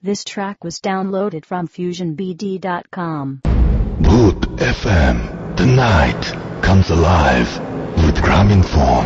This track was downloaded from FusionBD.com. Bhoot FM. The night comes alive with Graminphone.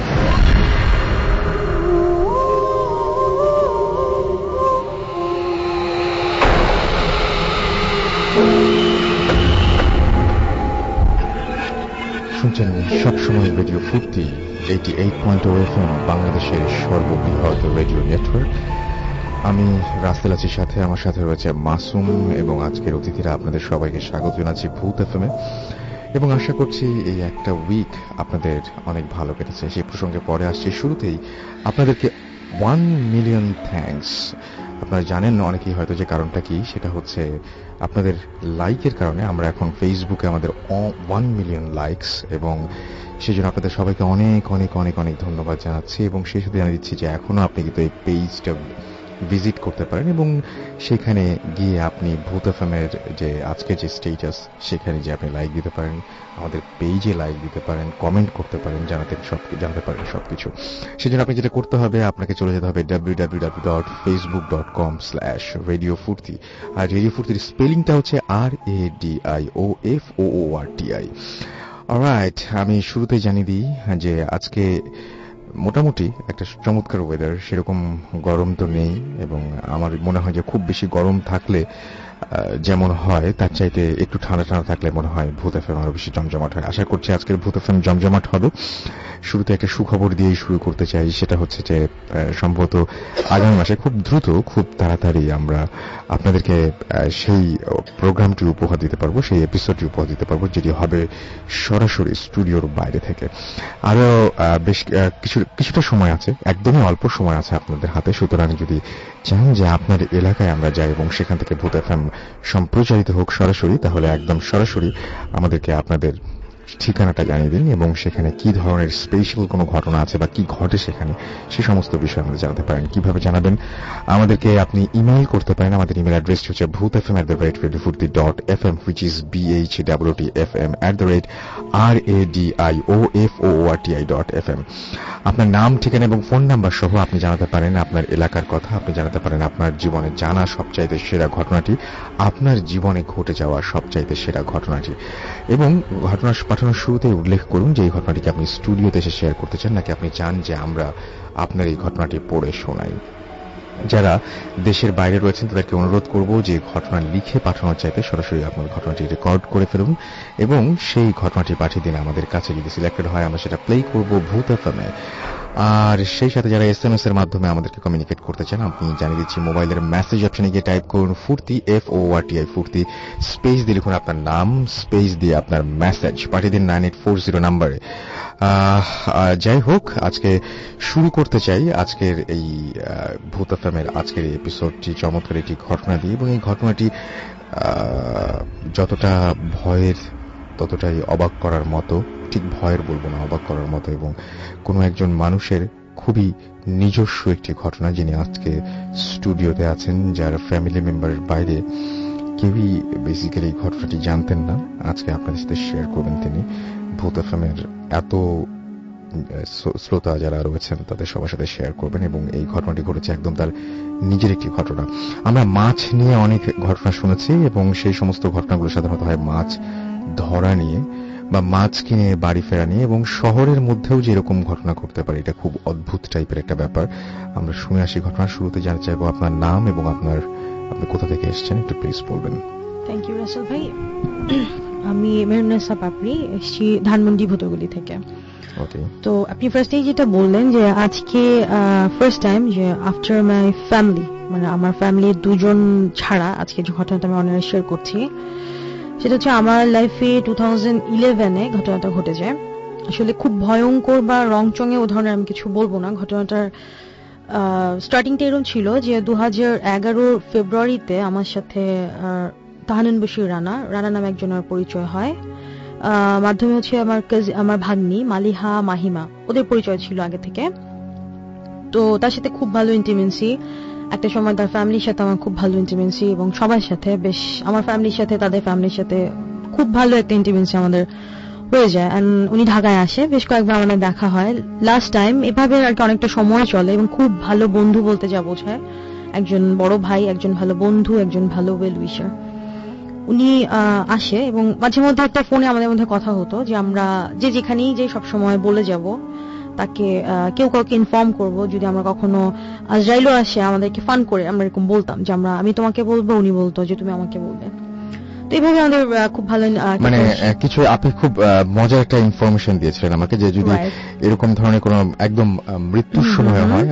শুনছেন সবসময় radio ফুর্তি 88.0 FM বাংলাদেশের সর্ববৃহৎ radio network. আমি রাসেল আছি, সাথে আমার সাথে রয়েছে মাসুম, এবং আজকের অতিথিরা আপনাদের সবাইকে স্বাগত জানাচ্ছি ভূত এফএমে, এবং আশা করছি এই একটা উইক আপনাদের অনেক ভালো কেটেছে। সেই প্রসঙ্গে পরে আসছি। শুরুতেই আপনাদেরকে 1 মিলিয়ন থ্যাঙ্কস। আপনারা জানেন অনেকেই হয়তো যে কারণটা কি, সেটা হচ্ছে আপনাদের লাইকের কারণে আমরা এখন ফেসবুকে আমাদের 1 মিলিয়ন লাইকস, এবং সেই জন্য আপনাদের সবাইকে অনেক অনেক অনেক অনেক ধন্যবাদ জানাচ্ছি। এবং সেই সাথে জানিয়ে দিচ্ছি যে এখনো আপনি কিন্তু এই পেজটা ভিজিট করতে পারেন, এবং সেখানে গিয়ে আপনি ভূত এফএমের যে আজকে যে স্টেটাস, সেখানে যে আপনি লাইক দিতে পারেন, আমাদের পেজে লাইক দিতে পারেন, কমেন্ট করতে পারেন, জানতে পারেন সবকিছু। সেজন্য আপনি যেটা করতে হবে, আপনাকে চলে যেতে হবে www.facebook.com/radiofurti। আর রেডিও ফুর্তির স্পেলিংটা হচ্ছে RADIOFOORTI। অলরাইট, আমি শুরুতেই জানিয়ে দিই যে আজকে মোটামুটি একটা চমৎকার ওয়েদার, সেরকম গরম তো নেই, এবং আমার মনে হয় যে খুব বেশি গরম থাকলে যেমন হয় তার চাইতে একটু ঠান্ডা ঠান্ডা থাকলে মনে হয় ভূত এফএম আরো বেশি জমজমাট হয়। আশা করছি আজকের ভূত এফএম জমজমাট হবে। শুরুতে একটা সুখবর দিয়েই শুরু করতে চাই, সেটা হচ্ছে যে সম্ভবত আগামী মাসে খুব দ্রুত, খুব তাড়াতাড়ি আমরা আপনাদেরকে সেই প্রোগ্রামটি উপহার দিতে পারবো, সেই এপিসোডটি উপহার দিতে পারবো, যেটি হবে সরাসরি স্টুডিওর বাইরে থেকে। আরো বেশ কিছুটা সময় আছে, একদমই অল্প সময় আছে আপনাদের হাতে। সুতরাং যদি চান যে আপনার এলাকায় আমরা যাই এবং সেখান থেকে ভূত এফএম সম্প্রচারিত হোক সরাসরি, তাহলে একদম সরাসরি আমাদেরকে আপনাদের ঠিকানাটা জানিয়ে দিন, এবং সেখানে কি ধরনের স্পেশাল কোনো ঘটনা আছে বা কি ঘটে সেখানে, সে সমস্ত বিষয় আমাদের জানাতে পারেন। কিভাবে জানাবেন? আমাদেরকে আপনি ইমেইল করতে পারেন। আমাদের ইমেল অ্যাড্রেসটি হচ্ছে bhootfm@radiofurti.fm, which is BHOOTFM@radiofurti.fm। আপনার নাম, ঠিকানা এবং ফোন নাম্বার সহ আপনি জানাতে পারেন আপনার এলাকার কথা, আপনি জানাতে পারেন আপনার জীবনে জানা সবচাইতে সেরা ঘটনাটি, আপনার জীবনে ঘটে যাওয়া সবচাইতে সেরা ঘটনাটি, এবং ঘটনা পাঠানোর শুরুতেই উল্লেখ করুন যে এই ঘটনাটিকে আপনি স্টুডিওতে এসে শেয়ার করতে চান, নাকি আপনি চান যে আমরা আপনার এই ঘটনাটি পড়ে শোনাই। যারা দেশের বাইরে রয়েছেন তাদেরকে অনুরোধ করব যে ঘটনা লিখে পাঠানোর চাইতে সরাসরি আপনার ঘটনাটি রেকর্ড করে ফেলুন, এবং সেই ঘটনাটি পাঠিয়ে দিন আমাদের কাছে। যদি সিলেক্টেড হয় আমরা সেটা প্লে করব ভূত এফএমে। আর সেই সাথে যারা এসএমএস এর মাধ্যমে আমাদেরকে কমিউনিকেট করতে চান, আপনি জানিয়ে দিচ্ছি মোবাইলের মেসেজ অপশনে গিয়ে টাইপ করুন ফুর্তি, FORTI ফুর্তি, স্পেস দিয়ে লিখুন আপনার নাম, স্পেস দিয়ে আপনার মেসেজ পাঠিয়ে দিন 9840 নম্বরে। যাই হোক, আজকে শুরু করতে চাই আজকের এই ভূত এফএমের আজকের এই এপিসোডটি চমৎকার একটি ঘটনা দিয়ে, এবং এই ঘটনাটি যতটা ভয়ের ততটাই অবাক করার মতো। ঠিক ভয়ের বলবো না, অবাক করার মতো, এবং কোনো একজন মানুষের খুবই নিজস্ব একটি ঘটনা, যিনি আজকে স্টুডিওতে আছেন, যার ফ্যামিলি মেম্বারের বাইরে কেউই বেসিক্যালি এই ঘটনাটি জানতেন না। আজকে আপনাদের সাথে শেয়ার করবেন তিনি। ভূত এফএমের এত শ্রোতা যারা রয়েছেন তাদের সবার সাথে শেয়ার করবেন, এবং এই ঘটনাটি ঘটেছে একদম তার নিজের একটি ঘটনা। আমরা মাছ নিয়ে অনেক ঘটনা শুনেছি, এবং সেই সমস্ত ঘটনাগুলো সাধারণত হয় মাছ ধরা নিয়ে বা মাছ কিনে বাড়ি ফেরা নিয়ে, এবং শহরের মধ্যেও যে এরকম ঘটনা ঘটতে পারে, এটা খুব অদ্ভুত টাইপের একটা ব্যাপার। আমরা শুনে আসি ঘটনার শুরুতে। জানতে চাইবো আপনার নাম এবং আপনি কোথা থেকে এসেছেন, একটু প্লিজ বলবেন। থ্যাংক ইউ রাসেল ভাই। আমি মেহরুন্নেসা পাপড়ি, এসেছি ধানমন্ডি ভুতরগুলি থেকে। তো আপনি ফার্স্টেই যেটা বললেন যে আজকে ফার্স্ট টাইম যে আফটার মাই ফ্যামিলি, মানে আমার ফ্যামিলির দুজন ছাড়া আজকে যে ঘটনাটা আমি অনারে শেয়ার করছি, সেটা হচ্ছে আমার লাইফে 2011-এ ঘটনাটা ঘটে যায়। আসলে খুব ভয়ঙ্কর বা রংচঙে ও ধরনের আমি কিছু বলবো না। ঘটনাটার স্টার্টিংটা এরকম ছিল যে 2011 ফেব্রুয়ারিতে আমার সাথে তাহানুন বশির রানা নামে একজনের পরিচয় হয়। মাধ্যমে হচ্ছে আমার ভাগ্নি মালিহা মাহিমা, ওদের পরিচয় ছিল আগে থেকে। তো তার সাথে খুব ভালো ইন্টিমেন্সি, একটা সময় তার ফ্যামিলির সাথে আমার খুব ভালো ইন্টিমেন্সি, এবং সবার সাথে বেশ, আমার ফ্যামিলির সাথে তাদের ফ্যামিলির সাথে খুব ভালো একটা ইন্টিমেন্সি আমাদের হয়ে যায়। উনি ঢাকায় আসে, বেশ কয়েকবার আমাদের দেখা হয়। লাস্ট টাইম এভাবে আর কি অনেকটা সময় চলে, এবং খুব ভালো বন্ধু বলতে যা বোঝায় একজন বড় ভাই, একজন ভালো বন্ধু, একজন ভালো ওয়েল উইশার। উনি আসে এবং মাঝে মধ্যে একটা ফোনে আমাদের মধ্যে কথা হতো যে আমরা যে যেখানেই যে সবসময় বলে যাব তাকে কেউ কাউকে ইনফর্ম করব, যদি আমরা কখনো আজরাইলও আসে আমাদেরকে ফান করে আমরা এরকম বলতাম যে আমি তোমাকে বলবো, উনি বলতো যে তুমি আমাকে বলবে। তো এইভাবে আমাদের খুব ভালো মানে কিছু আপনি খুব মজার একটা ইনফরমেশন দিয়েছিলেন আমাকে যে যদি এরকম ধরনের কোনো একদম মৃত্যুর সময় হয়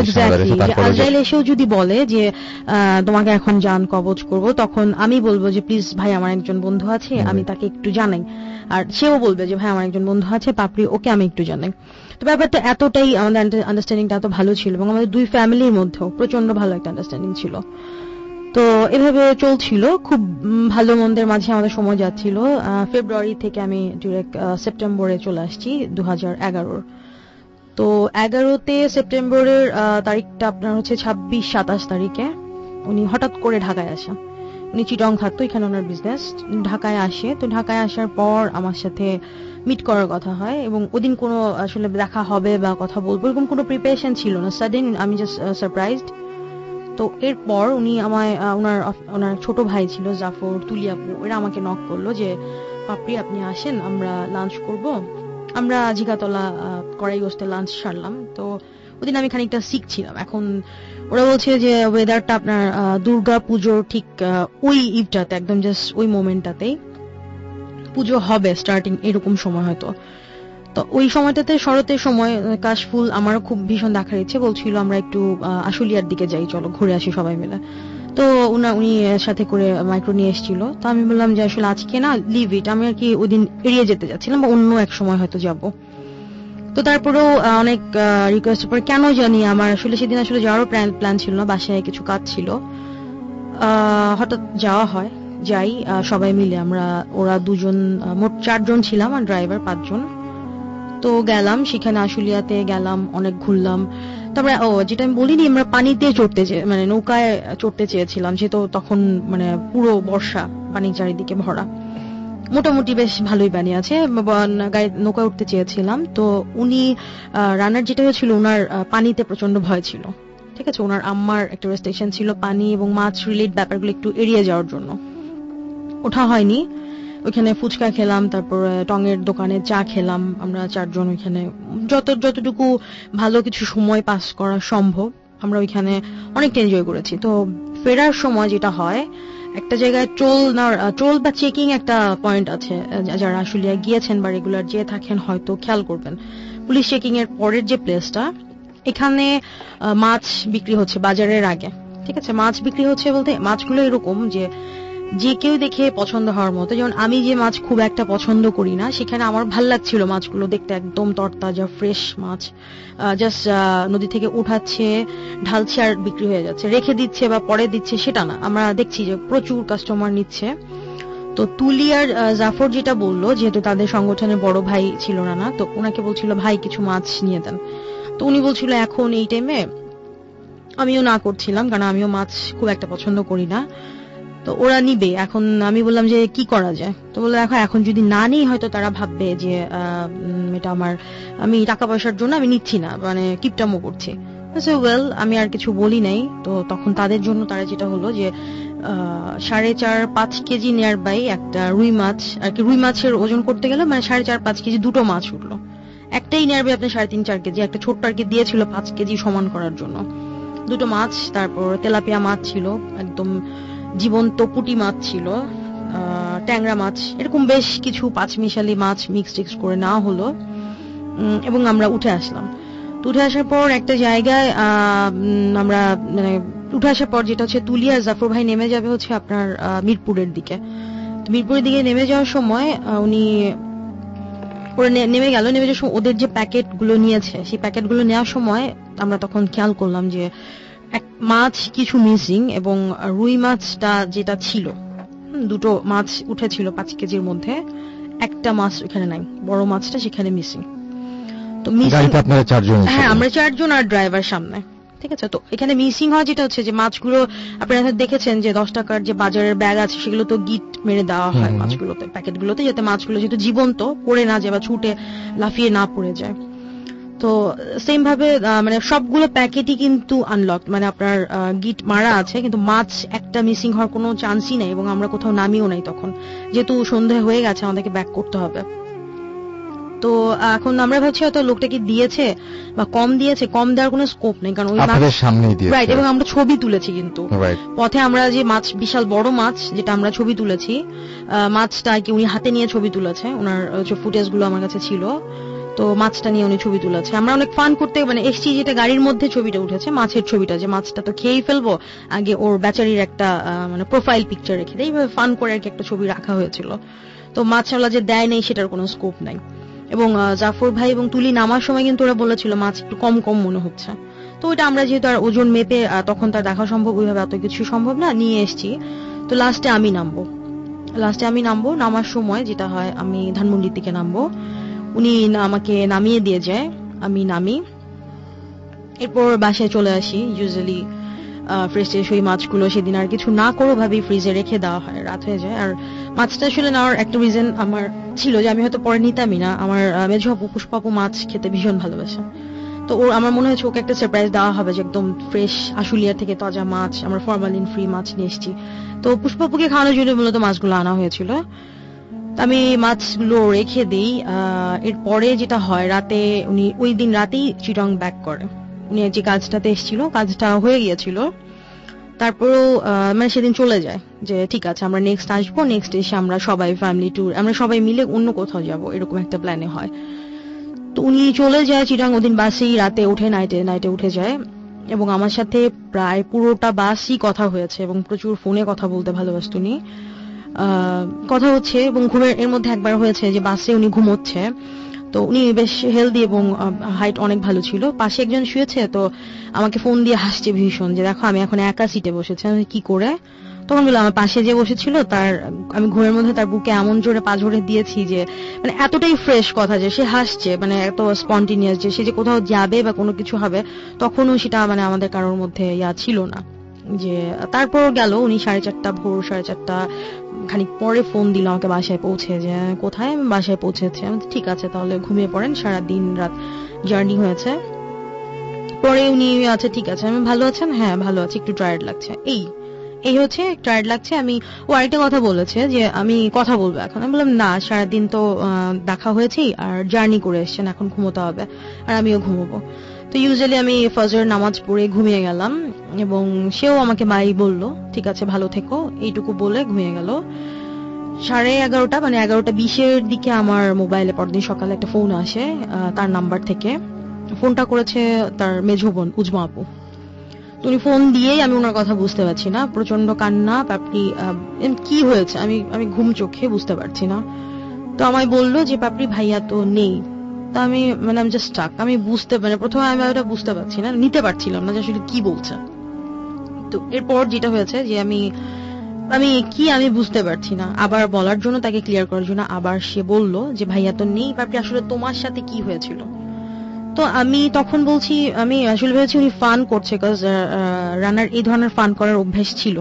আজরাইল এসেও যদি বলে যে তোমাকে এখন জান কবজ করব, তখন আমি বলবো যে প্লিজ ভাই আমার একজন বন্ধু আছে, আমি তাকে একটু জানাই। আর সেও বলবে যে ভাই আমার একজন বন্ধু আছে পাপড়ি, ওকে আমি একটু জানাই। তো ব্যাপারটা এতটাই আমাদের আন্ডারস্ট্যান্ডিংটা এত ভালো ছিল এবং আমাদের দুই ফ্যামিলির মধ্যেও প্রচন্ড ভালো একটা আন্ডারস্ট্যান্ডিং ছিল। তো এভাবে চলছিল, খুব ভালো মন্দের মাঝে আমাদের সময় যাচ্ছিল। ফেব্রুয়ারি থেকে আমি ডিরেক্ট সেপ্টেম্বরে চলে আসছি 2011। তো 11তে সেপ্টেম্বরের তারিখটা আপনার হচ্ছে 26-27 তারিখে উনি হঠাৎ করে ঢাকায় আসে। উনি চিটং থাকতো, এখানে ওনার বিজনেস। ঢাকায় আসে, তো ঢাকায় আসার পর আমার সাথে মিট করার কথা হয় এবং ওদিন কোনো আসলে দেখা হবে বা কথা বলবো এরকম কোনো প্রিপারেশন ছিল না। সাডেন আমি জাস্ট সারপ্রাইজড। তো এরপর উনি আমায় ওনার ছোট ভাই ছিল জাফর, তুলিয়াপু, এরা আমাকে নক করলো যে পাপড়ি আপনি আসেন, আমরা লাঞ্চ করব। আমরা জিগাতলা কড়াই গোস্তে লাঞ্চ সারলাম। তো ওদিন আমি খানিকটা শিখছিলাম। এখন ওরা বলছে যে ওয়েদারটা আপনার দুর্গা পুজোর ঠিক ওই ইভটাতে, একদম জাস্ট ওই মোমেন্টটাতেই পুজো হবে স্টার্টিং, এরকম সময় হয়তো। তো ওই সময়টাতে শরতের সময় কাশফুল আমারও খুব ভীষণ দেখার ইচ্ছে বলছিল আমরা একটু আশুলিয়ার দিকে যাই, চলো ঘুরে আসি সবাই মিলে। তো উনি সাথে করে মাইক্রো নিয়ে এসেছিল। তো আমি বললাম যে আসলে আজকে না, লিভ ইট, আমি আর কি ওই দিন এড়িয়ে যেতে যাচ্ছিলাম বা অন্য এক সময় হয়তো যাব। তো তারপরেও অনেক রিকোয়েস্টের পর কেন জানি আমার আসলে সেদিন আসলে যাওয়ারও প্ল্যান ছিল না, বাসায় কিছু কাজ ছিল। হঠাৎ যাওয়া হয়, যাই সবাই মিলে আমরা, ওরা দুজন, মোট 4 জন ছিলাম আর ড্রাইভার 5 জন। তো গেলাম সেখানে, আশুলিয়াতে গেলাম, অনেক ঘুরলাম। তারপরে যেটা আমি বলিনি, আমরা পানিতে চড়তে মানে নৌকায় চড়তে চেয়েছিলাম, সে তো তখন মানে পুরো বর্ষা, পানি চারিদিকে ভরা, মোটামুটি বেশ ভালোই পানি আছে, নৌকায় উঠতে চেয়েছিলাম। তো উনি রান্নার যেটা হয়েছিল, ওনার পানিতে প্রচন্ড ভয় ছিল, ঠিক আছে। ওনার আম্মার একটা রেস্ট্রিকশন ছিল পানি এবং মাছ রিলেট ব্যাপারগুলো একটু এড়িয়ে যাওয়ার জন্য, ওঠা হয়নি। ওইখানে ফুচকা খেলাম, তারপরে টঙের দোকানে চা খেলাম। আমরা 4 জন ওইখানে যতটুকু ভালো কিছু সময় পাস করা সম্ভব আমরা ওইখানে অনেকটা এনজয় করেছি। তো ফেরার সময় যেটা হয়, একটা জায়গায় টোল বা চেকিং একটা পয়েন্ট আছে, যারা আসলে গিয়েছেন বা রেগুলার যেয়ে থাকেন হয়তো খেয়াল করবেন। পুলিশ চেকিং এর পরের যে প্লেসটা, এখানে মাছ বিক্রি হচ্ছে বাজারের আগে, ঠিক আছে। মাছ বিক্রি হচ্ছে বলতে মাছগুলো এরকম যে কেউ দেখে পছন্দ হওয়ার মতো। যেমন আমি যে মাছ খুব একটা পছন্দ করি না, সেখানে আমার ভাল লাগছিল মাছগুলো দেখতে, একদম তরতাজা ফ্রেশ মাছ, জাস্ট নদী থেকে উঠাচ্ছে, ঢালছে আর বিক্রি হয়ে যাচ্ছে, রেখে দিচ্ছে বা পরে দিচ্ছে সেটা না, আমরা দেখছি যে প্রচুর কাস্টমার নিচ্ছে। তো তুলি আর জাফর যেটা বললো, যেহেতু তাদের সংগঠনের বড় ভাই ছিল না, তো ওনাকে বলছিল ভাই কিছু মাছ নিয়ে দেন। তো উনি বলছিল এখন এই টাইমে, আমিও না করছিলাম কারণ আমিও মাছ খুব একটা পছন্দ করি না। তো ওরা নিবে, এখন আমি বললাম যে কি করা যায়। তো বললো এখন যদি না নিই হয়তো তারা ভাববে যে এটা আমি টাকা পয়সার জন্য আমি নিচ্ছি না, মানে কিপটামো করছি। ওয়েল, আমি আর কিছু বলি নাই। তো তখন তাদের জন্য তারা যেটা হলো যে 4.5-5 কেজি নিয়ার বাই একটা রুই মাছ, আর কি রুই মাছের ওজন করতে গেলে মানে 4.5-5 কেজি দুটো মাছ উঠলো। একটাই নিয়ার বাই আপনার 3.5-4 কেজি, একটা ছোট্ট আর কি দিয়েছিল 5 কেজি সমান করার জন্য, দুটো মাছ। তারপর তেলাপিয়া মাছ ছিল, একদম জীবন্ত পুঁটি মাছ ছিল, ট্যাংরা মাছ, এরকম বেশ কিছু 5 মিশালি মাছ মিক্স করে নেওয়া হলো এবং আমরা উঠে আসলাম। তো উঠে আসার পর একটা জায়গায় আমরা মানে উঠে আসার পর যেটা হচ্ছে তুলি আর জাফর ভাই নেমে যাবে হচ্ছে আপনার মিরপুরের দিকে। তো মিরপুরের দিকে নেমে যাওয়ার সময় ওরা নেমে যাওয়ার সময় ওদের যে প্যাকেট গুলো নিয়েছে, সেই প্যাকেট গুলো নেওয়ার সময় আমরা তখন খেয়াল করলাম যে এক মাছ কিছু মিসিং, এবং রুই মাছটা যেটা ছিল, দুটো মাছ উঠেছিল 5 কেজির মধ্যে, একটা মাছ এখানে নাই, বড় মাছটা সেখানে মিসিং। তো আপনারা 4 জন? হ্যাঁ, আমরা 4 জন আর ড্রাইভার সামনে, ঠিক আছে। তো এখানে মিসিং হয় যেটা হচ্ছে যে মাছগুলো আপনারা দেখেছেন যে 10 টাকার যে বাজারের ব্যাগ আছে সেগুলো তো গিট মেরে দেওয়া হয় মাছগুলোতে, প্যাকেটগুলোতে, যাতে মাছগুলো যেহেতু জীবন্ত পড়ে না যায় বা ছুটে লাফিয়ে না পড়ে যায়। তো তো সেম ভাবে মানে সবগুলো প্যাকেটই কিন্তু আনলক, মানে আপনার গিট মারা আছে, কিন্তু মাছ একটা মিসিং হওয়ার কোনো চান্সই নেই, এবং আমরা কোথাও নামিও নাই তখন, যেহেতু সন্ধ্যা হয়ে গেছে আমাদেরকে ব্যাক করতে হবে। তো এখন আমরা ভাবছি হয়তো লোকটা কি দিয়েছে বা কম দিয়েছে, কম দেওয়ার কোনো স্কোপ নেই, কারণ ওই সামনেই দিয়েছে, রাইট। এবং আমরা ছবি তুলেছি, কিন্তু পথে আমরা যে মাছ, বিশাল বড় মাছ যেটা আমরা ছবি তুলেছি, মাছটা কি উনি হাতে নিয়ে ছবি তুলেছে, ওনার ফুটেজ গুলো আমার কাছে ছিল, তো মাছটা নিয়ে উনি ছবি তুলেছে। আমরা অনেক ফান করতে মানে এসছি, যেটা গাড়ির মধ্যে ছবিটা উঠেছে, মাছের ছবিটা, যে মাছটা তো খেয়েই ফেলবো, আগে ওর বেচারির একটা মানে প্রোফাইল পিকচার রেখে দেয়, এইভাবে ফান করে আর কি একটা ছবি রাখা হয়েছিল। তো মাছওয়ালা যে দেয় নেই সেটার কোনো স্কোপ নাই। এবং জাফর ভাই এবং তুলি নামার সময় কিন্তু ওরা বলেছিল মাছ একটু কম কম মনে হচ্ছে, তো ওইটা আমরা যেহেতু আর ওজন মেপে তখন তার দেখা সম্ভব, ওইভাবে এত কিছু সম্ভব না, নিয়ে এসছি। তো লাস্টে আমি নামবো, নামার সময় যেটা হয় আমি ধানমন্ডির দিকে নামবো, উনি আমাকে নামিয়ে দিয়ে যায়, আমি নামি, এরপর বাসায় চলে আসি। ইউজুয়ালি ফ্রিজে সেই মাছগুলো সেদিন আর কিছু না করে ভাবেই ফ্রিজে রেখে দেওয়া হয়, রাত হয়ে যায়। আর মাছটা আসলে নেওয়ার একটা রিজন আমার ছিল যে আমি হয়তো পরে নিতামই না, আমার মেজো আপু পুষ্পাপু মাছ খেতে ভীষণ ভালোবাসে, তো ওর আমার মনে হয়েছে ওকে একটা সারপ্রাইজ দেওয়া হবে, যে একদম ফ্রেশ আশুলিয়া থেকে তাজা মাছ, আমরা ফরমালিন ফ্রি মাছ নিয়ে এসেছি। তো পুষ্পাপুকে খাওয়ানোর জন্য মূলত মাছগুলো আনা হয়েছিল। আমি মাছগুলো রেখে দিই। এরপরে যেটা হয়, রাতে উনি ওই দিন রাতেই চিটং ব্যাক করে, উনি যে কাজটাতে এসেছিল কাজটা হয়ে গিয়েছিল, তারপরেও মানে সেদিন চলে যায় যে ঠিক আছে আমরা নেক্সট আসবো, নেক্সট এসে আমরা সবাই ফ্যামিলি ট্যুর, আমরা সবাই মিলে অন্য কোথাও যাব, এরকম একটা প্ল্যানে হয়। তো উনি চলে যায় চিটাং, ওদিন বাসেই রাতে উঠে, নাইটে উঠে যায়, এবং আমার সাথে প্রায় পুরোটা বাসই কথা হয়েছে, এবং প্রচুর ফোনে কথা বলতে ভালোবাসত উনি। কথা হচ্ছে এবং ঘুমের এর মধ্যে একবার হয়েছে যে বাসে উনি ঘুমোচ্ছে, তো উনি বেশ হেলদি এবং হাইট অনেক ভালো ছিল, পাশে একজন শুয়েছে, তো আমাকে ফোন দিয়ে হাসছে ভীষণ, যে দেখো আমি এখন একা সিটে বসেছি। আমি কি করে, তখন বললাম আমার পাশে যে বসেছিল তার, আমি ঘুমের মধ্যে তার বুকে এমন জোরে পা ঝরে দিয়েছি যে মানে এতটাই ফ্রেশ কথা যে সে হাসছে, মানে এত স্পন্টিনিয়াস, যে সে যে কোথাও যাবে বা কোনো কিছু হবে, তখনও সেটা মানে আমাদের কারোর মধ্যে ছিল না। যে তারপর গেল উনি 4:30, ভোর 4:30 খানিক পরে ফোন দিল আমাকে বাসায় পৌঁছে, যে কোথায়, আমি বাসায় পৌঁছেছি। আমি ঠিক আছে তাহলে ঘুমিয়ে পড়েন, সারা দিন রাত জার্নি হয়েছে। পরে উনি আচ্ছা ঠিক আছে, আমি ভালো আছেন, হ্যাঁ ভালো আছি, একটু টায়ার্ড লাগছে, এই হচ্ছে টায়ার্ড লাগছে। আমি ও আরেকটা কথা বলেছে যে আমি কথা বলবো এখন, আমি বললাম না, সারাদিন তো দেখা হয়েছি আর জার্নি করে এসছেন, এখন ঘুমোতে হবে, আর আমিও ঘুমোবো। তো ইউজুয়ালি আমি ফজর নামাজ পড়ে ঘুমিয়ে গেলাম, এবং সেও আমাকে বাই বললো, ঠিক আছে ভালো থেকো, এইটুকু বলে ঘুমিয়ে গেল। 11:30 মানে 11:20 দিকে আমার মোবাইলে পরদিন সকালে একটা ফোন আসে তার নাম্বার থেকে। ফোনটা করেছে তার মেজো বোন উজমা আপু। উনি ফোন দিয়েই আমি ওনার কথা বুঝতে পারছি না, প্রচন্ড কান্না, পাপড়ি কি হয়েছে আমি ঘুম চোখে বুঝতে পারছি না। তো আমায় বললো যে পাপড়ি ভাইয়া তো নেই। তো আমি মানে আমি জাস্ট স্টাক, আমি বুঝতে মানে প্রথমে আমি ওটা বুঝতে পারছি না, নিতে পারছিলাম না যে আসলে কি বলছে। তো এরপর যেটা হয়েছে যে আমি বুঝতে পারছি না, আবার বলার জন্য তাকে ক্লিয়ার করার জন্য আবার সে বলল যে ভাইয়া তো নেই, পাপড়ি আসলে তোমার সাথে কি হয়েছিল। তো আমি তখন বলছি আমি আসলে ভেবেছি উনি ফান করছে, কজ রানার এই ধরনের ফান করার অভ্যেস ছিল।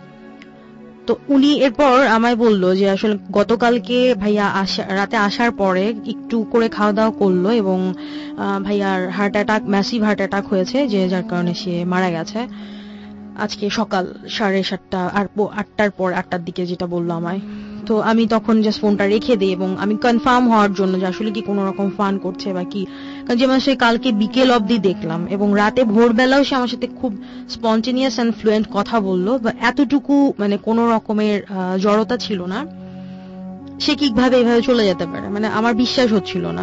তো উনি এরপর আমায় বলল যে আসলে গতকালকে ভাইয়া রাতে আসার পরে একটু করে খাওয়া দাওয়া করলো, এবং ভাইয়ার heart attack, massive heart attack হয়েছে, যে যার কারণে সে মারা গেছে আজকে সকাল 7:30 আর 8টার পর 8টার দিকে, যেটা বললো আমায়। তো আমি তখন জাস্ট ফোনটা রেখে দিই, এবং আমি কনফার্ম হওয়ার জন্য যে আসলে কি কোনো রকম ফান করছে বা কি, কারণ যেমন সে কালকে বিকেল অবধি দেখলাম, এবং রাতে ভোরবেলাও সে আমার সাথে খুব স্পন্টেনিয়াস অ্যান্ড ফ্লুয়েন্ট কথা বললো, বা এতটুকু মানে কোনো রকমের জড়তা ছিল না। সে কিভাবে এভাবে চলে যেতে পারে, মানে আমার বিশ্বাস হচ্ছিল না।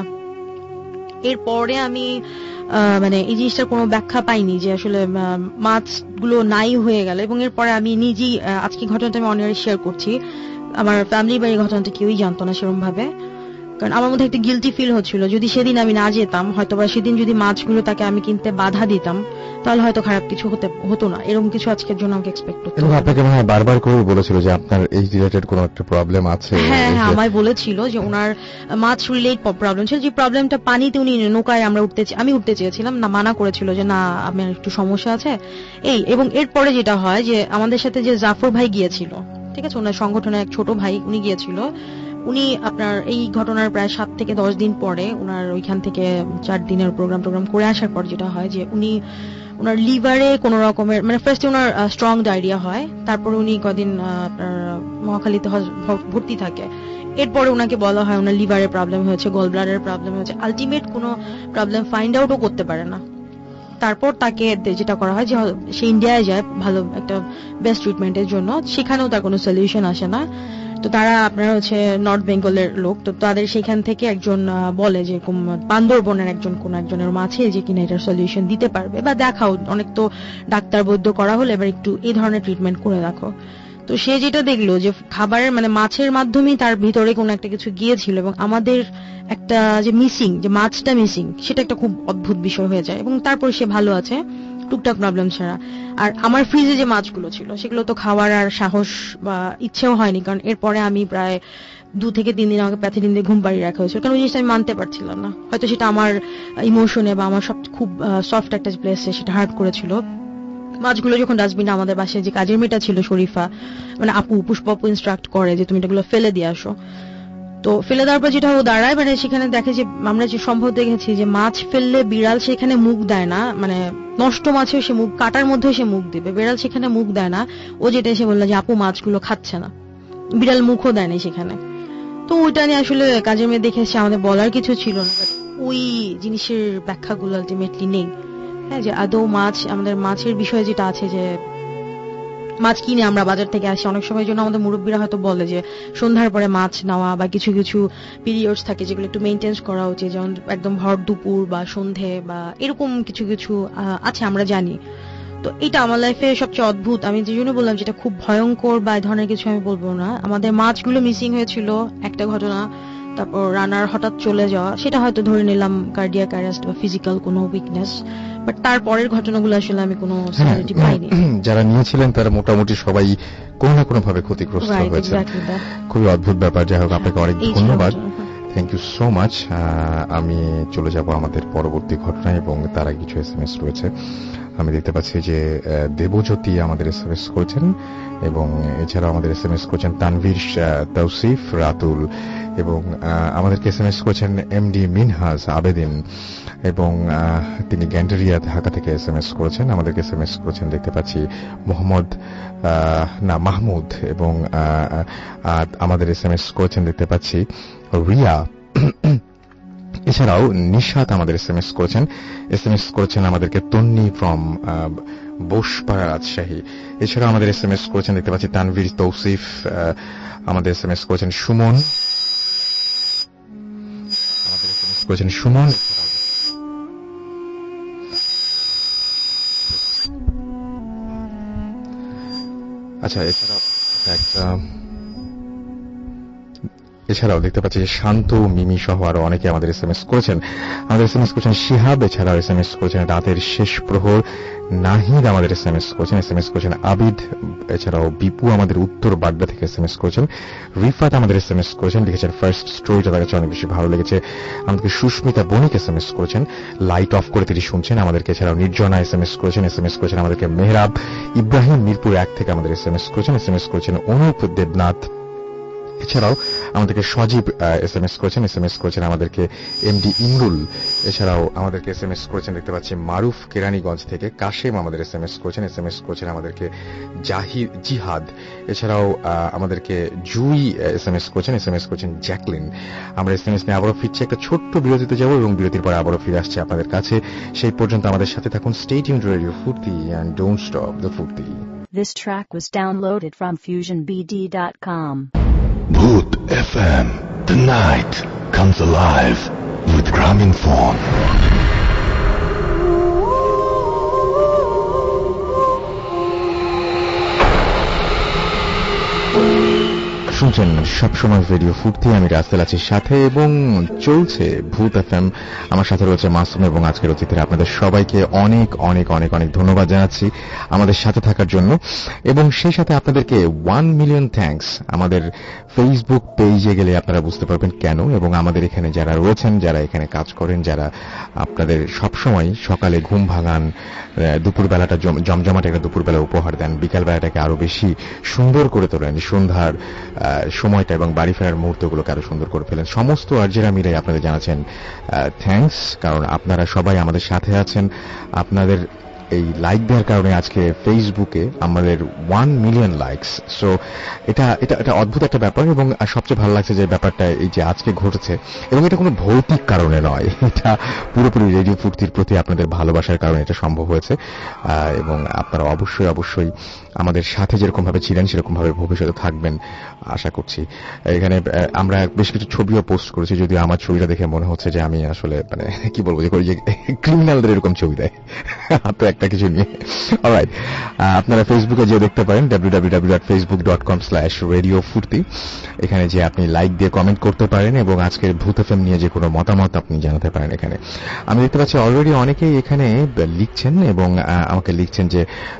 এরপরে আমি মানে এই জিনিসটার কোনো ব্যাখ্যা পাইনি যে আসলে মাছগুলো নাই হয়ে গেল, এবং এরপরে আমি নিজেই আজকে ঘটনাটা আমি অনেক শেয়ার করছি, আমার ফ্যামিলি বা এই ঘটনাটা কেউই জানতো না সেরকম ভাবে, কারণ আমার মধ্যে একটা গিলটি ফিল হচ্ছিল, যদি সেদিন আমি না যেতাম, হয়তো বা সেদিন যদি মাছগুলো তাকে আমি কিনতে বাধা দিতাম, তাহলে হয়তো খারাপ কিছু হতো না, এরকম কিছু আজকের জন্য আমাকে এক্সপেক্ট করতে হতো। আপনাকে মনে হয় বারবার করে বলেছিল যে আপনার এই রিলেটেড কোনো একটা প্রবলেম আছে। হ্যাঁ আমায় বলেছিল যে ওনার মাছ রিলেট প্রবলেম ছিল, যে প্রবলেমটা পানিতে উনি নৌকায় আমি উঠতে চেয়েছিলাম না, মানা করেছিল যে না আমার একটু সমস্যা আছে এবং এরপরে যেটা হয় যে আমাদের সাথে যে জাফর ভাই গিয়েছিল, ঠিক আছে, ওনার সংগঠনের এক ছোট ভাই, উনি গিয়েছিল, উনি আপনার এই ঘটনার প্রায় 7 থেকে 10 দিন পরে ওনার ওইখান থেকে 4 দিনের প্রোগ্রাম করে আসার পর যেটা হয় যে ওনার লিভারে কোন রকমের মানে ফার্স্টে ওনার স্ট্রং ডায়রিয়া হয়, তারপর উনি কদিন আপনার মহাখালীতে ভর্তি থাকে। এরপরে ওনাকে বলা হয় ওনার লিভারের প্রবলেম হয়েছে, গল ব্লাডারের প্রবলেম হয়েছে, আলটিমেট কোনো প্রবলেম ফাইন্ড আউটও করতে পারে না। তারপর তাকে যেটা করা হয় যে সে ইন্ডিয়ায় যায় ভালো একটা বেস্ট ট্রিটমেন্টের জন্য, সেখানেও তার কোনো সলিউশন আসে না। তো তারা আপনার হচ্ছে নর্থ বেঙ্গলের লোক, তো তাদের সেখান থেকে একজন বলে যে বান্দরবনের কোন একজনের মাছে যে কিনা এটার সলিউশন দিতে পারবে, বা দেখাও অনেক তো ডাক্তার বৈদ্য করা হলে এবার একটু এই ধরনের ট্রিটমেন্ট করে দেখো। তো সে যেটা দেখলো যে খাবারের মানে মাছের মাধ্যমেই তার ভিতরে কোনো একটা কিছু গিয়েছিল, এবং আমাদের একটা যে মিসিং, যে মাছটা মিসিং, সেটা একটা খুব অদ্ভুত বিষয় হয়ে যায়। এবং তারপর সে ভালো আছে টুকটাক প্রবলেম ছাড়া। আর আমার ফ্রিজে যে মাছগুলো ছিল সেগুলো তো খাওয়ার আর সাহস বা ইচ্ছেও হয়নি, কারণ এরপরে আমি প্রায় 2 থেকে 3 দিন আমাকে প্যাথিডিন দিয়ে ঘুম পাড়িয়ে রাখা হয়েছিল, কারণ ওই জিনিসটা আমি মানতে পারছিলাম না। হয়তো সেটা আমার ইমোশনে বা আমার সব খুব সফট একটা প্লেসে সেটা হার্ট করেছিল। মাছগুলো যখন ডাস্টবিনে আমাদের বাসায় যে কাজের মেয়েটা ছিল শরীফা, মানে পুষ্প ইনস্ট্রাক্ট করে যে তুমি এটাগুলো ফেলে দিয়ে আসো, তো ফেলে দেওয়ার পর যেটা ও দাঁড়ায় মানে সেখানে দেখে যে আমরা যে সম্ভব দেখেছি যে মাছ ফেললে বিড়াল সেখানে মুখ দেয় না, মানে নষ্ট মাছেও সে মুখ কাটার মধ্যেও সে মুখ দিবে, বিড়াল সেখানে মুখ দেয় না। ও যেটা এসে বললো যে আপু মাছগুলো খাচ্ছে না, বিড়াল মুখও দেয় না সেখানে। তো ওইটা নিয়ে আসলে কাজের মেয়ে দেখে এসে আমাদের বলার কিছু ছিল না, ওই জিনিসের ব্যাখ্যাগুলো আলটিমেটলি নেই। হ্যাঁ, যে আদৌ মাছ, আমাদের মাছের বিষয়ে যেটা আছে যে মাছ কিনে আমরা বাজার থেকে আসি, অনেক সময় জন্য আমাদের মুরব্বীরা হয়তো বলে যে সন্ধ্যার পরে মাছ নেওয়া, বা কিছু কিছু পিরিয়ডস থাকে যেগুলো একটু মেইনটেন করা উচিত, যেমন একদম ভর দুপুর বা সন্ধে বা এরকম কিছু কিছু আছে আমরা জানি। তো এটা আমার লাইফে সবচেয়ে অদ্ভুত, আমি যে জন্য বললাম যেটা খুব ভয়ঙ্কর বা এই ধরনের কিছু আমি বলবো না। আমাদের মাছগুলো মিসিং হয়েছিল একটা ঘটনা, তারপর রানার হঠাৎ চলে যাওয়া, সেটা হয়তো ধরে নিলাম কার্ডিয়াক অ্যারেস্ট বা ফিজিক্যাল কোনো উইকনেস, বাট তারপরের ঘটনাগুলো আসলে আমি কোনো সিমিলারিটি পাইনি। যারা নিয়েছিলেন তারা মোটামুটি সবাই কোনো না কোনো ভাবে ক্ষতিগ্রস্ত হয়েছে। খুবই অদ্ভুত ব্যাপার। যাই হোক, আপনাকে অনেক ধন্যবাদ, থ্যাংক ইউ সো মাচ। আমি চলে যাব আমাদের পরবর্তী ঘটনায়, এবং তারা কিছু SMS রয়েছে। আমি দেখতে পাচ্ছি যে দেবজ্যোতি আমাদের SMS করেছেন, এবং এছাড়াও আমাদের SMS করেছেন তানভীর, তৌসিফ, রাতুল, এবং আমাদেরকে SMS করেছেন MD মিনহাজ আবেদিন, এবং তিনি গ্যান্ডারিয়া ঢাকা থেকে SMS করেছেন। আমাদেরকে SMS করেছেন দেখতে পাচ্ছি মাহমুদ, এবং আমাদের SMS করেছেন দেখতে পাচ্ছি রিয়া। এছাড়াও নিশাত আমাদের SMS করেছেন আমাদেরকে তন্নি ফ্রম বোসপাড়া, রাজশাহী। এছাড়াও আমাদের SMS করেছেন দেখতে পাচ্ছি তানভীর, তৌসিফ, আমাদের SMS করেছেন সুমন, আচ্ছা। এছাড়াও দেখতে পাচ্ছি যে শান্ত, মিমি সহ আরো অনেকে আমাদের SMS করেছেন। আমাদের SMS করেছেন শিহাব, এছাড়াও SMS করেছেন রাতের শেষ প্রহর, নাহিদ আমাদের SMS করেছেন আবিদ, এছাড়াও বিপু আমাদের উত্তর বাড্ডা থেকে SMS করেছেন, রিফাত আমাদের SMS করেছেন, লিখেছেন ফার্স্ট স্টোরিটা তার কাছে অনেক বেশি ভালো লেগেছে। আমাদেরকে সুস্মিতা বণিক SMS করেছেন, লাইট অফ করে তিনি শুনছেন আমাদেরকে। এছাড়াও নির্জনা SMS করেছেন আমাদেরকে মেহরাব, ইব্রাহিম মিরপুর 1 থেকে আমাদের SMS করেছেন অনুপ দেবনাথ। এছাড়াও আমাদেরকে সজীব SMS করেছেন আমাদেরকে MD ইমরুল। এছাড়াও আমাদেরকে SMS করেছেন দেখতে পাচ্ছি মারুফ কেরানীগঞ্জ থেকে, কাশেম আমাদের SMS করেছেন আমাদেরকে জিহাদ। এছাড়াও আমাদেরকে জুই SMS করেছেন জ্যাকলিন। আমরা SMS নিয়ে আবারও ফিরছি, একটা ছোট্ট বিরতিতে যাব, এবং বিরতির পরে আবারও ফিরে আসছে আপনাদের কাছে। সেই পর্যন্ত আমাদের সাথে থাকুন। Stay tuned to Radio Furti and don't stop the Furti. This track was downloaded from FusionBD.com. Bhoot FM. The night comes alive with Graminphone. শুনছেন সবসময় রেডিও ফুর্তি, আমি রাসেল আছি সাথে, এবং চলছে ভূত FM। আমার সাথে রয়েছে মাসুম, এবং আজকের অতিথিরা আপনাদের সবাইকে অনেক অনেক অনেক অনেক ধন্যবাদ জানাচ্ছি আমাদের সাথে থাকার জন্য, এবং সেই সাথে আপনাদেরকে 1 মিলিয়ন থ্যাঙ্কস। আমাদের ফেসবুক পেজে গেলে আপনারা বুঝতে পারবেন কেন, এবং আমাদের এখানে যারা রয়েছেন, যারা এখানে কাজ করেন, যারা আপনাদের সবসময় সকালে ঘুম ভাঙান, দুপুরবেলাটা জমজমাট একটা দুপুরবেলা উপহার দেন, বিকালবেলাটাকে আরো বেশি সুন্দর করে তোলেন, সন্ধ্যার সময়টা এবং বাড়ি ফেরার মুহূর্তগুলোকে আরো সুন্দর করে ফেলেন। সমস্ত আরজেরা মিলে আপনাদের জানাচ্ছেন থ্যাঙ্কস, কারণ আপনারা সবাই আমাদের সাথে আছেন। আপনাদের এই লাইক দেওয়ার কারণে আজকে ফেসবুকে আমাদের 1 মিলিয়ন লাইকস। সো এটা অদ্ভুত একটা ব্যাপার, এবং সবচেয়ে ভালো লাগছে যে ব্যাপারটা এই যে আজকে ঘটেছে, এবং এটা কোনো ভৌতিক কারণে নয়, এটা পুরোপুরি রেডিও ফুর্তির প্রতি আপনাদের ভালোবাসার কারণে এটা সম্ভব হয়েছে। এবং আপনারা অবশ্যই অবশ্যই আমাদের সাথে যেরকম ভাবে ছিলেন সেরকম ভাবে ভবিষ্যতে থাকবেন আশা করছি। এখানে আমরা বেশ কিছু ছবিও পোস্ট করেছি, যদিও আমার ছবিটা দেখে মনে হচ্ছে যে আমি আসলে মানে কি বলবো, যে ক্রিমিনালদের এরকম ছবি দেয় তো একটা কিছু নিয়ে। অলরাইট, আপনারা ফেসবুকে যে দেখতে পারেন www.facebook.com/radiofurti, এখানে যে আপনি লাইক দিয়ে কমেন্ট করতে পারেন এবং আজকের ভূত এফএম নিয়ে যে কোনো মতামত আপনি জানাতে পারেন। এখানে আমি দেখতে পাচ্ছি অলরেডি অনেকেই এখানে লিখছেন, এবং আমাকে লিখছেন যে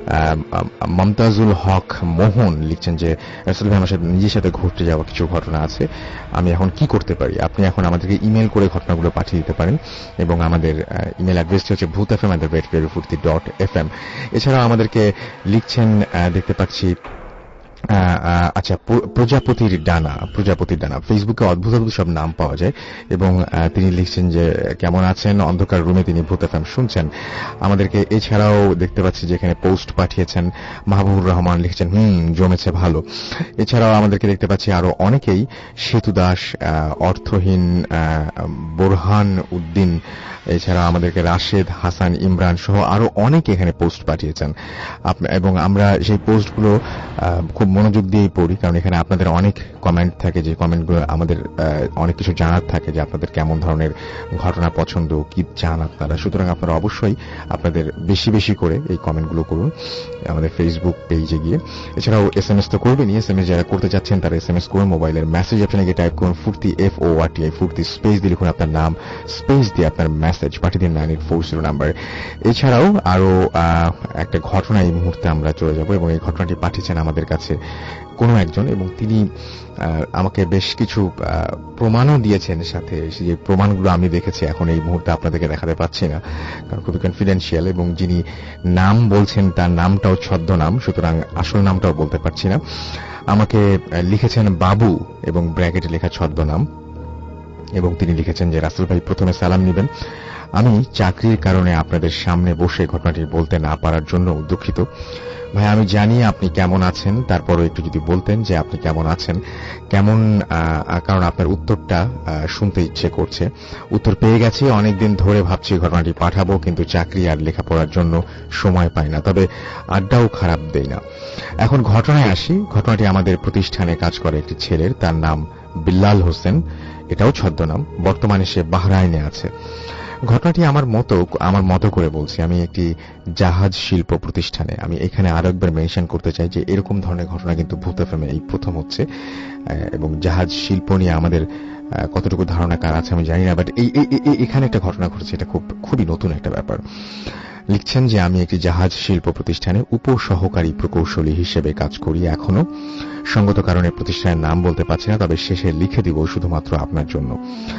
মমতাজুল হক মোহন লিখছেন যে আসলে আমার সাথে নিজের সাথে ঘটতে যাওয়া কিছু ঘটনা আছে, আমি এখন কি করতে পারি। আপনি এখন আমাদেরকে ইমেল করে ঘটনাগুলো পাঠিয়ে দিতে পারেন, এবং আমাদের ইমেল অ্যাড্রেসটি হচ্ছে bhutfm@radiofurti.fm। এছাড়াও আমাদেরকে লিখছেন দেখতে পাচ্ছি আচ্ছা, প্রজাপতির ডানা ফেসবুকে অদ্ভুত অদ্ভুত সব নাম পাওয়া যায়, এবং তিনি লিখছেন যে কেমন আছেন, অন্ধকার রুমে তিনি ভূত এফএম শুনছেন আমাদেরকে। এছাড়াও দেখতে পাচ্ছি যে এখানে পোস্ট পাঠিয়েছেন মাহবুবুর রহমান, লিখছেন জমেছে ভালো। এছাড়াও আমাদেরকে দেখতে পাচ্ছি আরো অনেকেই, সেতু দাস, অর্থহীন, বোরহান উদ্দিন, এছাড়া আমাদেরকে রাশেদ, হাসান, ইমরান সহ আরো অনেকে এখানে পোস্ট পাঠিয়েছেন, এবং আমরা সেই পোস্টগুলো খুব মনোযোগ দিয়েই পড়ি, কারণ এখানে আপনাদের অনেক কমেন্ট থাকে, যে কমেন্টগুলো আমাদের অনেক কিছু জানার থাকে, যে আপনাদের কেমন ধরনের ঘটনা পছন্দ, কি চান আপনারা। সুতরাং আপনারা অবশ্যই আপনাদের বেশি বেশি করে এই কমেন্টগুলো করুন আমাদের ফেসবুক পেজে গিয়ে। এছাড়াও SMS তো করবেনই, SMS যারা করতে চাচ্ছেন তারা SMS করুন, মোবাইলের মেসেজ অপশনে গিয়ে টাইপ করুন ফুর্তি, FORTI ফুর্তি, স্পেস দিয়ে লিখুন আপনার নাম, স্পেস দিয়ে আপনার মেসেজ পাঠিয়ে দিন 9840 নাম্বার। এছাড়াও আরো একটা ঘটনা এই মুহূর্তে আমরা চলে যাব, এবং এই ঘটনাটি পাঠিয়েছেন আমাদের কাছে কোনো একজন, এবং তিনি আমাকে বেশ কিছু প্রমাণও দিয়েছেন সাথে। যে প্রমাণগুলো আমি দেখেছি এখন এই মুহূর্তে আপনাদেরকে দেখাতে পাচ্ছি না, কারণ খুবই কনফিডেন্সিয়াল, এবং যিনি নাম বলছেন তার নামটাও ছদ্মনাম, সুতরাং আসল নামটাও বলতে পারছি না। আমাকে লিখেছেন বাবু এবং ব্র্যাকেটে লেখা ছদ্মনাম, এবং তিনি লিখেছেন যে রাসেল ভাই, প্রথমে সালাম নেবেন। আমি চাকরির কারণে আপনাদের সামনে বসে ঘটনাটি বলতে না পারার জন্য দুঃখিত। ভাই, আমি জানি আপনি কেমন আছেন, তারপরও একটু যদি বলতেন যে আপনি কেমন আছেন, কেমন, কারণ আপনার উত্তরটা শুনতে ইচ্ছে করছে। উত্তর পেয়ে গেছি, অনেকদিন ধরে ভাবছি ঘটনাটি পাঠাবো, কিন্তু চাকরি আর লেখাপড়ার জন্য সময় পাই না, তবে আড্ডাও খারাপ দেই না। এখন ঘটনায় আসি। ঘটনাটি আমাদের প্রতিষ্ঠানে কাজ করে একটি ছেলের, তার নাম বিল্লাল হোসেন, এটাও ছদ্মনাম। বর্তমানে সে বাহরাইনে আছে। ঘটনাটি আমার মতো করে বলছি। আমি একটি জাহাজ শিল্প প্রতিষ্ঠানে, আমি এখানে আরো একবার মেনশন করতে চাই যে এরকম ধরনের ঘটনা কিন্তু ভূত এফএমে এই প্রথম হচ্ছে, এবং জাহাজ শিল্প নিয়ে আমাদের কতটুকু ধারণা কার আছে আমি জানি না, বাট এখানে একটা ঘটনা ঘটেছে, এটা খুবই নতুন একটা ব্যাপার। লিখছেন যে আমি একটি জাহাজ শিল্প প্রতিষ্ঠানে উপসহকারী প্রকৌশলী হিসেবে কাজ করি এখনো। সঙ্গত কারণে প্রতিষ্ঠানের নাম বলতে পারছি না, তবে শেষে লিখে দিব শুধুমাত্র আপনার জন্য।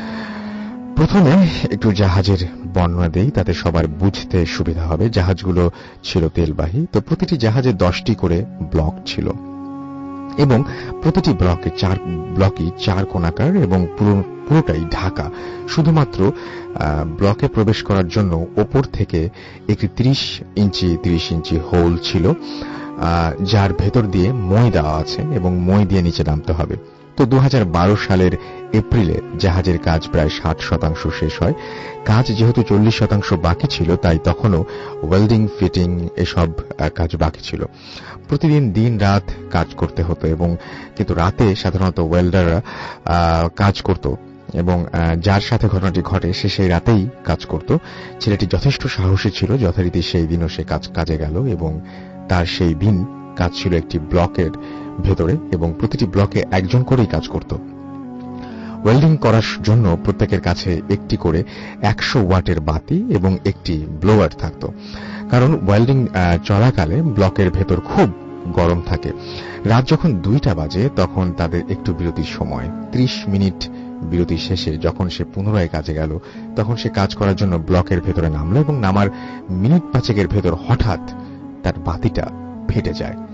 প্রথমে একটু জাহাজের বর্ণনা দেই, তাতে সবার বুঝতে সুবিধা হবে। জাহাজগুলো ছিল তেলবাহী, তো প্রতিটি জাহাজে 10টি করে ব্লক ছিল, এবং প্রতিটি ব্লকই 4 কোণাকার, এবং পুরোটাই ঢাকা। শুধুমাত্র ব্লকে প্রবেশ করার জন্য ওপর থেকে একটি 30 ইঞ্চি হোল ছিল, যার ভেতর দিয়ে মই দেওয়া আছে, এবং মই দিয়ে নিচে নামতে হবে। তো 2012 সালের এপ্রিলে জাহাজের কাজ প্রায় 60% শেষ হয়। কাজ যেহেতু 40% বাকি ছিল, তাই তখনও ওয়েল্ডিং, ফিটিং এসব কাজ বাকি ছিল। প্রতিদিন দিন রাত কাজ করতে হতো, এবং কিন্তু রাতে সাধারণত ওয়েল্ডাররা কাজ করত, এবং যার সাথে ঘটনাটি ঘটে সে সেই রাতেই কাজ করত। ছেলেটি যথেষ্ট সাহসী ছিল, যথারীতি সেই দিনও সে কাজে গেল, এবং তার সেই দিন কাজ ছিল একটি ব্লকের ভেতরে, এবং প্রতিটি ব্লকে একজন করেই কাজ করত। ওয়েল্ডিং করার জন্য প্রত্যেকের কাছে একটি করে 100 ওয়াটের বাতি এবং একটি ব্লোয়ার থাকত, কারণ ওয়েল্ডিং চলাকালে ব্লকের ভেতর খুব গরম থাকে। রাত যখন 2টা বাজে তখন তাদের একটু বিরতির সময়। 30 মিনিট বিরতি শেষে যখন সে পুনরায় কাজে গেল, তখন সে কাজ করার জন্য ব্লকের ভেতরে নামল, এবং নামার মিনিট 5 ভেতর হঠাৎ তার বাতিটা ফেটে যায়।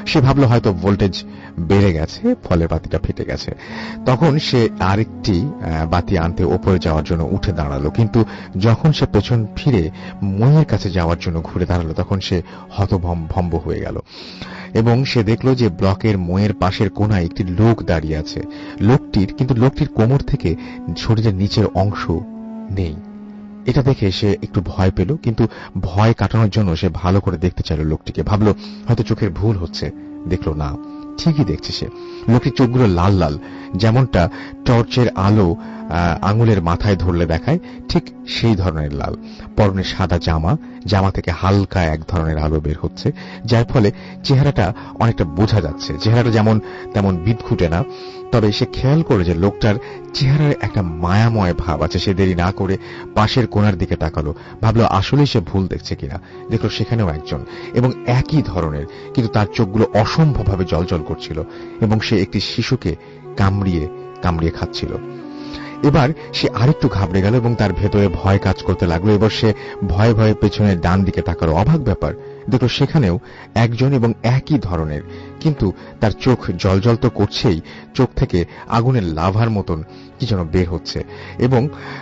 সে ভাবলো হয়তো ভোল্টেজ বেড়ে গেছে, ফলের বাতিটা ফেটে গেছে। তখন সে আরেকটি বাতি আনতে ওপরে যাওয়ার জন্য উঠে দাঁড়ালো, কিন্তু যখন সে পেছন ফিরে মইয়ের কাছে যাওয়ার জন্য ঘুরে দাঁড়ালো তখন সে হতভম্ব হয়ে গেল এবং সে দেখলো যে ব্লকের মইয়ের পাশের কোণায় একটি লোক দাঁড়িয়ে আছে। লোকটির কোমর থেকে শরীরের নিচের অংশ নেই। এটা দেখে সে একটু ভয় পেল, কিন্তু ভয় কাটানোর জন্য সে ভালো করে দেখতে চাইল লোকটিকে। ভাবলো হয়তো চোখের ভুল হচ্ছে। দেখলো না, ঠিকই দেখছে সে। লোকটির চোখগুলো লাল লাল, যেমনটা টর্চের আলো আঙুলের মাথায় ধরলে দেখায়, ঠিক সেই ধরনের লাল। পরনে সাদা জামা থেকে হালকা এক ধরনের আলো বের হচ্ছে, যার ফলে চেহারাটা অনেকটা বোঝা যাচ্ছে। চেহারাটা যেমন তেমন বিদঘুটে না, তবে সে খেয়াল করে যে লোকটার চেহারার একটা মায়াময় ভাব আছে। সে দেরি না করে পাশের কোণার দিকে তাকালো, ভাবলো আসলেই সে ভুল দেখছে কিনা। দেখলো সেখানেও একজন, এবং একই ধরনের, কিন্তু তার চোখগুলো অসম্ভবভাবে জ্বলজ্বল করছিল এবং সে একটি শিশুকে কামড়িয়ে খাচ্ছিল। এবার সে আরেকটু ঘাবড়ে গেল এবং তার ভেতরে ভয় কাজ করতে লাগলো। এবার সে ভয়ে ভয়ে পেছনের ডান দিকে তাকালো। অবাক ব্যাপার, দেখলো সেখানেও একজন এবং একই ধরনের, কিন্তু তার চোখ জ্বলজ্বল তো করছেই, চোখ থেকে আগুনের লাভার মতন কি যেন বের হচ্ছে। এবং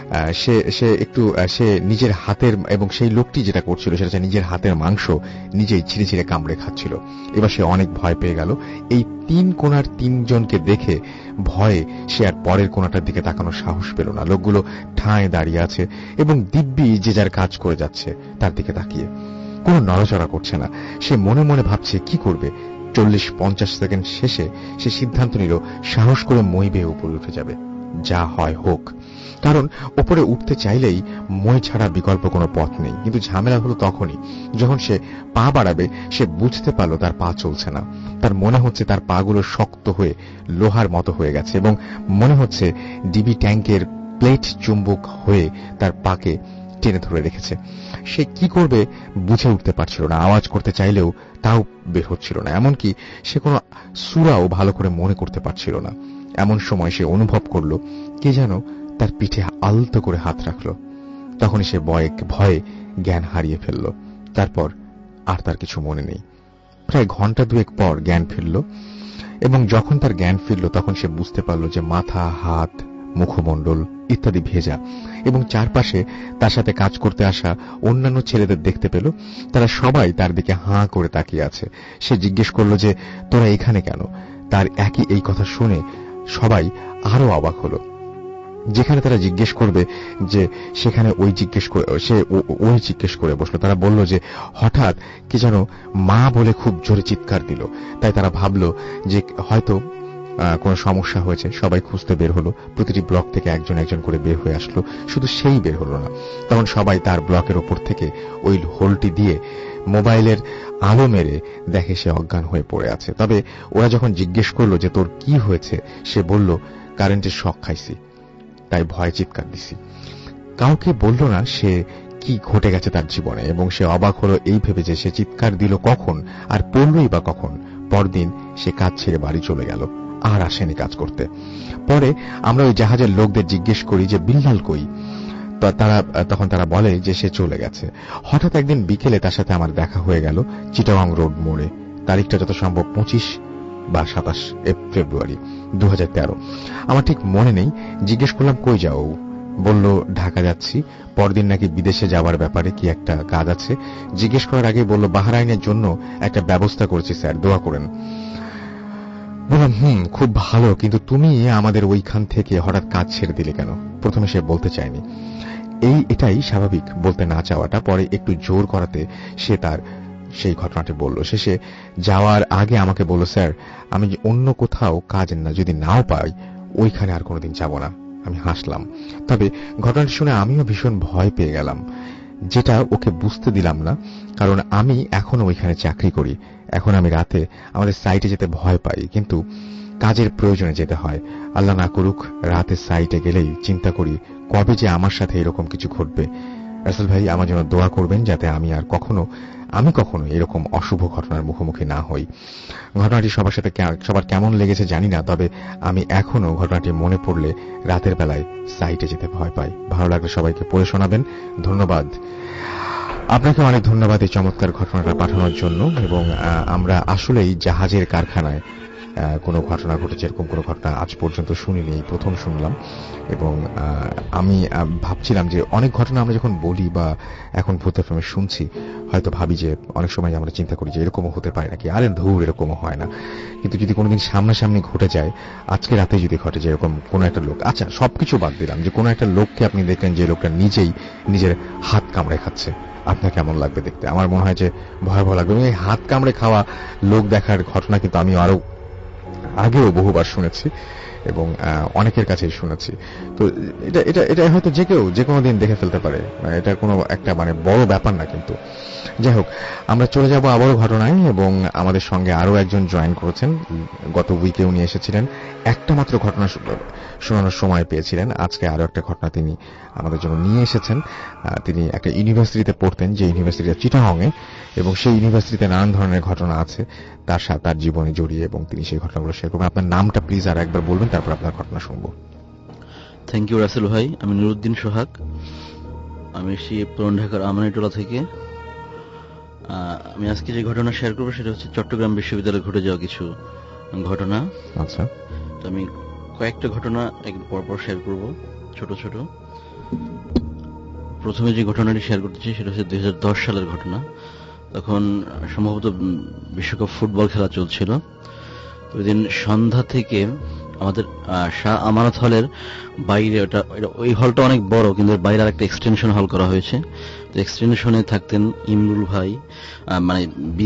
সে নিজের হাতের, এবং সেই লোকটি যেটা করছিল সেটা নিজের হাতের মাংস নিজেই ছিঁড়ে ছিঁড়ে কামড়ে খাচ্ছিল। এবার সে অনেক ভয় পেয়ে গেল। এই তিন কোণার তিনজনকে দেখে ভয়ে সে আর পরের কোণাটার দিকে তাকানোর সাহস পেল না। লোকগুলো ঠায় দাঁড়িয়ে আছে এবং দিব্যি যে যার কাজ করে যাচ্ছে তার দিকে তাকিয়ে, কোনো নড়াচড়া করছে না। সে মনে মনে ভাবছে কি করবে। 40-50 সেকেন্ড শেষে সে সিদ্ধান্ত নিল সাহস করে মই বেয়ে উপরে উঠে যাবে, যা হয় হোক। কারণ ওপরে উঠতে চাইলেই মই ছাড়া বিকল্প কোনো পথ নেই। কিন্তু ঝামেলা হলো তখনই যখন সে পা বাড়াবে। সে বুঝতে পারল তার পা চলছে না। তার মনে হচ্ছে তার পাগুলো শক্ত হয়ে লোহার মতো হয়ে গেছে এবং মনে হচ্ছে ডিবি ট্যাঙ্কের প্লেট চুম্বক হয়ে তার পাকে টেনে ধরে রেখেছে। সে কি করবে বুঝে উঠতে পারছিল না। আওয়াজ করতে চাইলেও তাও বের হচ্ছিল না, এমনকি সে কোনো সূরাও ভালো করে মনে করতে পারছিল না। এমন সময় সে অনুভব করল কে যেন তার পিঠে আলতো করে হাত রাখল। তখনই সে ভয়ে জ্ঞান হারিয়ে ফেলল। তারপর আর তার কিছু মনে নেই। প্রায় ঘন্টা দুয়েক পর জ্ঞান ফিরল, এবং যখন তার জ্ঞান ফিরল তখন সে বুঝতে পারল যে মাথা, হাত, মুখমণ্ডল ইত্যাদি ভেজা, এবং চারপাশে তার সাথে কাজ করতে আসা অন্যান্য ছেলেদের দেখতে পেল। তারা সবাই তার দিকে হাঁ করে তাকিয়ে আছে। সে জিজ্ঞেস করল যে তোরা এখানে কেন? তার একই এই কথা শুনে সবাই আরো অবাক হলো। যেখানে তারা জিজ্ঞেস করবে যে সেখানে ওই জিজ্ঞেস করে বসলো। তারা বলল যে হঠাৎ কি যেন মা বলে খুব জোরে চিৎকার দিল। তাই তারা ভাবলো যে হয়তো কোনো সমস্যা হয়েছে। সবাই খুঁজতে বের হলো। প্রতিটি ব্লক থেকে একজন একজন করে বের হয়ে আসলো, শুধু সেই বের হলো না। তখন সবাই তার ব্লকের ওপর থেকে ওই হোলটি দিয়ে মোবাইলের আলো মেরে দেখে সে অজ্ঞান হয়ে পড়ে আছে। তবে ওরা যখন জিজ্ঞেস করলো যে তোর কি হয়েছে, সে বলল কারেন্টের শক খাইছি, তাই ভয় চিৎকার দিছি। কাউকে বলল না সে কি ঘটে গেছে তার জীবনে, এবং সে অবাক হলো এই ভেবে যে সে চিৎকার দিল কখন আর পড়লই বা কখন। পরদিন সে কাজ ছেড়ে বাড়ি চলে গেল, আর আসেনি কাজ করতে। পরে আমরা ওই জাহাজের লোকদের জিজ্ঞেস করি যে বিল্লাল কই। তখন তারা বলে যে সে চলে গেছে। হঠাৎ একদিন বিকেলে তার সাথে আমার দেখা হয়ে গেল চিটাগাং রোড মোড়ে। তারিখটা যত সম্ভব 25 বা 27 ফেব্রুয়ারি 2013। আমার ঠিক মনে নেই। জিজ্ঞেস করলাম কই যাও? বলল ঢাকা যাচ্ছি। পরদিন নাকি বিদেশে যাওয়ার ব্যাপারে কি একটা কাজ আছে। জিজ্ঞেস করার আগে বলল বাহরাইনের জন্য একটা ব্যবস্থা করেছি স্যার, দোয়া করেন। বললাম খুব ভালো, কিন্তু তুমি আমাদের ওইখান থেকে হঠাৎ কাজ ছেড়ে দিলে কেন? প্রথমে সে বলতে চায়নি। এটাই স্বাভাবিক, বলতে না চাওয়াটা। পরে একটু জোর করাতে সে তার সেই ঘটনাটি বলল। শেষে যাওয়ার আগে আমাকে বলল স্যার আমি অন্য কোথাও কাজ যদি নাও পাই ওইখানে আর কোনোদিন যাব না। আমি হাসলাম। তবে ঘটনাটি শুনে আমিও ভীষণ ভয় পেয়ে গেলাম, যেটা ওকে বুঝতে দিলাম না, কারণ আমি এখনো ওইখানে চাকরি করি। এখন আমি রাতে আমাদের সাইটে যেতে ভয় পাই, কিন্তু কাজের প্রয়োজনে যেতে হয়। আল্লাহ না করুক রাতে সাইটে গেলেই চিন্তা করি কবে যে আমার সাথে এরকম কিছু ঘটবে। রাসেল ভাই আমার জন্য দোয়া করবেন যাতে আমি কখনো এরকম অশুভ ঘটনার মুখোমুখি না হই। ঘটনাটি সবার কেমন লেগেছে জানি না, তবে আমি এখনো ঘটনাটি মনে পড়লে রাতের বেলায় সাইটে যেতে ভয় পাই। ভালো লাগলে সবাইকে পড়ে শোনাবেন। ধন্যবাদ। আপনাকে অনেক ধন্যবাদ এই চমৎকার ঘটনাটা পাঠানোর জন্য। এবং আমরা আসলেই জাহাজের কারখানায় কোনো ঘটনা ঘটেছে এরকম কোনো ঘটনা আজ পর্যন্ত শুনিনি, প্রথম শুনলাম। এবং আমি ভাবছিলাম যে অনেক ঘটনা আমরা যখন বলি বা এখন ভূত এফএমে শুনছি, হয়তো ভাবি যে অনেক সময় আমরা চিন্তা করি যে এরকমও হতে পারে নাকি, আরে ধুর এরকমও হয় না। কিন্তু যদি কোনোদিন সামনাসামনি ঘটে যায়, আজকে রাতে যদি ঘটে যে এরকম কোনো একটা লোক, আচ্ছা সবকিছু বাদ দিলাম, যে কোনো একটা লোককে আপনি দেখলেন যে লোকটা নিজেই নিজের হাত কামড়ে খাচ্ছে, আপনার কেমন লাগবে দেখতে? আমার মনে হয় যে ভয়াবহ লাগবে। এবং এই হাত কামড়ে খাওয়া লোক দেখার ঘটনা কিন্তু আমি আরো আগেও বহুবার শুনেছি এবং অনেকের কাছেই শুনেছি। তো এটা এটা এটা হয়তো যে কেউ যে কোনো দিন দেখে ফেলতে পারে, এটা কোনো একটা মানে বড় ব্যাপার না। কিন্তু যাই হোক, আমরা চলে যাব আবারও ঘটনায়। এবং আমাদের সঙ্গে আরো একজন জয়েন করেছেন। গত উইকে উনি এসেছিলেন, একটা মাত্র ঘটনা শোনানোর সময় পেয়েছিলেন। আজকে আরো একটা ঘটনা তিনি আমাদের জন্য নিয়ে এসেছেন। তিনি একটা ইউনিভার্সিটিতে পড়তেন, যে ইউনিভার্সিটিটা চিটাগংয়ে, এবং সেই ইউনিভার্সিটিতে নানান ধরনের ঘটনা আছে তার সাথে, তার জীবনে জড়িয়ে, এবং তিনি সেই ঘটনাগুলো শেয়ার করবেন। আপনার নামটা প্লিজ আর একবার বলবেন, তারপর আপনার ঘটনা শুনবো। থ্যাংক ইউ রাসেল ভাই। আমি নুরুদ্দিন সোহাগ, আমি এসেছি পুরান ঢাকার আমানিটোলা থেকে। আমি আজকে যে ঘটনা শেয়ার করবো সেটা হচ্ছে চট্টগ্রাম বিশ্ববিদ্যালয়ে ঘটে যাওয়া কিছু ঘটনা। আচ্ছা, তো আমি কয়েকটা ঘটনা একটু পরপর শেয়ার করব, ছোট ছোট। প্রথমে যে ঘটনাটি শেয়ার করতেছি সেটা হচ্ছে 2010 সালের ঘটনা। তখন সম্ভবত বিশ্বকাপ ফুটবল খেলা চলছিল। ওই দিন সন্ধ্যা থেকে আমাদের শাহ আমানত হলের বাইরে, ওই হলটা অনেক বড়, কিন্তু বাইরে আর একটা এক্সটেনশন হল করা হয়েছে। তো এক্সটেনশনে থাকতেন ইমরুল ভাই, মানে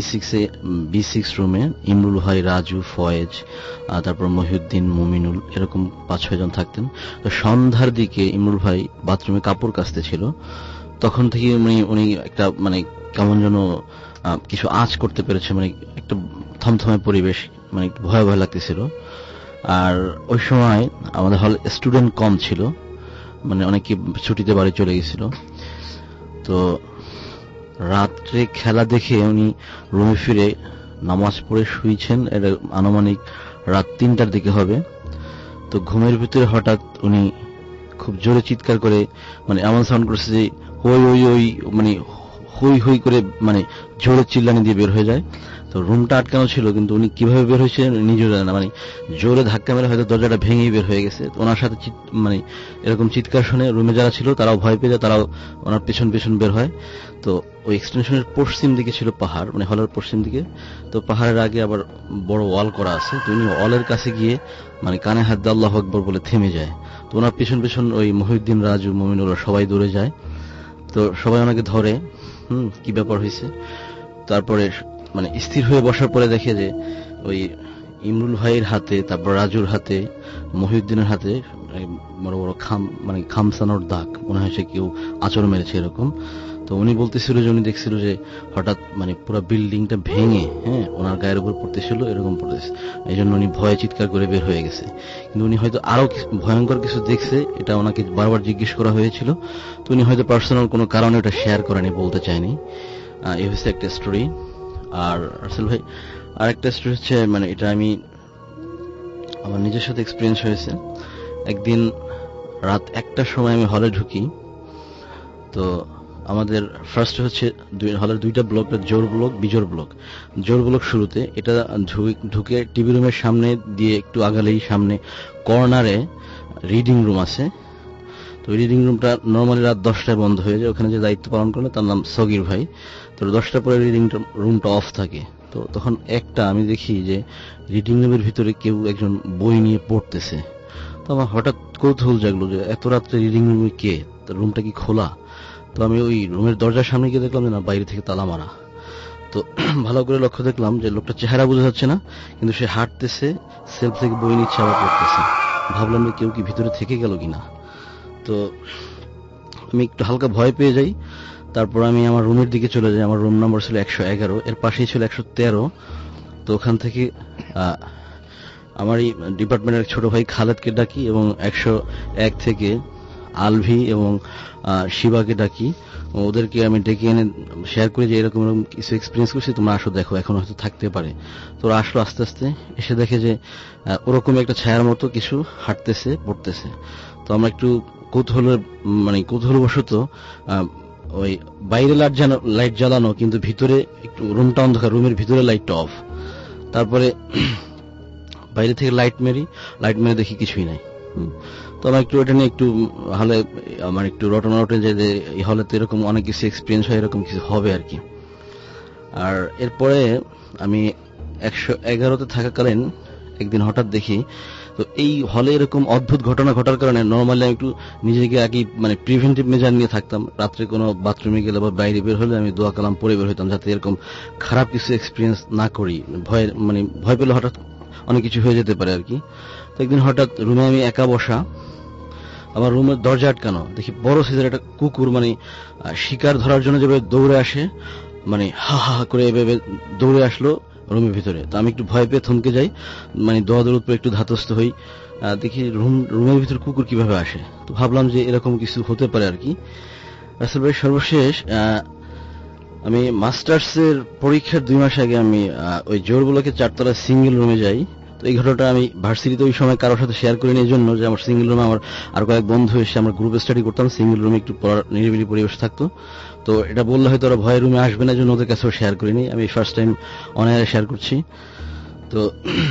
বি6 রুমে ইমরুল ভাই, রাজু, ফয়েজ, তারপর মহিউদ্দিন, মুমিনুল, এরকম 5-6 জন থাকতেন। তো সন্ধ্যার দিকে ইমরুল ভাই বাথরুমে কাপড় কাচতে ছিল। তখন থেকে উনি একটা মানে কেমন যেন কিছু আঁচ করতে পেরেছে, মানে একটা থমথমে পরিবেশ, মানে একটু ভয় ভয় লাগতেছিল। আর ওই সময় আমাদের হল স্টুডেন্ট কম ছিল, মানে অনেকে ছুটিতে বাড়ি চলে গেছিল। তো রাত্রে খেলা দেখে উনি রুমে ফিরে নামাজ পড়ে শুয়েছেন। এটা আনুমানিক রাত 3টার দিকে হবে। তো ঘুমের ভিতরে হঠাৎ উনি খুব জোরে চিৎকার করে, মানে এমন সাউন্ড করেছে যে হই হই হই, মানে হই হই করে, মানে জোরে চিল্লানি দিয়ে বের হয়ে যায়। তো রুমটা আটকানো ছিল, কিন্তু উনি কিভাবে বের হয়েছে নিজেও জানে না, মানে জোরে ধাক্কা মেরে হয়তো দরজাটা ভেঙেই বের হয়ে গেছে। ওনার সাথে মানে এরকম চিৎকার শুনে রুমে যারা ছিল তারাও ভয় পেয়ে যায়, তারাও ওনার পেছন পেছন বের হয়। তো ওই এক্সটেনশনের পশ্চিম দিকে ছিল পাহাড়, মানে হলের পশ্চিম দিকে। তো পাহাড়ের আগে আবার বড় ওয়াল করা আছে। তো উনি ওয়ালের কাছে গিয়ে মানে কানে হাত দিয়ে আল্লাহু আকবার বলে থেমে যায়। তো ওনার পেছন পেছন ওই মহিউদ্দিন, রাজু, মুমিনুল সবাই দৌড়ে যায়। তো সবাই ওনাকে ধরে, কি ব্যাপার হয়েছে। তারপরে মানে স্থির হয়ে বসার পরে দেখে যে ওই ইমরুল ভাইয়ের হাতে, তারপর রাজুর হাতে, মহিউদ্দিনের হাতে বড় বড় মানে খামসানোর দাগ, মনে হয় সে কেউ আঁচড় মেরেছে এরকম। তো উনি বলতেছিল যে উনি দেখছিল যে হঠাৎ মানে পুরো বিল্ডিংটা ভেঙে ওনার গায়ের উপর পড়তেছিল, এরকম পড়তেছে। এই জন্য উনি ভয়ে চিৎকার করে বের হয়ে গেছে। কিন্তু উনি হয়তো আরো ভয়ঙ্কর কিছু দেখছে, এটা ওনাকে বারবার জিজ্ঞেস করা হয়েছিল। তো উনি হয়তো পার্সোনাল কোনো কারণে ওটা শেয়ার করেনি, বলতে চায়নি। এই হচ্ছে একটা স্টোরি। আর রাসেল ভাই, আর একটা স্টোরি হচ্ছে, মানে এটা আমি আমার নিজের সাথে এক্সপিরিয়েন্স হয়েছে। একদিন রাত 1টার সময় আমি হলে ঢুকি। তো আমাদের ফার্স্ট হচ্ছে হলের 2টা ব্লক, জোর ব্লক, বিজোর ব্লক। জোর ব্লক শুরুতে, এটা ঢুকে টিভি রুমের সামনে দিয়ে একটু আগালেই সামনে কর্নারে রিডিং রুম আছে। তো রিডিং রুমটা নর্মালি রাত 10টায় বন্ধ হয়ে যায়। ওখানে যে দায়িত্ব পালন করে তার নাম সগির ভাই। তো 10টার পরে রিডিং রুমটা অফ থাকে। তো তখন আমি দেখি যে রিডিং রুমের ভিতরে কেউ একজন বই নিয়ে পড়তেছে। তো আমার হঠাৎ কৌতূহল জাগলো যে এত রাত্রে রিডিং রুমে কে, রুমটা কি খোলা? তো আমি ওই রুমের দরজার সামনে গিয়ে দেখলাম যে না, বাইরে থেকে তালা মারা। তো ভালো করে লক্ষ্য দেখলাম যে লোকটা চেহারা বোঝা যাচ্ছে না, কিন্তু সে হাঁটতেছে, সেলফ থেকে বই নিচ্ছে, আবার পড়তেছে। ভাবলাম যে কেউ কি ভিতরে থেকে গেল কিনা। তো আমি একটু হালকা ভয় পেয়ে যাই। তারপর আমি আমার রুমের দিকে চলে যাই। আমার রুম নাম্বার ছিল 111, এর পাশেই ছিল 113। তো ওখান থেকে আমার এই ডিপার্টমেন্টের ছোট ভাই খালেদকে ডাকি, এবং 101 থেকে আলভি এবং শিবাকে ডাকি। ওদেরকে আমি ডেকে এনে শেয়ার করি যে এরকম এরকম কিছু এক্সপিরিয়েন্স করছি, তোমরা আসো দেখো, এখন হয়তো থাকতে পারে। তো ওরা আসলো আস্তে আস্তে, এসে দেখে যে ওরকম একটা ছায়ার মতো কিছু হাঁটতেছে, পড়তেছে। তো আমরা একটু কৌতূহলবশত ওই বাইরে লাইট জ্বালানো, কিন্তু ভিতরে একটু রুমটা অন্ধকার, রুমের ভিতরে লাইটটা অফ। তারপরে বাইরে থেকে লাইট মেরে দেখি কিছুই নাই। তো আমার একটু এটা নিয়ে একটু হলে আমার একটু রটনা রটে যে এই হলে তো এরকম অনেক কিছু এক্সপিরিয়েন্স হয়, এরকম কিছু হবে আর কি। আর এরপরে আমি 111তে থাকাকালীন একদিন হঠাৎ দেখি, তো এই হলে এরকম অদ্ভুত ঘটনা ঘটার কারণে নর্মালি আমি একটু নিজেকে আগে মানে প্রিভেন্টিভ মেজার নিয়ে থাকতাম। রাত্রে কোনো বাথরুমে গেলে বা বাইরে বের হলে আমি দোয়া কালাম পড়ে বের হইতাম, যাতে এরকম খারাপ কিছু এক্সপিরিয়েন্স না করি। ভয় পেলে হঠাৎ অনেক কিছু হয়ে যেতে পারে আর কি। তো একদিন হঠাৎ রুমে আমি একা বসা, আমার রুমের দরজা আটকানো, দেখি বড় সাইজের একটা কুকুর মানে শিকার ধরার জন্য যেভাবে দৌড়ে আসে, মানে হা হা করে এভাবে দৌড়ে আসলো রুমের ভিতরে। তো আমি একটু ভয় পেয়ে থমকে যাই, মানে দৌড় উপরে একটু ধাতস্থ হই, দেখি রুমের ভিতরে কুকুর কিভাবে আসে। তো ভাবলাম যে এরকম কিছু হতে পারে আর কি। আসলে ভাই সর্বশেষ আমি মাস্টার্সের পরীক্ষার 2 মাস আগে আমি ওই জোরগুলোকে 4তলা সিঙ্গেল রুমে যাই। তো এই ঘটনাটা আমি ভার্সিটিতে ওই সময় কারোর সাথে শেয়ার করিনি, এই জন্য যে আমার সিঙ্গেল রুমে আমার আর কয়েক বন্ধু এসে আমরা গ্রুপে স্টাডি করতাম, সিঙ্গেল রুমে একটু নিরিবিলি পরিবেশ থাকতো। তো এটা বললে হয়তো ওরা ভয়ের রুমে আসবে না, জন্য ওদের কাছেও শেয়ার করিনি, আমি ফার্স্ট টাইম অনলাইনে শেয়ার করছি। তো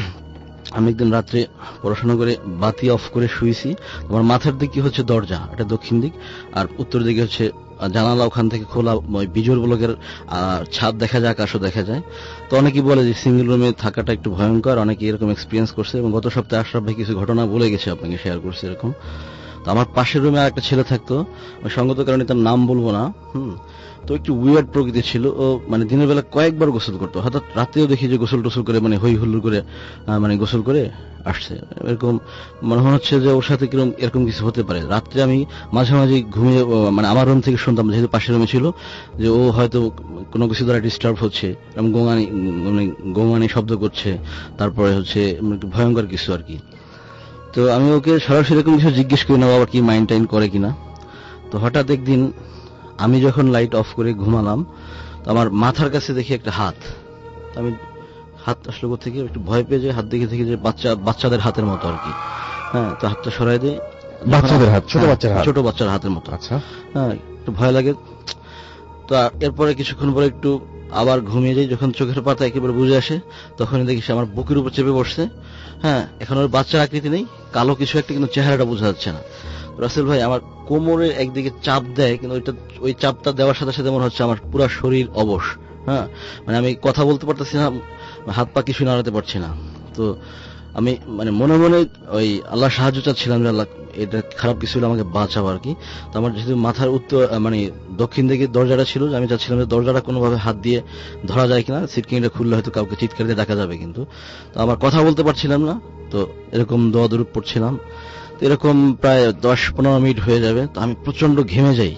আমি একদিন রাত্রে পড়াশোনা করে বাতি অফ করে শুয়েছি। আমার মাথার দিকে হচ্ছে দরজা, এটা দক্ষিণ দিক, আর উত্তর দিকে হচ্ছে জানালা, ওখান থেকে খোলা বিজোর ব্লকের ছাদ দেখা যায়, আকাশও দেখা যায়। তো অনেকেই বলে যে সিঙ্গেল রুমে থাকাটা একটু ভয়ঙ্কর, অনেকে এরকম এক্সপিরিয়েন্স করছে, এবং গত সপ্তাহে আশরাফ ভাই কিছু ঘটনা বলে গেছে, আপনাকে শেয়ার করছে এরকম। তো আমার পাশের রুমে আর একটা ছেলে থাকতো, সঙ্গত কারণে তার নাম বলবো না। তো একটু উইয়ার্ড প্রকৃতি ছিল, ও মানে দিনের বেলা কয়েকবার গোসল করতো, হঠাৎ রাতেও দেখি যে গোসল টোসল করে মানে হই হুল্লুর করে মানে গোসল করে আসছে। এরকম মনে হচ্ছে যে ওর সাথে কিরকম এরকম কিছু হতে পারে। রাত্রে আমি মাঝে মাঝে ঘুমিয়ে মানে আমার রুম থেকে শুনতাম, যেহেতু পাশের রুমে ছিল, যে ও হয়তো কোনো কিছু দ্বারা ডিস্টার্ব হচ্ছে, এবং গোঙানি শব্দ করছে, তারপরে হচ্ছে একটু ভয়ঙ্কর কিছু আর কি। তো আমি ওকে সরাসরি এরকম কিছু জিজ্ঞেস করি না, বাবা কি মাইন্ড টাইন করে কিনা। তো হঠাৎ একদিন আমি যখন লাইট অফ করে ঘুমালাম, তো আমার মাথার কাছে দেখি একটা হাত। আমি হাত আসলো কোথেকে, একটু ভয় পেয়ে যায়, হাত দেখে যে বাচ্চাদের হাতের মতো আর কি। হ্যাঁ, তো হাতটা সরাই দিয়ে, বাচ্চাদের হাত, ছোট বাচ্চার হাতের মতো। আচ্ছা, হ্যাঁ, একটু ভয় লাগে। তো এরপরে কিছুক্ষণ পরে একটু আবার ঘুমিয়ে যাই, যখন চোখের পাতা একেবারে বুঝে আসে, তখনই দেখি সে আমার বুকের উপর চেপে বসছে। হ্যাঁ, এখন ওর বাচ্চার আকৃতি নেই, কালো কিছু একটা, কিন্তু চেহারাটা বোঝা যাচ্ছে না। রাসেল ভাই আমার কোমরের একদিকে চাপ দেয়, কিন্তু ওই চাপটা দেওয়ার সাথে সাথে মনে হচ্ছে আমার পুরো শরীর অবশ। হ্যাঁ, মানে আমি কথা বলতে পারতেছি না, হাত পা কিছু নাড়াতে পারছি না। তো আমি মানে মনে মনে ওই আল্লাহ সাহায্য চাচ্ছিলাম যে আল্লাহ এটা খারাপ কিছু হলে আমাকে বাঁচাবো আর কি। তো আমার যেহেতু মাথার উত্তর মানে দক্ষিণ দিকে দরজাটা ছিল, আমি চাচ্ছিলাম যে দরজাটা কোনোভাবে হাত দিয়ে ধরা যায় কিনা, সিটকিংটা খুললে হয়তো কাউকে চিৎকার দিয়ে দেখা যাবে, কিন্তু তো আমার কথা বলতে পারছিলাম না। তো এরকম দোয়া দরুদ পড়ছিলাম। তো এরকম প্রায় 10-15 মিনিট হয়ে যাবে। তো আমি প্রচন্ড ঘেমে যাই।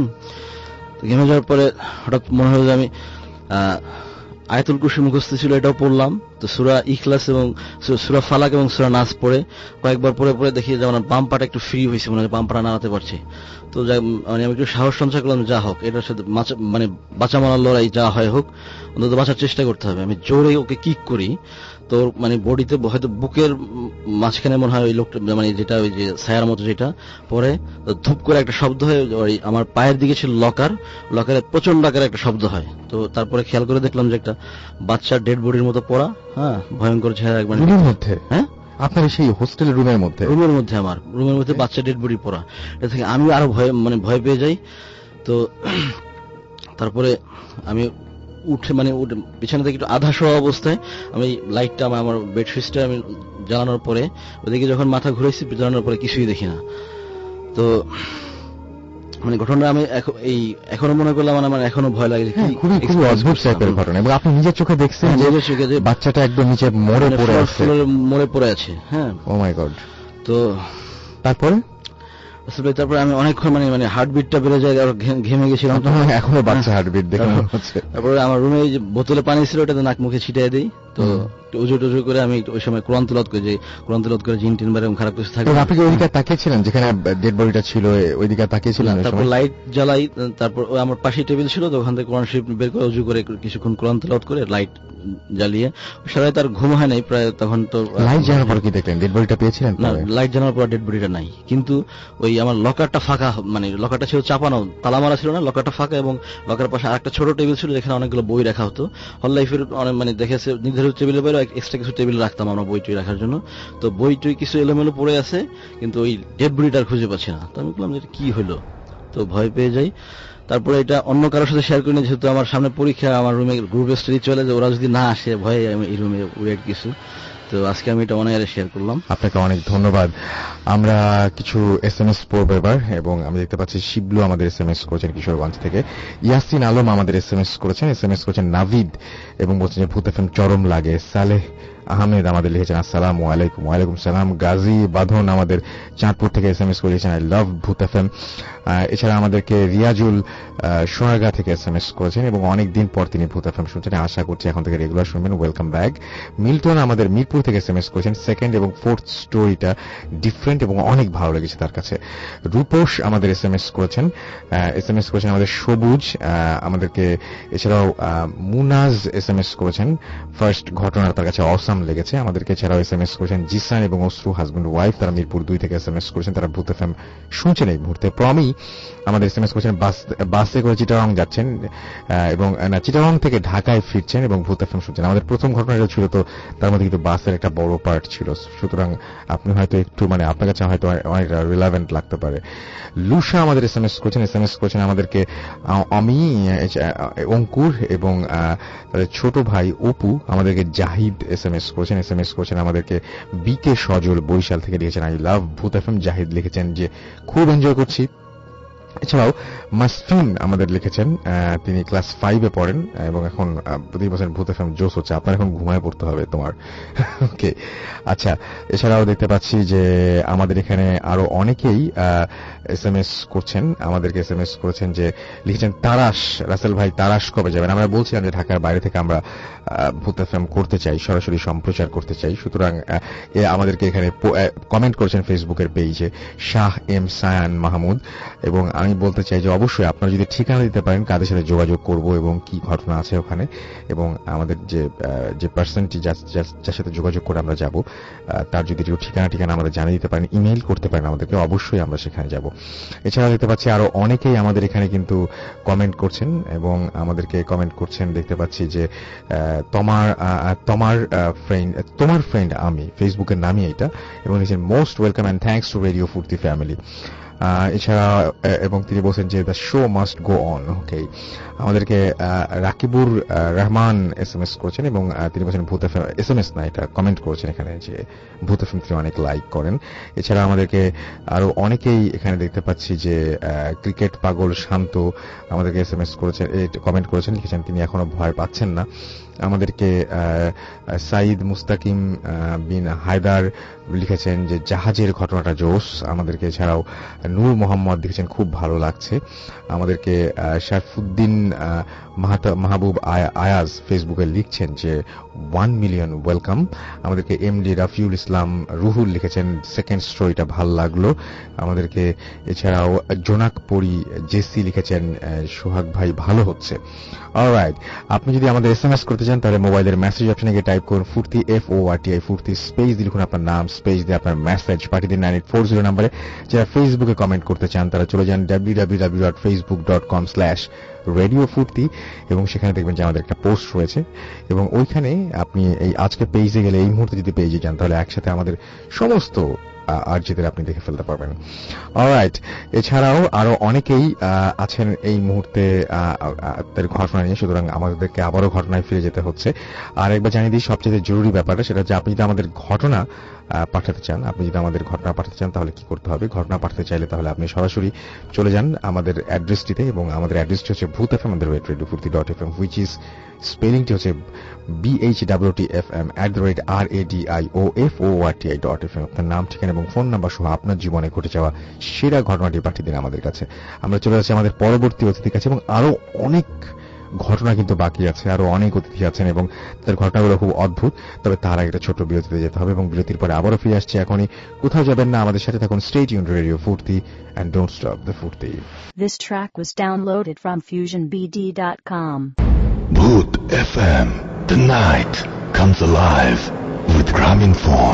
তো ঘেমে যাওয়ার পরে হঠাৎ মনে হলো যে আমি আয়াতুল কুরসি মুখস্থ ছিল, এটাও পড়লাম। তো সূরা ইখলাস এবং সূরা ফালাক এবং সূরা নাস পড়ে কয়েকবার পড়ে দেখি যে আমার বাম পাটা একটু ফ্রি হয়েছে, মনে হয় বাম পাটা নাড়াতে পারছি। তো মানে আমি একটু সাহস সঞ্চয় করলাম, যা হোক এটার সাথে মানে বাঁচা মারার লড়াই যা হয় হোক, অন্তত বাঁচার চেষ্টা করতে হবে। আমি জোরে ওকে কিক করি, তো মানে বডিতে হয়তো বুকের মাঝখানে মনে হয় ওই লোকটা মানে যেটা ওই যে ছায়ার মতো যেটা পরে ধূপ করে একটা শব্দ হয়, ওই আমার পায়ের দিকে ছিল লকারে প্রচন্ড আকারে একটা শব্দ হয়। তো তারপরে খেয়াল করে দেখলাম যে একটা বাচ্চার ডেড বডির মতো পড়া। হ্যাঁ, ভয়ঙ্কর চেহারা একবার মধ্যে। হ্যাঁ, আপনার সেই হোস্টেলের রুমের মধ্যে আমার রুমের মধ্যে বাচ্চা ডেড বডি পড়া। এটা থেকে আমি আরো ভয় পেয়ে যাই। তো তারপরে আমি উঠে বিছানা থেকে একটু আধা শোয়া অবস্থায় আমি লাইটটা আমার বেডশিটটা আমি জ্বালানোর পরে ওদিকে যখন মাথা ঘুরেছি, জ্বালানোর পরে কিছুই দেখি না। তো মানে ঘটনা আমি এখনো মনে করলাম, মানে এখনো ভয় লাগে। খুবই অদ্ভুত টাইপের ঘটনা, এবং আপনি নিজের চোখে দেখছেন যে বাচ্চাটা একদম নিচে মরে পড়ে আছে। হ্যাঁ, ও মাই গড। তো তারপরে আমি অনেকক্ষণ মানে হার্টবিটটা বেড়ে যায়, আর ঘেমে গেছিলাম, এখনো বাচ্চা হার্টবিট দেখে মনে হচ্ছে। তারপরে আমার রুমে যে বোতলে পানি ছিল, ওটাতে নাক মুখে ছিটিয়ে দিই, তো উজু টুজু করে আমি ওই সময় কোরআন তিলাওয়াত করি, যে কোরআন তিলাওয়াত করে জিন টিন এরকম খারাপ কিছু থাকে। আপনি কি ওই দিকে তাকিয়েছিলেন যেখানে ডেড বডিটা ছিল, ওই দিকে তাকিয়েছিলেন? তারপর লাইট জ্বালাই, তারপর আমার পাশে টেবিল ছিল, তো ওখান থেকে কোরআন শরীফ বের করে উজু করে কিছুক্ষণ কোরআন তিলাওয়াত করে লাইট জ্বালিয়ে সারাই তার ঘুম হয় নাই প্রায়। তখন তো লাইট জ্বালানোর পর কি দেখলেন? ডেড বডিটা পেয়েছিলেন? না, লাইট জ্বালানোর পর ডেড বডিটা নাই, কিন্তু ওই আমার লকারটা ফাঁকা, মানে লকারটা ছিল চাপানো, তালা মারা ছিল না, লকারটা ফাঁকা, এবং লকারের পাশে আরেকটা ছোট টেবিল ছিল যেখানে অনেকগুলো বই রাখা হতো। হল লাইফের অনেক মানে দেখেছে নির্ধারিত টেবিলের বাইরে এক্সট্রা কিছু টেবিল রাখতাম আমরা বই টই রাখার জন্য। তো বই টই কিছু এলোমেলো পড়ে আছে, কিন্তু ওই ডেড বডিটা খুঁজে পাচ্ছি না। তো আমি বললাম যে কি হলো, তো ভয় পেয়ে যাই। তারপরে এটা অন্য কারোর সাথে শেয়ার করি না, যেহেতু আমার সামনে পরীক্ষা, আমার রুমে গ্রুপে স্টাডি চলে, যে ওরা যদি না আসে ভয়ে আমি এই রুমে উইয়ার্ড কিছু। তো আজকে আমি এটা অনেক শেয়ার করলাম। আপনাকে অনেক ধন্যবাদ। আমরা কিছু SMS পড়বো এবার, এবং আমি দেখতে পাচ্ছি শিবলু আমাদের SMS করেছেন কিশোরগঞ্জ থেকে, ইয়াসিন আলম আমাদের SMS করেছেন নাভিদ, এবং বলছেন যে ভূত FM চরম লাগে। সালেহ আহমেদ আমাদের লিখেছেন আসসালামু আলাইকুম। ওয়ালাইকুম সালাম। গাজী বাঁধন আমাদের চাঁদপুর থেকে SMS করেছেন আই লাভ ভূত FM। এছাড়া আমাদেরকে রিয়াজুল সোনারগাঁ থেকে SMS করেছেন, এবং অনেকদিন পর তিনি ভূত FM শুনছেন, আশা করছি এখন থেকে রেগুলার শুনবেন। Welcome back. মিল্টন আমাদের মিরপুর থেকে SMS করেছেন, সেকেন্ড এবং ফোর্থ স্টোরিটা ডিফারেন্ট এবং অনেক ভালো লেগেছে তার কাছে। রূপোষ আমাদের SMS করেছেন আমাদের সবুজ আমাদেরকে। এছাড়াও মুনাজ SMS করেছেন, ফার্স্ট ঘটনা তার কাছে অসাম লেগেছে আমাদেরকে। এছাড়াও SMS করেছেন জিসান এবং অশ্রু, হাজব্যান্ড ওয়াইফ, তারা মিরপুর 2 থেকে SMS করেছেন, তারা ভূত FM শুনছেন এই মুহূর্তে। প্রমি আমাদের SMS করেছেন বাসে করে চিটাগং যাচ্ছেন, এবং চিটাগং থেকে ঢাকায় ফিরছেন এবং ভূত FM শুনছেন। আমাদের প্রথম ঘটনাটা ছিল, তো তার মধ্যে কিন্তু বাসের একটা বড় পার্ট ছিল, সুতরাং আপনি হয়তো একটু মানে আপনার কাছে হয়তো অনেকটা রিলেভেন্ট লাগতে পারে। লুসা আমাদের SMS করেছেন আমাদেরকে আমি, অঙ্কুর এবং তাদের ছোট ভাই অপু। আমাদেরকে জাহিদ SMS করেছেন আমাদেরকে বিকে সজল বরিশাল থেকে লিখেছেন আই লাভ ভূত FM। জাহিদ লিখেছেন যে খুব এনজয় করছি। এছাড়াও মাসফিন আমাদের লিখেছেন, তিনি ক্লাস 5-এ পড়েন এবং এখন প্রতি বছর ভূত FM জোশ হচ্ছে, আপনার এখন ঘুমায় পড়তে হবে তোমার। ওকে, আচ্ছা। এছাড়াও দেখতে পাচ্ছি যে আমাদের এখানে আরো অনেকেই SMS করছেন, আমাদেরকে SMS করেছেন, যে লিখেছেন তারাশ, রাসেল ভাই তারাশ কবে যাবেন? আমরা বলছিলাম যে ঢাকার বাইরে থেকে আমরা ভূত FM করতে চাই, সরাসরি সম্প্রচার করতে চাই, সুতরাং আমাদেরকে এখানে কমেন্ট করেছেন ফেসবুকের পেজে শাহ এম সায়ান মাহমুদ। এবং আমি বলতে চাই যে অবশ্যই আপনারা যদি ঠিকানা দিতে পারেন কাদের সাথে যোগাযোগ করব এবং কি ঘটনা আছে ওখানে, এবং আমাদের যে পার্সনটি যার সাথে যোগাযোগ করে আমরা যাব, তার যদি ঠিকানা আমাদের জানিয়ে দিতে পারেন, ইমেইল করতে পারেন আমাদেরকে, অবশ্যই আমরা সেখানে যাব। এছাড়া দেখতে পাচ্ছি আরো অনেকেই আমাদের এখানে কিন্তু কমেন্ট করছেন, এবং আমাদেরকে কমেন্ট করছেন। দেখতে পাচ্ছি যে তোমার ফ্রেন্ড আমি, ফেসবুকের নামই এটা, এবং লিখেছেন most welcome and thanks to radio Foorti family. এছাড়া এবং তিনি বলছেন যে the show must go on. Okay, আমাদেরকে রাকিবুর রহমান SMS করেছেন, এবং তিনি বলছেন ভূত FM, SMS না, এটা কমেন্ট করেছেন এখানে যে ভূত FM তিনি অনেক লাইক করেন। এছাড়া আমাদেরকে আরো অনেকেই এখানে দেখতে পাচ্ছি যে ক্রিকেট পাগল শান্ত আমাদেরকে SMS করেছেন, কমেন্ট করেছেন, লিখেছেন তিনি এখনো ভয় পাচ্ছেন না। আমাদেরকে সাইদ মুস্তাকিম বিন হায়দার লিখেছেন যে জাহাজের ঘটনাটা জোশ আমাদেরকে। এছাড়াও নূর মোহাম্মদ লিখেছেন খুব ভালো লাগছে আমাদেরকে। শারফুদ্দিন মাহবুব আয়াজ ফেসবুকে লিখছেন যে 1 মিলিয়ন ওয়েলকাম আমাদেরকে। এমডি রাফিউল ইসলাম রুহুল লিখেছেন সেকেন্ড স্টোরিটা ভাল লাগলো আমাদেরকে। এছাড়াও জোনাক পরি জেসি লিখেছেন সোহাগ ভাই ভালো হচ্ছে। অলরাইট, আপনি যদি আমাদের SMS করতে চান তাহলে মোবাইলের মেসেজ অপশনে গিয়ে টাইপ করুন ফুর্তি FORTI ফুর্তি, স্পেস দিয়ে লিখুন আপনার নাম, স্পেস দিয়ে আপনার মেসেজ পাঠিয়ে দিন 9840 নম্বরে। যারা ফেসবুকে কমেন্ট করতে চান তারা চলে যান www.facebook.com/রেডিও ফুর্তি, এবং সেখানে দেখবেন যে আমাদের একটা পোস্ট রয়েছে, এবং ওইখানে আপনি এই আজকে পেজে গেলে এই মুহূর্তে যদি পেজে যান তাহলে একসাথে আমাদের সমস্ত আরজিদের আপনি দেখে ফেলতে পারবেন। অলরাইট, এছাড়াও আরো অনেকেই আছেন এই মুহূর্তে তার ঘটনা নিয়ে, সুতরাং আমাদেরকে আবারও ঘটনায় ফিরে যেতে হচ্ছে। আর একবার জানিয়ে দিই সবচেয়ে জরুরি ব্যাপারটা, সেটা হচ্ছে আপনি যদি আমাদের ঘটনা পাঠাতে চান তাহলে কি করতে হবে। ঘটনা পাঠাতে চাইলে তাহলে আপনি সরাসরি চলে যান আমাদের অ্যাড্রেসটিতে, এবং আমাদের অ্যাড্রেসটি হচ্ছে ভূত FM @radiofurti.fm, হুইচ ইজ স্পেলিংটি হচ্ছে BHWTFM@radioforti.fm। আপনার নাম, ঠিকানা এবং ফোন নাম্বার সহ আপনার জীবনে ঘটে যাওয়া সেরা ঘটনাটি পাঠিয়ে দিন আমাদের কাছে। আমরা চলে যাচ্ছি আমাদের পরবর্তী অতিথির কাছে, এবং আরো অনেক ঘটনা কিন্তু বাকি আছে, আরো অনেক অতিথি আছেন এবং তাদের ঘটনাগুলো খুব অদ্ভুত। তবে তার আগে একটা ছোট বিরতিতে যেতে হবে এবং বিরতির পরে আবারও ফিরে আসছে। এখনই কোথাও যাবেন না, আমাদের সাথে থাকুন। Stay tuned radio Foorti and don't stop the ফুর্তি। This track was downloaded from FusionBD.com. Bhoot FM. The night comes alive with Graminphone.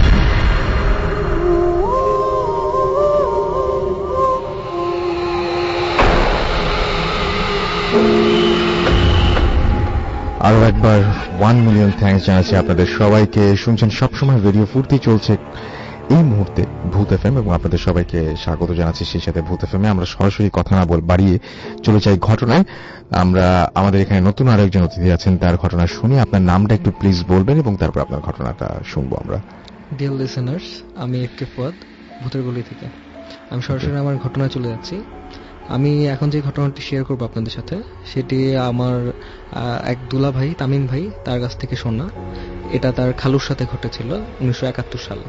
আরো একবার 1 মিলিয়ন থ্যাঙ্কস জানাচ্ছি আপনাদের সবাইকে। শুনছেন সবসময় রেডিও ফুর্তি, চলছে এই মুহূর্তে ভূত এফএম এবং আপনাদের সবাইকে স্বাগত জানাচ্ছি। সেই সাথে ভূত এফএমে আমরা সরাসরি কথা না বাড়িয়ে চলে যাই ঘটনায়। আমরা আমাদের এখানে নতুন আরেকজন অতিথি আছেন, তার ঘটনা শুনি। আপনার নামটা একটু প্লিজ বলবেন এবং তারপর আপনার ঘটনাটা শুনবো আমরা। ডিয়ার লিসেনার্স, আমি এফকে ফুয়াদ, ভূতের গলি থেকে। আমি সরাসরি আমার ঘটনা চলে যাচ্ছি। আমি এখন যে ঘটনাটি শেয়ার করবো আপনাদের সাথে, সেটি আমার এক দুলা ভাই, তামিম ভাই, তার কাছ থেকে শোনা। এটা তার খালুর সাথে ঘটেছিল 1971 সালে।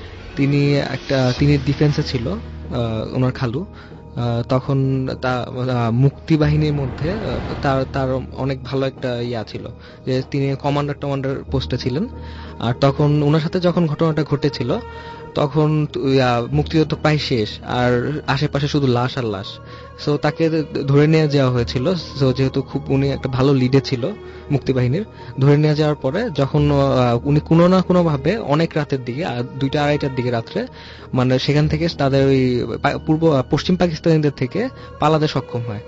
তিনি ডিফেন্সে ছিল, ওনার খালু। তখন মুক্তি বাহিনীর মধ্যে তার অনেক ভালো একটা ইয়া ছিল, যে তিনি কমান্ডার পোস্টে ছিলেন। আর তখন ওনার সাথে যখন ঘটনাটা ঘটেছিল, তখন মুক্তিযুদ্ধ প্রায় শেষ, আর আশেপাশে শুধু লাশ আর লাশ। সো তাকে ধরে নিয়ে যাওয়া হয়েছিল। সো যেহেতু খুব উনি একটা ভালো লিডে ছিল মুক্তিবাহিনীর, ধরে নিয়ে যাওয়ার পরে যখন উনি কোনো না কোনো ভাবে অনেক রাতের দিকে, 2টা-2:30টার দিকে রাত্রে, মানে সেখান থেকে তাদের ওই পশ্চিম পাকিস্তানিদের থেকে পালাতে সক্ষম হয়।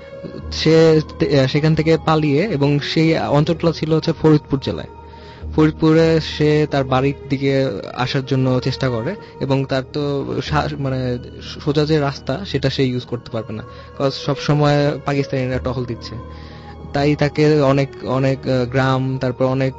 সে সেখান থেকে পালিয়ে, এবং সেই অঞ্চলটা ছিল হচ্ছে ফরিদপুর জেলায়। ফরিদপুরে সে তার বাড়ির দিকে আসার জন্য চেষ্টা করে, এবং তার তো মানে সোজা যে রাস্তা সেটা সে ইউজ করতে পারবে না, কারণ সবসময় পাকিস্তানিরা টহল দিচ্ছে। তাই তাকে অনেক অনেক গ্রাম, তারপর অনেক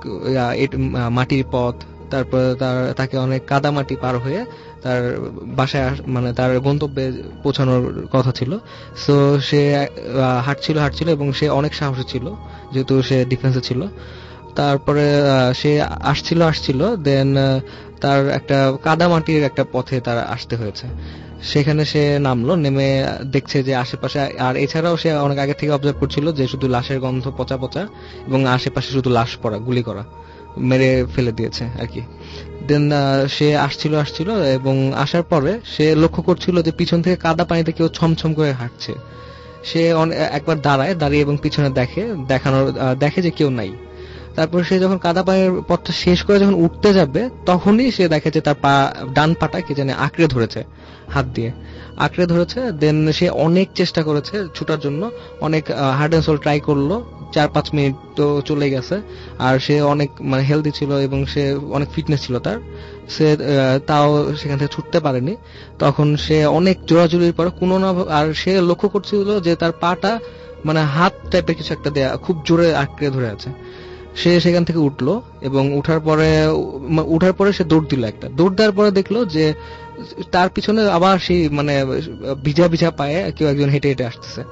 মাটির পথ, তারপর তাকে অনেক কাদামাটি পার হয়ে তার বাসায়, মানে তার গন্তব্যে পৌঁছানোর কথা ছিল। সো সে হাঁটছিল এবং সে অনেক সাহসী ছিল, যেহেতু সে ডিফেন্সে ছিল। তারপরে সে আসছিল দেন তার একটা কাদামাটির একটা পথে তার আসতে হয়েছে। সেখানে সে নামলো, নেমে দেখছে যে আশেপাশে, আর এছাড়াও সে অনেক আগে থেকে অবজার্ভ করছিল যে শুধু লাশের গন্ধ পচা পচা, এবং আশেপাশে শুধু লাশ পড়া, গুলি করা, মেরে ফেলে দিয়েছে আর কি। দেন সে আসছিল এবং আসার পরে সে লক্ষ্য করছিল যে পিছন থেকে কাদা পানিতে কেউ ছমছম করে হাঁটছে। সে একবার দাঁড়িয়ে এবং পিছনে দেখে যে কেউ নাই। তারপরে সে যখন কাদা পায়ের পথটা শেষ করে যখন উঠতে যাবে, তখনই সে দেখে যে তার ডান পাটা কে জানে আঁকড়ে ধরেছে, হাত দিয়ে আঁকড়ে ধরেছে। দেন সে অনেক চেষ্টা করেছে ছুটার জন্য, অনেক হার্ড অ্যান্ড সোল ট্রাই করলো। 4-5 মিনিট তো চলে গেছে, আর সে অনেক মানে হেলদি ছিল এবং সে অনেক ফিটনেস ছিল তার। সে তাও সেখান থেকে ছুটতে পারেনি। তখন সে অনেক জোরাজুরির পর কোনো না, আর সে লক্ষ্য করছিল যে তার পাটা মানে হাত টাইপের কিছু একটা দেয়া খুব জোরে আঁকড়ে ধরে আছে। সে সেখান থেকে উঠলো, এবং উঠার পরে সে দৌড় দেওয়ার পরে দেখলো যে তার পিছনে আবার সেই মানে ভিজা পায়ে কেউ একজন হেঁটে হেঁটে আসতেছে।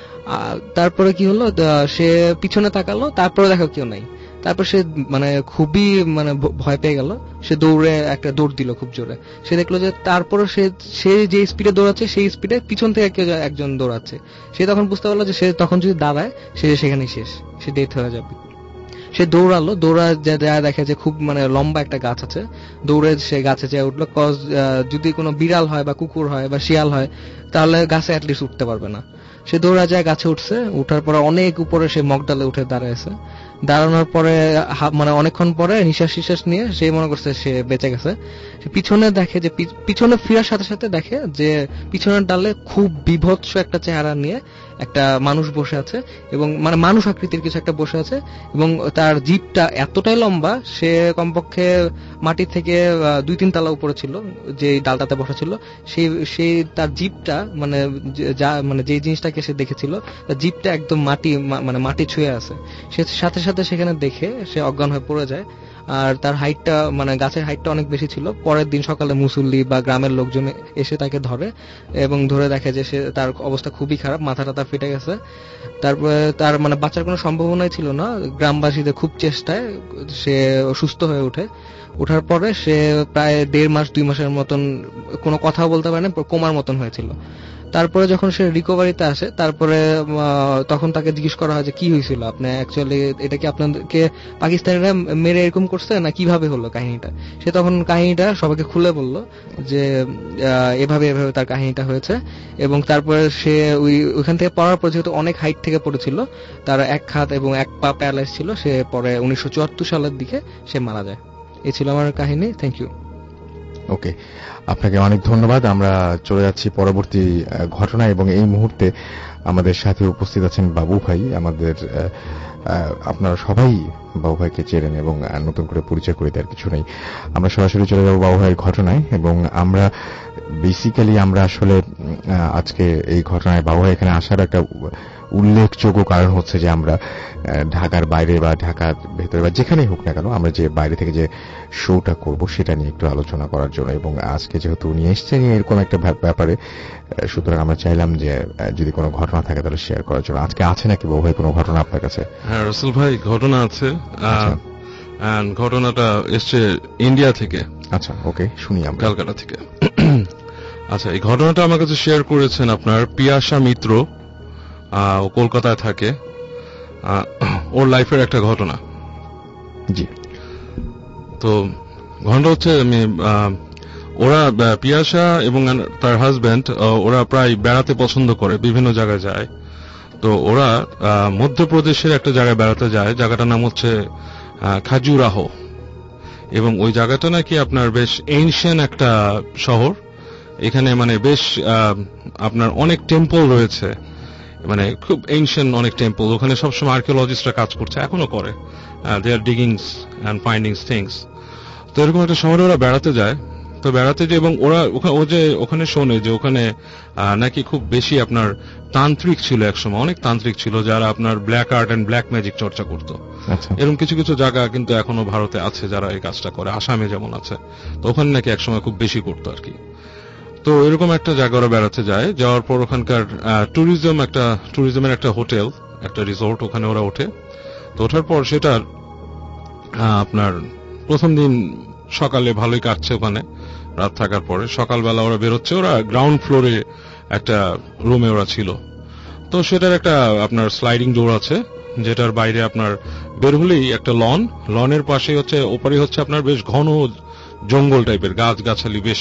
তারপরে কি হলো, সে পিছনে তাকালো, তারপরে দেখো কেউ নাই। তারপর সে মানে খুবই মানে ভয় পেয়ে গেল। সে একটা দৌড় দিল খুব জোরে। সে দেখলো যে তারপরে সে যে স্পিডে দৌড়াচ্ছে, সেই স্পিডে পিছন থেকে একজন দৌড়াচ্ছে। সে তখন বুঝতে পারলো যে সে তখন যদি দাঁড়ায়, সে সেখানেই শেষ, সে ডেথ হয়ে যাবে। সে দৌড়া দেখে যে খুব মানে লম্বা একটা গাছ আছে। দৌড়ে সে গাছে যেয়ে উঠলো, কজ যদি কোনো বিড়াল হয় বা কুকুর হয় বা শিয়াল হয়, তাহলে গাছে অ্যাটলিস্ট উঠতে পারবে না। সে দৌড়া যায়, গাছে উঠছে। উঠার পরে অনেক উপরে সে মগডালে উঠে দাঁড়াইছে। দাঁড়ানোর পরে মানে অনেকক্ষণ পরে নিঃশ্বাস নিয়ে সে মনে করছে সে বেঁচে গেছে। পিছনে দেখে যে পিছনে ফিরার সাথে সাথে দেখে যে পিছনের ডালে খুব বিভৎস একটা চেহারা নিয়ে একটা মানুষ বসে আছে, এবং মানে মানুষ আকৃতির কিছু একটা বসে আছে, এবং তার জিভটা এতটাই লম্বা, সে কমপক্ষে মাটি থেকে 2-3 তলা উপরে ছিল, যে ডালটাতে বসা ছিল। সেই তার জিভটা মানে যে জিনিসটাকে সে দেখেছিল, তার জিভটা একদম মাটি ছুঁয়ে আছে। সে সাথে সাথে সেখানে দেখে সে অজ্ঞান হয়ে পড়ে যায়। আর তার হাইটটা মানে গাছের হাইটটা অনেক বেশি ছিল। পরের দিন সকালে মুসল্লি বা গ্রামের লোকজন এসে তাকে ধরে, এবং ধরে দেখে যে তার অবস্থা খুবই খারাপ, মাথাটা তার ফেটে গেছে। তারপরে তার মানে বাঁচার কোনো সম্ভাবনাই ছিল না। গ্রামবাসীদের খুব চেষ্টায় সে সুস্থ হয়ে ওঠে। ওঠার পরে সে প্রায় 1.5 মাস 2 মাসের মতন কোনো কথা বলতে পারে না, কোমার মতন হয়েছিল। তারপরে যখন সে রিকভারিতে আসে, তারপরে তখন তাকে জিজ্ঞেস করা হয় যে কি হয়েছিল, আপনি অ্যাকচুয়ালি এটা কি আপনাদেরকে পাকিস্তানিরা মেরে এরকম করছে না কিভাবে হলো কাহিনীটা। সে তখন কাহিনীটা সবাইকে খুলে বলল যে এভাবে এভাবে তার কাহিনীটা হয়েছে। এবং তারপরে সে ওইখান থেকে পড়ার পর যেহেতু অনেক হাইট থেকে পড়েছিল, তার এক হাত এবং এক পা প্যারালাইজ ছিল, সে পরে 1974 সালের দিকে সে মারা যায়। এই ছিল আমার কাহিনী। Thank you. ওকে, আপনাকে অনেক ধন্যবাদ। আমরা চলে যাচ্ছি পরবর্তী ঘটনা, এবং এই মুহূর্তে আমাদের সাথে উপস্থিত আছেন বাবু ভাই। আমাদের আপনারা সবাই বাবু ভাইকে চেনেন এবং নতুন করে পরিচয় করে দেওয়ার কিছু নেই। আমরা সরাসরি চলে যাব বাবু ভাইয়ের ঘটনায়। এবং আমরা বেসিক্যালি আমরা আসলে আজকে এই ঘটনায় বাবু ভাই এখানে আসার একটা উল্লেখযোগ্য কারণ হচ্ছে যে আমরা ঢাকার বাইরে বা ঢাকার ভেতরে বা যেখানেই হোক না কেন, আমরা যে বাইরে থেকে যে শোটা করব সেটা নিয়ে একটু আলোচনা করার জন্য। এবং আজকে যেহেতু নিয়ে এসছেন এরকম একটা ব্যাপারে, সুতরাং আমরা চাইলাম যে যদি কোনো ঘটনা থাকে তাহলে শেয়ার করার জন্য। আজকে আছে নাকি বাবু ভাই কোনো ঘটনা আপনার কাছে? হ্যাঁ রাসেল ভাই, ঘটনা আছে। ঘটনাটা এসছে ইন্ডিয়া থেকে। আচ্ছা, ওকে, শুনি আমরা। ক্যালকাটা থেকে। আচ্ছা, এই ঘটনাটা আমার কাছে শেয়ার করেছেন আপনার পিয়াসা মিত্র। ও কলকাতায় থাকে। ওর লাইফের একটা ঘটনা। জি। তো ঘটনা হচ্ছে ওরা পিয়াসা এবং তার হাজব্যান্ড ওরা প্রায় বেড়াতে পছন্দ করে, বিভিন্ন জায়গায় যায়। তো ওরা মধ্যপ্রদেশের একটা জায়গায় বেড়াতে যায়, জায়গাটার নাম হচ্ছে খাজুরাহ। এবং ওই জায়গাটা নাকি আপনার বেশ এনশিয়েন্ট একটা শহর। এখানে মানে বেশ আপনার অনেক টেম্পল রয়েছে, মানে খুব এনশিয়েন্ট অনেক টেম্পল। ওখানে সবসময় আর্কিওলজিস্টরা কাজ করছে, এখনো করে। They are diggings and findings things. তো এরকম একটা শহরে ওরা বেড়াতে যায়। তো বেড়াতে যায় এবং ওখানে শোনে যে ওখানে নাকি খুব বেশি আপনার তান্ত্রিক ছিল একসময়, অনেক তান্ত্রিক ছিল যারা আপনার black art and black magic চর্চা করতো। এরকম কিছু কিছু জায়গা কিন্তু এখনো ভারতে আছে যারা এই কাজটা করে, আসামে যেমন আছে। তো ওখানে নাকি একসময় খুব বেশি করতো আর কি। তো এরকম একটা জায়গা ওরা বেড়াতে যায়। যাওয়ার পর ওখানকার ট্যুরিজমের একটা হোটেল, একটা রিসোর্ট, ওখানে ওরা ওঠে। তো ওঠার পর সেটার আপনার প্রথম দিন সকালে ভালোই কাটছে ওখানে, রাত থাকার পরে সকালবেলা ওরা বেরোচ্ছে। ওরা গ্রাউন্ড ফ্লোরে একটা রুমে ওরা ছিল। তো সেটার একটা আপনার স্লাইডিং ডোর আছে, যেটার বাইরে আপনার বের হলেই একটা লনের পাশে হচ্ছে, ওপারে হচ্ছে আপনার বেশ ঘন জঙ্গল টাইপের, গাছ গাছালি বেশ।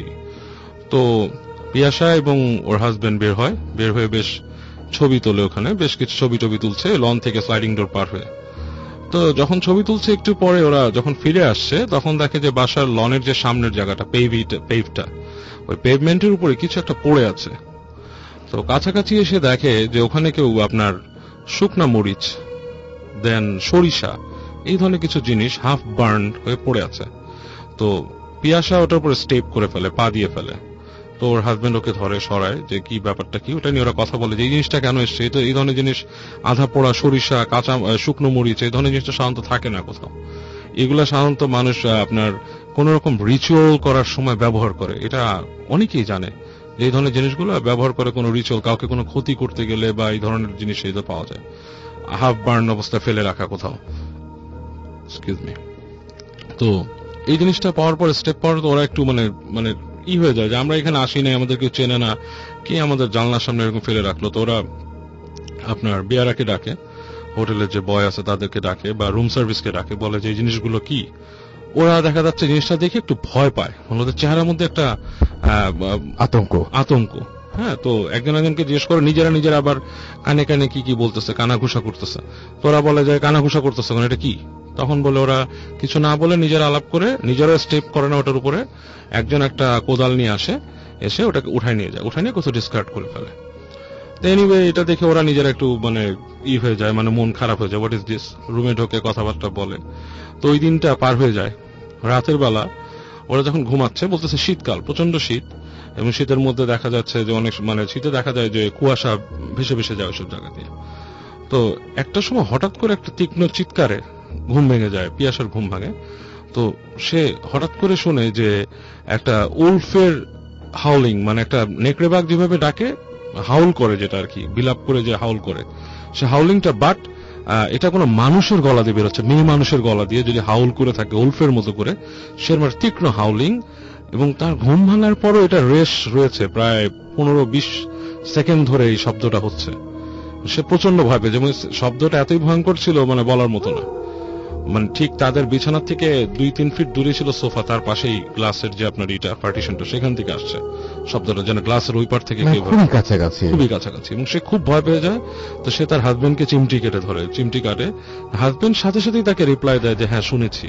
তো পিয়াসা এবং ওর হাজবেন্ড বের হয়ে বেশ ছবি তোলে ওখানে, বেশ কিছু ছবি তুলছে লন থেকে স্লাইডিং ডোর পার হয়ে। তো যখন ছবি তুলছে একটু পরে ওরা যখন ফিরে আসছে, তখন দেখে যে বাসার লনের যে সামনের জায়গাটা, পেভটা, ওই পেভমেন্টের উপরে কিছু একটা পড়ে আছে। তো কাছাকাছি এসে দেখে যে ওখানে কেউ আপনার শুকনা মরিচ, দেন সরিষা, এই ধরনের কিছু জিনিস হাফ বার্ন হয়ে পড়ে আছে। তো পিয়াসা ওটার উপরে স্টেপ করে ফেলে, পা দিয়ে ফেলে। তো ওর হাজবেন্ড ওকে ধরে সরায় যে কি ব্যাপারটা কি। ওটা নিয়ে ওরা কথা বলে যে এই জিনিসটা কেন এসছে। তো এই ধরনের জিনিস, আধা পোড়া সরিষা, কাঁচা শুকনো মরিচ, এই ধরনের জিনিসটা সাধারণত থাকে না কোথাও। এগুলা সাধারণত মানুষ আপনার কোন রকম রিচুয়াল করার সময় ব্যবহার করে। এটা অনেকেই জানে যে এই ধরনের জিনিসগুলো ব্যবহার করে কোনো রিচুয়াল, কাউকে কোনো ক্ষতি করতে গেলে বা এই ধরনের জিনিস এই পাওয়া যায় হাফ বার্ন অবস্থায় ফেলে রাখা কোথাও। Excuse me. তো এই জিনিসটা পাওয়ার পরে স্টেপ পাওয়ার ওরা একটু মানে হয়ে যায় যে আমরা এখানে আসি নাই, আমাদের কেউ চেনে না, কে আমাদের জানলার সামনে এরকম ফেলে রাখলো। তো ওরা আপনার বেয়ারাকে ডাকে, হোটেলের যে বয় আছে তাদেরকে ডাকে বা রুম সার্ভিসকে ডাকে, বলে যে এই জিনিসগুলো কি। ওরা দেখা যাচ্ছে জিনিসটা দেখে একটু ভয় পায়, ওদের চেহারার মধ্যে একটা আতঙ্ক। হ্যাঁ, তো একজনকে জিজ্ঞেস করে, নিজেরা আবার কানে কানে কি বলতেছে, কানাঘুষা করতেছে। তো ওরা বলে যে কানাঘুষা করতেছে, এটা কি? তখন বলে ওরা কিছু না বলে নিজেরা আলাপ করে, নিজেরা স্টেপ করে না ওটার উপরে। একজন একটা কোদাল নিয়ে এসে ওটাকে উঠায় নিয়ে যায়, উঠায় নিয়ে কোথাও ডিসকার্ড করে ফেলে। এনিওয়ে এটা দেখে ওরা নিজেরা একটু হয়ে যায়, মন খারাপ হয়ে যায়। What is this? রুমে ঢোকে কথাবার্তা বলে। তো ওই দিনটা পার হয়ে যায়। রাতের বেলা ওরা যখন ঘুমাচ্ছে, বলতেছে শীতকাল, প্রচন্ড শীত, এবং শীতের মধ্যে দেখা যাচ্ছে যে অনেক শীতে দেখা যায় যে কুয়াশা ভেসে ভেসে যায় ওইসব জায়গা দিয়ে। তো একটা সময় হঠাৎ করে একটা তীক্ষ্ণ চিৎকারে ঘুম ভেঙে যায়, পিয়াসার ঘুম ভাঙে। তো সে হঠাৎ করে শুনে যে একটা উলফের হাউলিং, একটা নেকড়ে বাঘ যেভাবে ডাকে, হাউল করে, যেটা আর কি বিলাপ করে যে হাউল করে, সে হাউলিংটা, বাট এটা কোনো মানুষের গলা দিয়ে বেরোচ্ছে, মেয়ে মানুষের গলা দিয়ে যদি হাউল করে থাকে উলফের মতো করে, সে তীক্ষ্ণ হাউলিং। এবং তার ঘুম ভাঙার পরও এটা রেশ রয়েছে প্রায় 15-20 সেকেন্ড ধরে এই শব্দটা হচ্ছে। সে প্রচন্ড ভয় পেয়েছে এবং শব্দটা এতই ভয়ঙ্কর ছিল মানে বলার মতো না। মানে ঠিক তাদের বিছানার থেকে 2-3 ফিট দূরে ছিল সোফা, তার পাশেই গ্লাসের যে আপনার এটা পার্টিশনটা, সেখান থেকে আসছে শব্দটা, যেন গ্লাসের ওই পার থেকে খুবই কাছাকাছি, খুবই কাছাকাছি। এবং সে খুব ভয় পেয়ে যায়। তো সে তার হাজবেন্ডকে চিমটি কেটে ধরে, চিমটি কাটে। হাজবেন্ড সাথে সাথেই তাকে রিপ্লাই দেয় যে হ্যাঁ শুনেছি,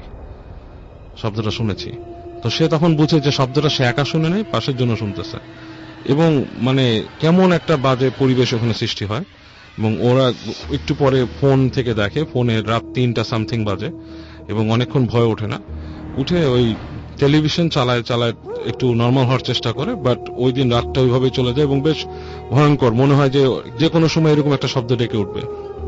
শব্দটা শুনেছি। তো সে তখন বুঝে যে শব্দটা সে একা শুনে নেই, পাশের জন্য শুনতেছে। এবং মানে কেমন একটা বাজে পরিবেশ ওখানে সৃষ্টি হয়। এবং ওরা একটু পরে ফোন থেকে দেখে, ফোনে রাত 3টা সামথিং বাজে এবং অনেকক্ষণ ভয় ওঠে না। উঠে ওই টেলিভিশন চালায় একটু নর্মাল হওয়ার চেষ্টা করে, বাট ওই দিন রাতটা ওইভাবে চলে যায় এবং বেশ ভয়ঙ্কর মনে হয় যে কোনো সময় এরকম একটা শব্দ ডেকে উঠবে।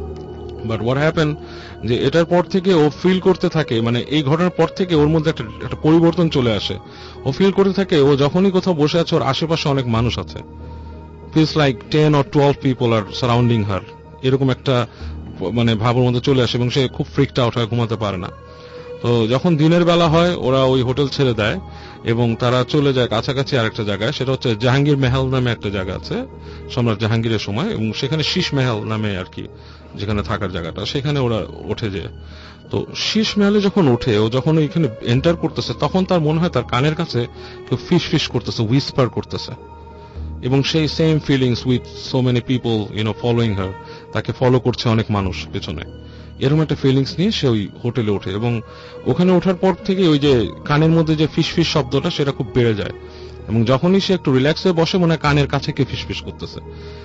বাট হোয়াট হ্যাপেন, যে এটার পর থেকে ও ফিল করতে থাকে, মানে এই ঘটনার পর থেকে ওর মধ্যে একটা পরিবর্তন চলে আসে। ও ফিল করতে থাকে ও যখনই কোথাও বসে আছে ওর আশেপাশে অনেক মানুষ আছে। feels like 10 or 12 people are surrounding her, এরকম একটা মানে ভাবের মধ্যে চলে আসে এবং সে খুব ফ্রিকড আউট হয়, ঘুমাতে পারে না। তো যখন দিনের বেলা হয় ওরা ওই হোটেল ছেড়ে দেয় এবং তারা চলে যায় কাছাকাছি আরেকটা জায়গায়, সেটা হচ্ছে জাহাঙ্গীর মেহেল নামে একটা জায়গা আছে সম্রাট জাহাঙ্গীরের সময়, এবং সেখানে শীষ মেহেল নামে আর কি যেখানে থাকার জায়গাটা, সেখানে ওরা ওঠে যে। তো শীষ মেহেলে যখন ওঠে, ও যখন ওইখানে এন্টার করতেছে তখন তার মনে হয় তার কানের কাছে কেউ ফিস ফিস করতেছে, হুইসপার করতেছে। এবং সেই same feelings with so many people following her, তাকে ফলো করছে অনেক মানুষ পেছনে, এরকম একটা ফিলিংস নিয়ে সে ওই হোটেলে ওঠে। এবং ওখানে ওঠার পর থেকে ওই যে কানের মধ্যে যে ফিস ফিস শব্দটা সেটা খুব বেড়ে যায় এবং যখনই সে একটু রিল্যাক্স হয়ে বসে মনে হয় কানের কাছে কে ফিস ফিস করতেছে।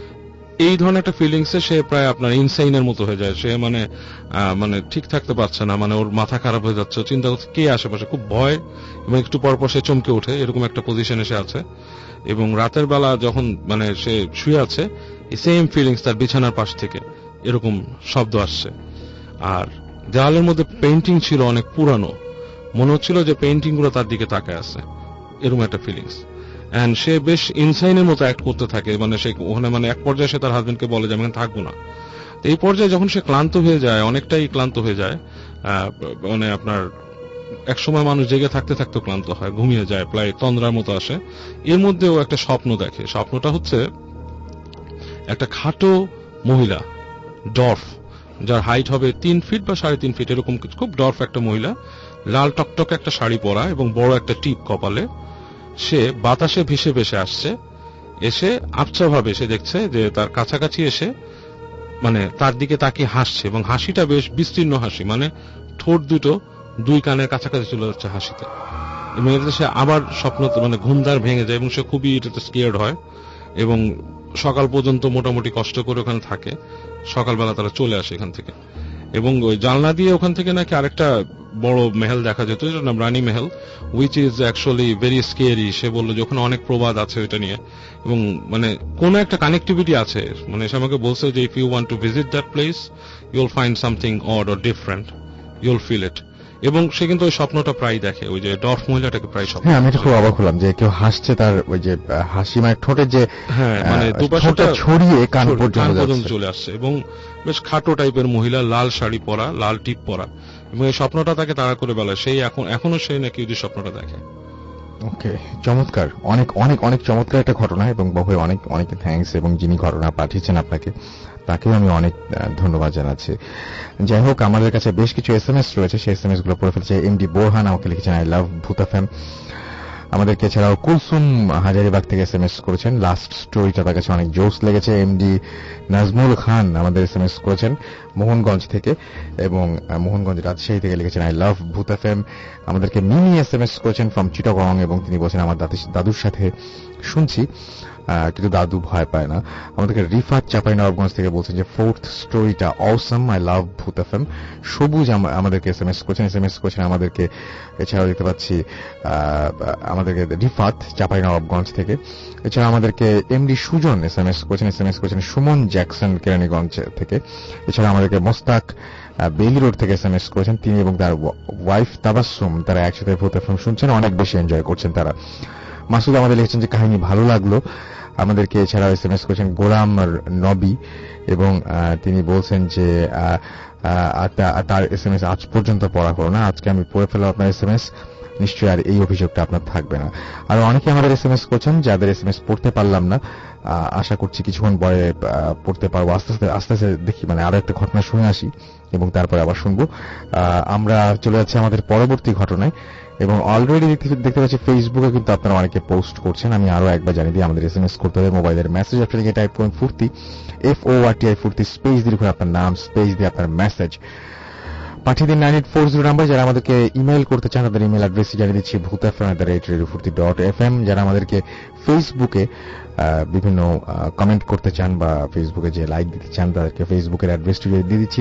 এই ধরনের একটা ফিলিংসে সে প্রায় আপনার ইনসাইনের মতো হয়ে যায়। সে মানে ঠিক থাকতে পারছে না, মানে ওর মাথা খারাপ হয়ে যাচ্ছে, চিন্তা করছে কে আশেপাশে, খুব ভয় এবং একটু পরপর সে চমকে ওঠে, এরকম একটা পজিশনে সে আছে। এবং রাতের বেলা যখন মানে সে শুয়ে আছে, এই সেম ফিলিংস তার বিছানার পাশ থেকে এরকম শব্দ আসছে। আর দেওয়ালের মধ্যে পেইন্টিং ছিল অনেক পুরানো, মনে হচ্ছিল যে পেইন্টিং গুলো তার দিকে তাকায় আছে, এরকম একটা ফিলিংস। এন্ড সে বেশ ইনসাইনের মতো অ্যাক্ট করতে থাকে, মানে সে ওখানে মানে এক পর্যায়ে সে তার হাজবেন্ডকে বলে যে আমি এখানে থাকবো না। এই পর্যায়ে যখন সে ক্লান্ত হয়ে যায়, অনেকটাই ক্লান্ত হয়ে যায়, মানে আপনার একসময় মানুষ জেগে থাকতে থাকতে ক্লান্ত হয়, ঘুমিয়ে যায়, প্রায় তন্দ্রার মতো আসে। এর মধ্যেও একটা স্বপ্ন দেখে। স্বপ্নটা হচ্ছে একটা খাটো মহিলা, ডর্ফ, যার হাইট হবে 3 ফিট বা 3.5 ফিট এরকম, খুব ডর্ফ একটা মহিলা, লাল টকটক একটা শাড়ি পরা এবং বড় একটা টিপ কপালে। সে বাতাসে ভেসে ভেসে আসছে, এসে আবছা ভাবে সে দেখছে যে তার কাছাকাছি এসে মানে তার দিকে তাকিয়ে হাসছে এবং হাসিটা বেশ বিস্তীর্ণ হাসি, মানে ঠোঁট দুটো 2 কানের কাছাকাছি চলে যাচ্ছে হাসিতে। এবং এটাতে সে আবার স্বপ্ন মানে ঘুমদার ভেঙে যায় এবং সে খুবই এটাতে স্কেয়ার্ড হয় এবং সকাল পর্যন্ত মোটামুটি কষ্ট করে ওখানে থাকে। সকালবেলা তারা চলে আসে এখান থেকে এবং ওই জানলা দিয়ে ওখান থেকে নাকি আরেকটা বড় মেহেল দেখা যেত, যেটার নাম Rani Mahal, which is actually very scary. সে বললো যে ওখানে অনেক প্রবাদ আছে ওইটা নিয়ে এবং মানে কোনো একটা কানেক্টিভিটি আছে। মানে সে আমাকে বলছে যে if you want to visit that place you'll find something odd or different, you'll feel it. এবং সে কিন্তু ওই স্বপ্নটা প্রায় দেখে, ওই যে ডর্ফ মহিলাটাকে প্রায় স্বপ্ন। হ্যাঁ, আমি তো খুব অবাক হলাম যে কেউ হাসছে, তার ওই যে হাসি মানে ঠোঁটের যে হ্যাঁ মানে দুপাশটা ছড়িয়ে কান পর্যন্ত চলে আসছে এবং বেশ খাটো টাইপের মহিলা, লাল শাড়ি পরা, লাল টিপ পরা, এবং এই স্বপ্নটা তাকে তাড়া করে বেলা। সেই এখনো সেই নাকি ওই স্বপ্নটা দেখে। ওকে, চমৎকার, অনেক অনেক অনেক চমৎকার একটা ঘটনা এবং বহু অনেক অনেক থ্যাঙ্কস। এবং যিনি ঘটনা পাঠিয়েছেন আপনাকে, তাকেও আমি অনেক ধন্যবাদ জানাচ্ছি। যাই হোক, আমাদের কাছে বেশ কিছু SMS রয়েছে, সেই SMS গুলো পড়ে ফেলছে। এমডি বোরহান আমাকে লিখেছেন আই লাভ ভূত এফএম। আমাদেরকে এছাড়াও কুলসুম হাজারিবাগ থেকে SMS করেছেন, লাস্ট স্টোরিটা তার কাছে অনেক জোস লেগেছে। এমডি নাজমুল খান আমাদের SMS করেছেন মোহনগঞ্জ থেকে, এবং মোহনগঞ্জ রাজশাহী থেকে লিখেছেন আই লাভ ভূত এফএম। আমাদেরকে মিনি SMS করেছেন ফ্রম চিটাগং এবং তিনি বলছেন আমার দাদুর সাথে শুনছি, কিন্তু দাদু ভয় পায় না। আমাদেরকে রিফাত চাঁপাইনবাবগঞ্জ থেকে বলছেন যে 4th স্টোরিটা অসম, আই লাভ ভূত এফএম। সবুজ আমাদেরকে SMS করেছেন আমাদেরকে। এছাড়াও দেখতে পাচ্ছি আমাদেরকে রিফাত চাঁপাইনবাবগঞ্জ থেকে। এছাড়া আমাদেরকে এমডি সুজন SMS করেছেন সুমন জ্যাকসন কেরানীগঞ্জ থেকে। এছাড়া আমাদেরকে মোস্তাক বেইলি রোড থেকে SMS করেছেন, তিনি এবং তার ওয়াইফ তাবাসসুম, তারা একসাথে ভূত এফএম শুনছেন, অনেক বেশি এনজয় করছেন তারা। মাসুদ আমাদের লিখেছেন যে কাহিনী ভালো লাগলো আমাদেরকে। এছাড়াও SMS করেছেন গোলাম নবী এবং তিনি বলছেন যে তার SMS আজ পর্যন্ত পড়া হলো না, আজকে আমি পড়ে ফেললাম আপনার SMS। নিশ্চয়ই আর এই অভিযোগটা আপনার থাকবে না। আর অনেকে আমাদের SMS করছেন, যাদের SMS পড়তে পারলাম না, আশা করছি কিছুক্ষণ পরে পড়তে পারবো। আস্তে আস্তে দেখি, মানে আরো একটা ঘটনা শুনে আসি এবং তারপরে আবার শুনবো। আমরা চলে যাচ্ছি আমাদের পরবর্তী ঘটনায়, এবং অলরেডি দেখতে পাচ্ছি ফেসবুকে কিন্তু আপনারা অনেকে পোস্ট করছেন। আমি আরো একবার জানিয়ে দিই, আমাদের SMS করতে হবে মোবাইলের মেসেজ অপশনে গিয়ে টাইপ করুন ফুর্তি, FORTI ফুর্তি, স্পেস দিয়ে লিখুন আপনার নাম, স্পেস দিয়ে আপনার মেসেজ পাঠিয়ে দিন 9840 নাম্বার। যারা আমাদেরকে ইমেল করতে চান তাদের ইমেল অ্যাড্রেসই জানিয়ে দিচ্ছি bhutfm@radiofurti.fm। যারা আমাদেরকে ফেসবুকে বিভিন্ন কমেন্ট করতে চান বা ফেসবুকে যে লাইক দিতে চান, তাদেরকে ফেসবুকের অ্যাড্রেসটি দিয়ে দিচ্ছি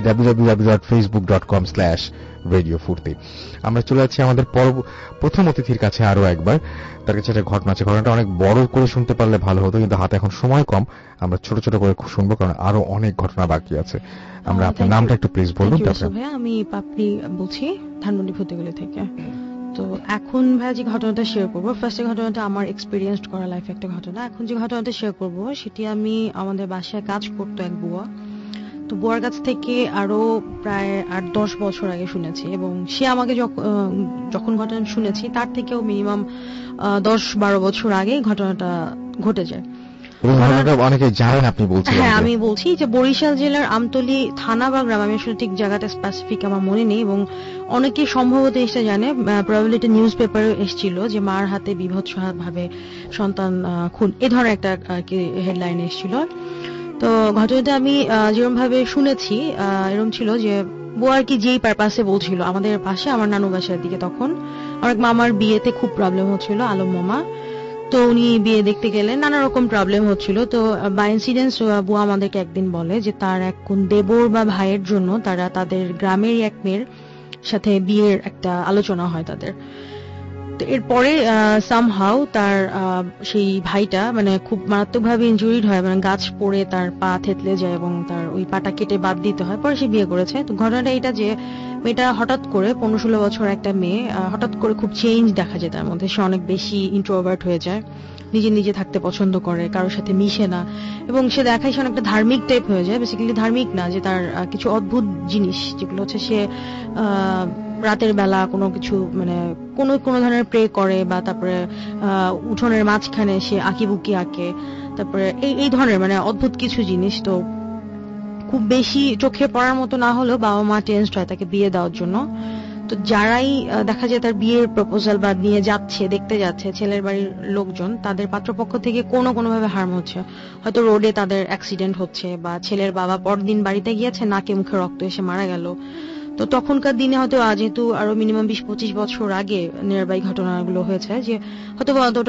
www.facebook.com/radiofurti। আমরা চলে যাচ্ছি আমাদের প্রথম অতিথির কাছে আরো একবার। তার কাছে একটা ঘটনা আছে, ঘটনাটা অনেক বড় করে শুনতে পারলে ভালো হতো, কিন্তু হাতে এখন সময় কম, আমরা ছোট ছোট করে শুনবো কারণ আরো অনেক ঘটনা বাকি আছে। আমরা আপনার নামটা একটু প্লিজ বলুন। আমি পাপড়ি বলছি, ধানমন্ডি ভূতগলি থেকে। তো এখন ভাই যে ঘটনাটা শেয়ার করবো, ফার্স্টে ঘটনাটা আমার এক্সপিরিয়েন্স করা লাইফে একটা ঘটনা। এখন যে ঘটনাটা শেয়ার করবো সেটি আমি আমাদের বাসায় কাজ করতো এক বুয়া, তো বুয়ার কাছ থেকে আরো প্রায় 8-10 বছর আগে শুনেছি, এবং সে আমাকে যখন ঘটনা শুনেছি তার থেকেও মিনিমাম 10-12 বছর আগে ঘটনাটা ঘটে যায়। অনেকে জানেন আপনি বলছেন? হ্যাঁ, আমি বলছি যে বরিশাল জেলার আমতলী থানা বা গ্রাম, আমি আসলে ঠিক জায়গাটা স্পেসিফিক আমার মনে নেই, এবং অনেকে সম্ভবত এটা জানে, প্রবাবিলিটি নিউজ পেপারে এসেছিল যে মার হাতে বিভৎস ভাবে সন্তান খুন, এ ধরনের একটা হেডলাইন এসেছিল। তো ঘটনাটা আমি যেরকম ভাবে শুনেছি এরকম ছিল যে বুয়া আর কি যেই পারপাসে বলছিল, আমাদের পাশে আমার নানু বাসার দিকে তখন অনেক মামার বিয়েতে খুব প্রবলেম হচ্ছিল, আলম মামা, তো উনি বিয়ে দেখতে গেলেন, নানা রকম প্রবলেম হচ্ছিল। তো বাই ইনসিডেন্স বুয়া আমাদেরকে একদিন বলে যে তার এক কোন দেবর বা ভাইয়ের জন্য তারা তাদের গ্রামের এক মেয়ের সাথে বিয়ের একটা আলোচনা হয় তাদের। তো এরপরে সামহাউ তার সেই ভাইটা মানে খুব মারাত্মকভাবে ইনজুরিড হয়, মানে গাছ পড়ে তার পা থেতলে যায় এবং তার ওই পাটা কেটে বাদ দিতে হয়, পরে সে বিয়ে করেছে। তো ঘটনাটা এটা যে মেয়েটা হঠাৎ করে 15-16 বছর একটা মেয়ে, হঠাৎ করে খুব চেঞ্জ দেখা যায় তার মধ্যে, সে অনেক বেশি ইন্ট্রোভার্ট হয়ে যায়, নিজে নিজে থাকতে পছন্দ করে, কারোর সাথে মিশে না, এবং সে দেখায় সে অনেকটা ধার্মিক টাইপ হয়ে যায়। বেসিক্যালি ধার্মিক না, যে তার কিছু অদ্ভুত জিনিস যেগুলো হচ্ছে সে রাতের বেলা কোনো কিছু মানে কোনো ধরনের প্রে করে, বা তারপরে উঠোনের মাঝখানে সে আঁকিবুকি আঁকে, তারপরে এই ধরনের মানে অদ্ভুত কিছু জিনিস। তো খুব বেশি চোখে পড়ার মতো না হলেও বাবা মা টেনসড হয় তাকে বিয়ে দেওয়ার জন্য। তো যারাই দেখা যায় তার বিয়ের প্রপোজাল বা নিয়ে যাচ্ছে, দেখতে যাচ্ছে ছেলের বাড়ির লোকজন, তাদের পাত্রপক্ষ থেকে কোনোভাবে হার্ম হচ্ছে, হয়তো রোডে তাদের অ্যাক্সিডেন্ট হচ্ছে, বা ছেলের বাবা পরদিন বাড়িতে গিয়েছে, নাকে মুখে রক্ত এসে মারা গেল। তো তখনকার দিনে হয়তো যেহেতু আরো মিনিমাম 20-25 বছর আগে নিয়ারবাই ঘটনাগুলো হয়েছে, যে হয়তো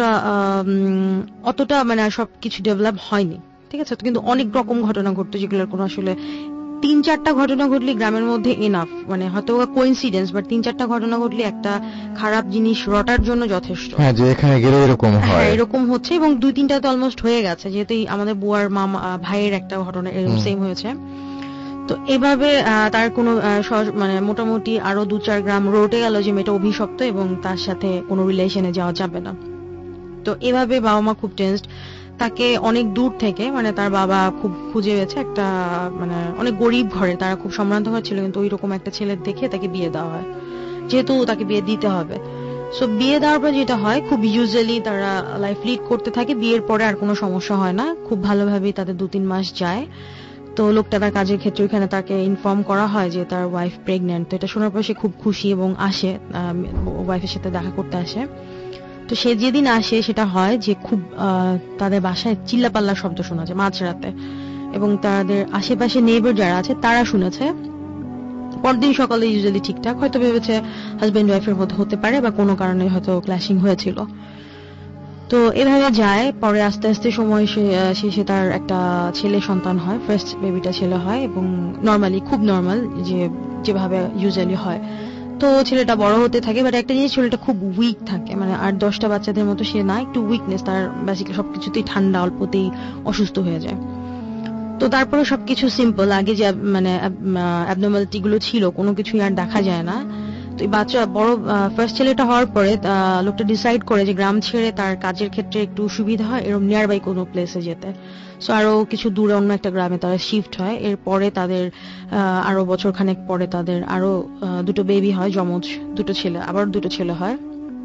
অতটা মানে সবকিছু ডেভেলপ হয়নি, ঠিক আছে। কিন্তু অনেক রকম ঘটনা ঘটতো যেগুলোর কোনো আসলে 3-4টা ঘটনা ঘটলে গ্রামের মধ্যে এনাফ, মানে হয়তো কোইন্সিডেন্স, বাট 3-4টা ঘটনা ঘটলে একটা খারাপ জিনিস রটার জন্য যথেষ্ট। হ্যাঁ, যে এখানে গেলে এরকম হয়, এরকম হচ্ছে, এবং 2-3টা তো অলমোস্ট হয়ে গেছে, যেহেতু আমাদের বুয়ার মামা ভাইয়ের একটা ঘটনা এরকম সেম হয়েছে। তো এভাবে তার কোনো মানে মোটামুটি আরো 2-4 গ্রাম রোডে গেল যে মেয়েটা অভিশপ্ত এবং তার সাথে কোনো রিলেশনে যাওয়া যাবে না। তো এভাবে বাবা মা খুব টেনসড, তাকে অনেক দূর থেকে মানে তার বাবা খুব খুঁজে গেছে একটা মানে অনেক গরিব ঘরে, তারা খুব সম্ভ্রান্ত ঘর ছিল, কিন্তু ওইরকম একটা ছেলে দেখে তাকে বিয়ে দেওয়া হয়, যেহেতু তাকে বিয়ে দিতে হবে। সো বিয়ে দেওয়ার পর যেটা হয়, খুব ইউজুয়ালি তারা লাইফ লিড করতে থাকে, বিয়ের পরে আর কোনো সমস্যা হয় না, খুব ভালোভাবেই তাদের 2-3 মাস যায়। তো লোকটা তার কাজের ক্ষেত্রে ওইখানে তাকে ইনফর্ম করা হয় যে তার ওয়াইফ প্রেগন্যান্ট। তো এটা শোনার পর সে খুব খুশি এবং আসে, ওয়াইফের সাথে দেখা করতে আসে। তো সে যেদিন আসে সেটা হয় যে খুব তাদের বাসায় চিল্লাপাল্লার শব্দ শোনা যায় মাঝরাতে, এবং তাদের আশেপাশে নেইবার যারা আছে তারা শুনেছে। পরদিন সকালে ইউজুয়ালি ঠিকঠাক, হয়তো ভেবেছে হাজবেন্ড ওয়াইফের মধ্যে হতে পারে বা কোনো কারণে হয়তো ক্ল্যাশিং হয়েছিল। তো এভাবে যায়, পরে আস্তে আস্তে সময় সে তার একটা ছেলে সন্তান হয়, ফার্স্ট বেবিটা ছেলে হয়, এবং নর্মালি খুব নর্মাল যেভাবে ইউজুয়ালি হয়। তো ছেলেটা বড় হতে থাকে, বাট একটা জিনিস ছেলেটা খুব উইক থাকে, মানে 8-10টা বাচ্চাদের মতো সে না, একটু উইকনেস তার, বেসিক্যালি সবকিছুতেই ঠান্ডা, অল্পতেই অসুস্থ হয়ে যায়। তো তারপরে সবকিছু সিম্পল, আগে যে মানে অ্যাবনর্মালিটি গুলো ছিল কোনো কিছুই আর দেখা যায় না। তো এই বাচ্চা বড় ফার্স্ট ছেলেটা হওয়ার পরে লোকটা ডিসাইড করে যে গ্রাম ছেড়ে তার কাজের ক্ষেত্রে একটু সুবিধা হয় এরকম নিয়ার বাই কোনো প্লেসে যেতে। সো আরো কিছু দূরে অন্য একটা গ্রামে তারা শিফট হয়। এরপরে তাদের আরো বছর খানেক পরে তাদের আরো 2টো বেবি হয়, যমজ 2টো ছেলে, আবার 2টো ছেলে হয়।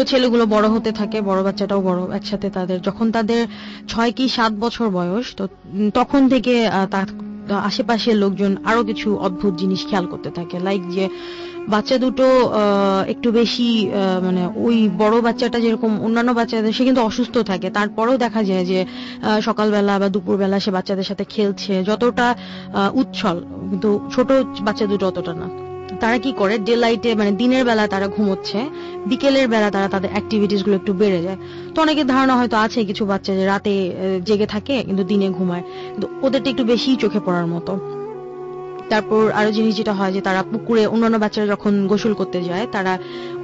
তো ছেলেগুলো বড় হতে থাকে, বড় বাচ্চাটাও বড়, একসাথে তাদের যখন তাদের 6 কি 7 বছর বয়স, তো তখন থেকে তার আশেপাশের লোকজন আরো কিছু অদ্ভুত জিনিস খেয়াল করতে থাকে। লাইক যে বাচ্চা দুটো একটু বেশি মানে ওই বড় বাচ্চাটা যেরকম অন্যান্য বাচ্চাদের, সে কিন্তু অসুস্থ থাকে, তারপরেও দেখা যায় যে সকালবেলা বা দুপুরবেলা সে বাচ্চাদের সাথে খেলছে, যতটা উচ্ছল, কিন্তু ছোট বাচ্চা দুটো অতটা না। তারা কি করে, ডে লাইটে মানে দিনের বেলা তারা ঘুমোচ্ছে, বিকেলের বেলা তারা তাদের অ্যাক্টিভিটিস গুলো একটু বেড়ে যায়। তো অনেকের ধারণা হয়তো আছে কিছু বাচ্চা যে রাতে জেগে থাকে কিন্তু দিনে ঘুমায়, কিন্তু ওদেরটা একটু বেশি চোখে পড়ার মতো। তারপর আরো জিনিস যেটা হয় যে তারা পুকুরে, অন্যান্য বাচ্চারা যখন গোসল করতে যায়, তারা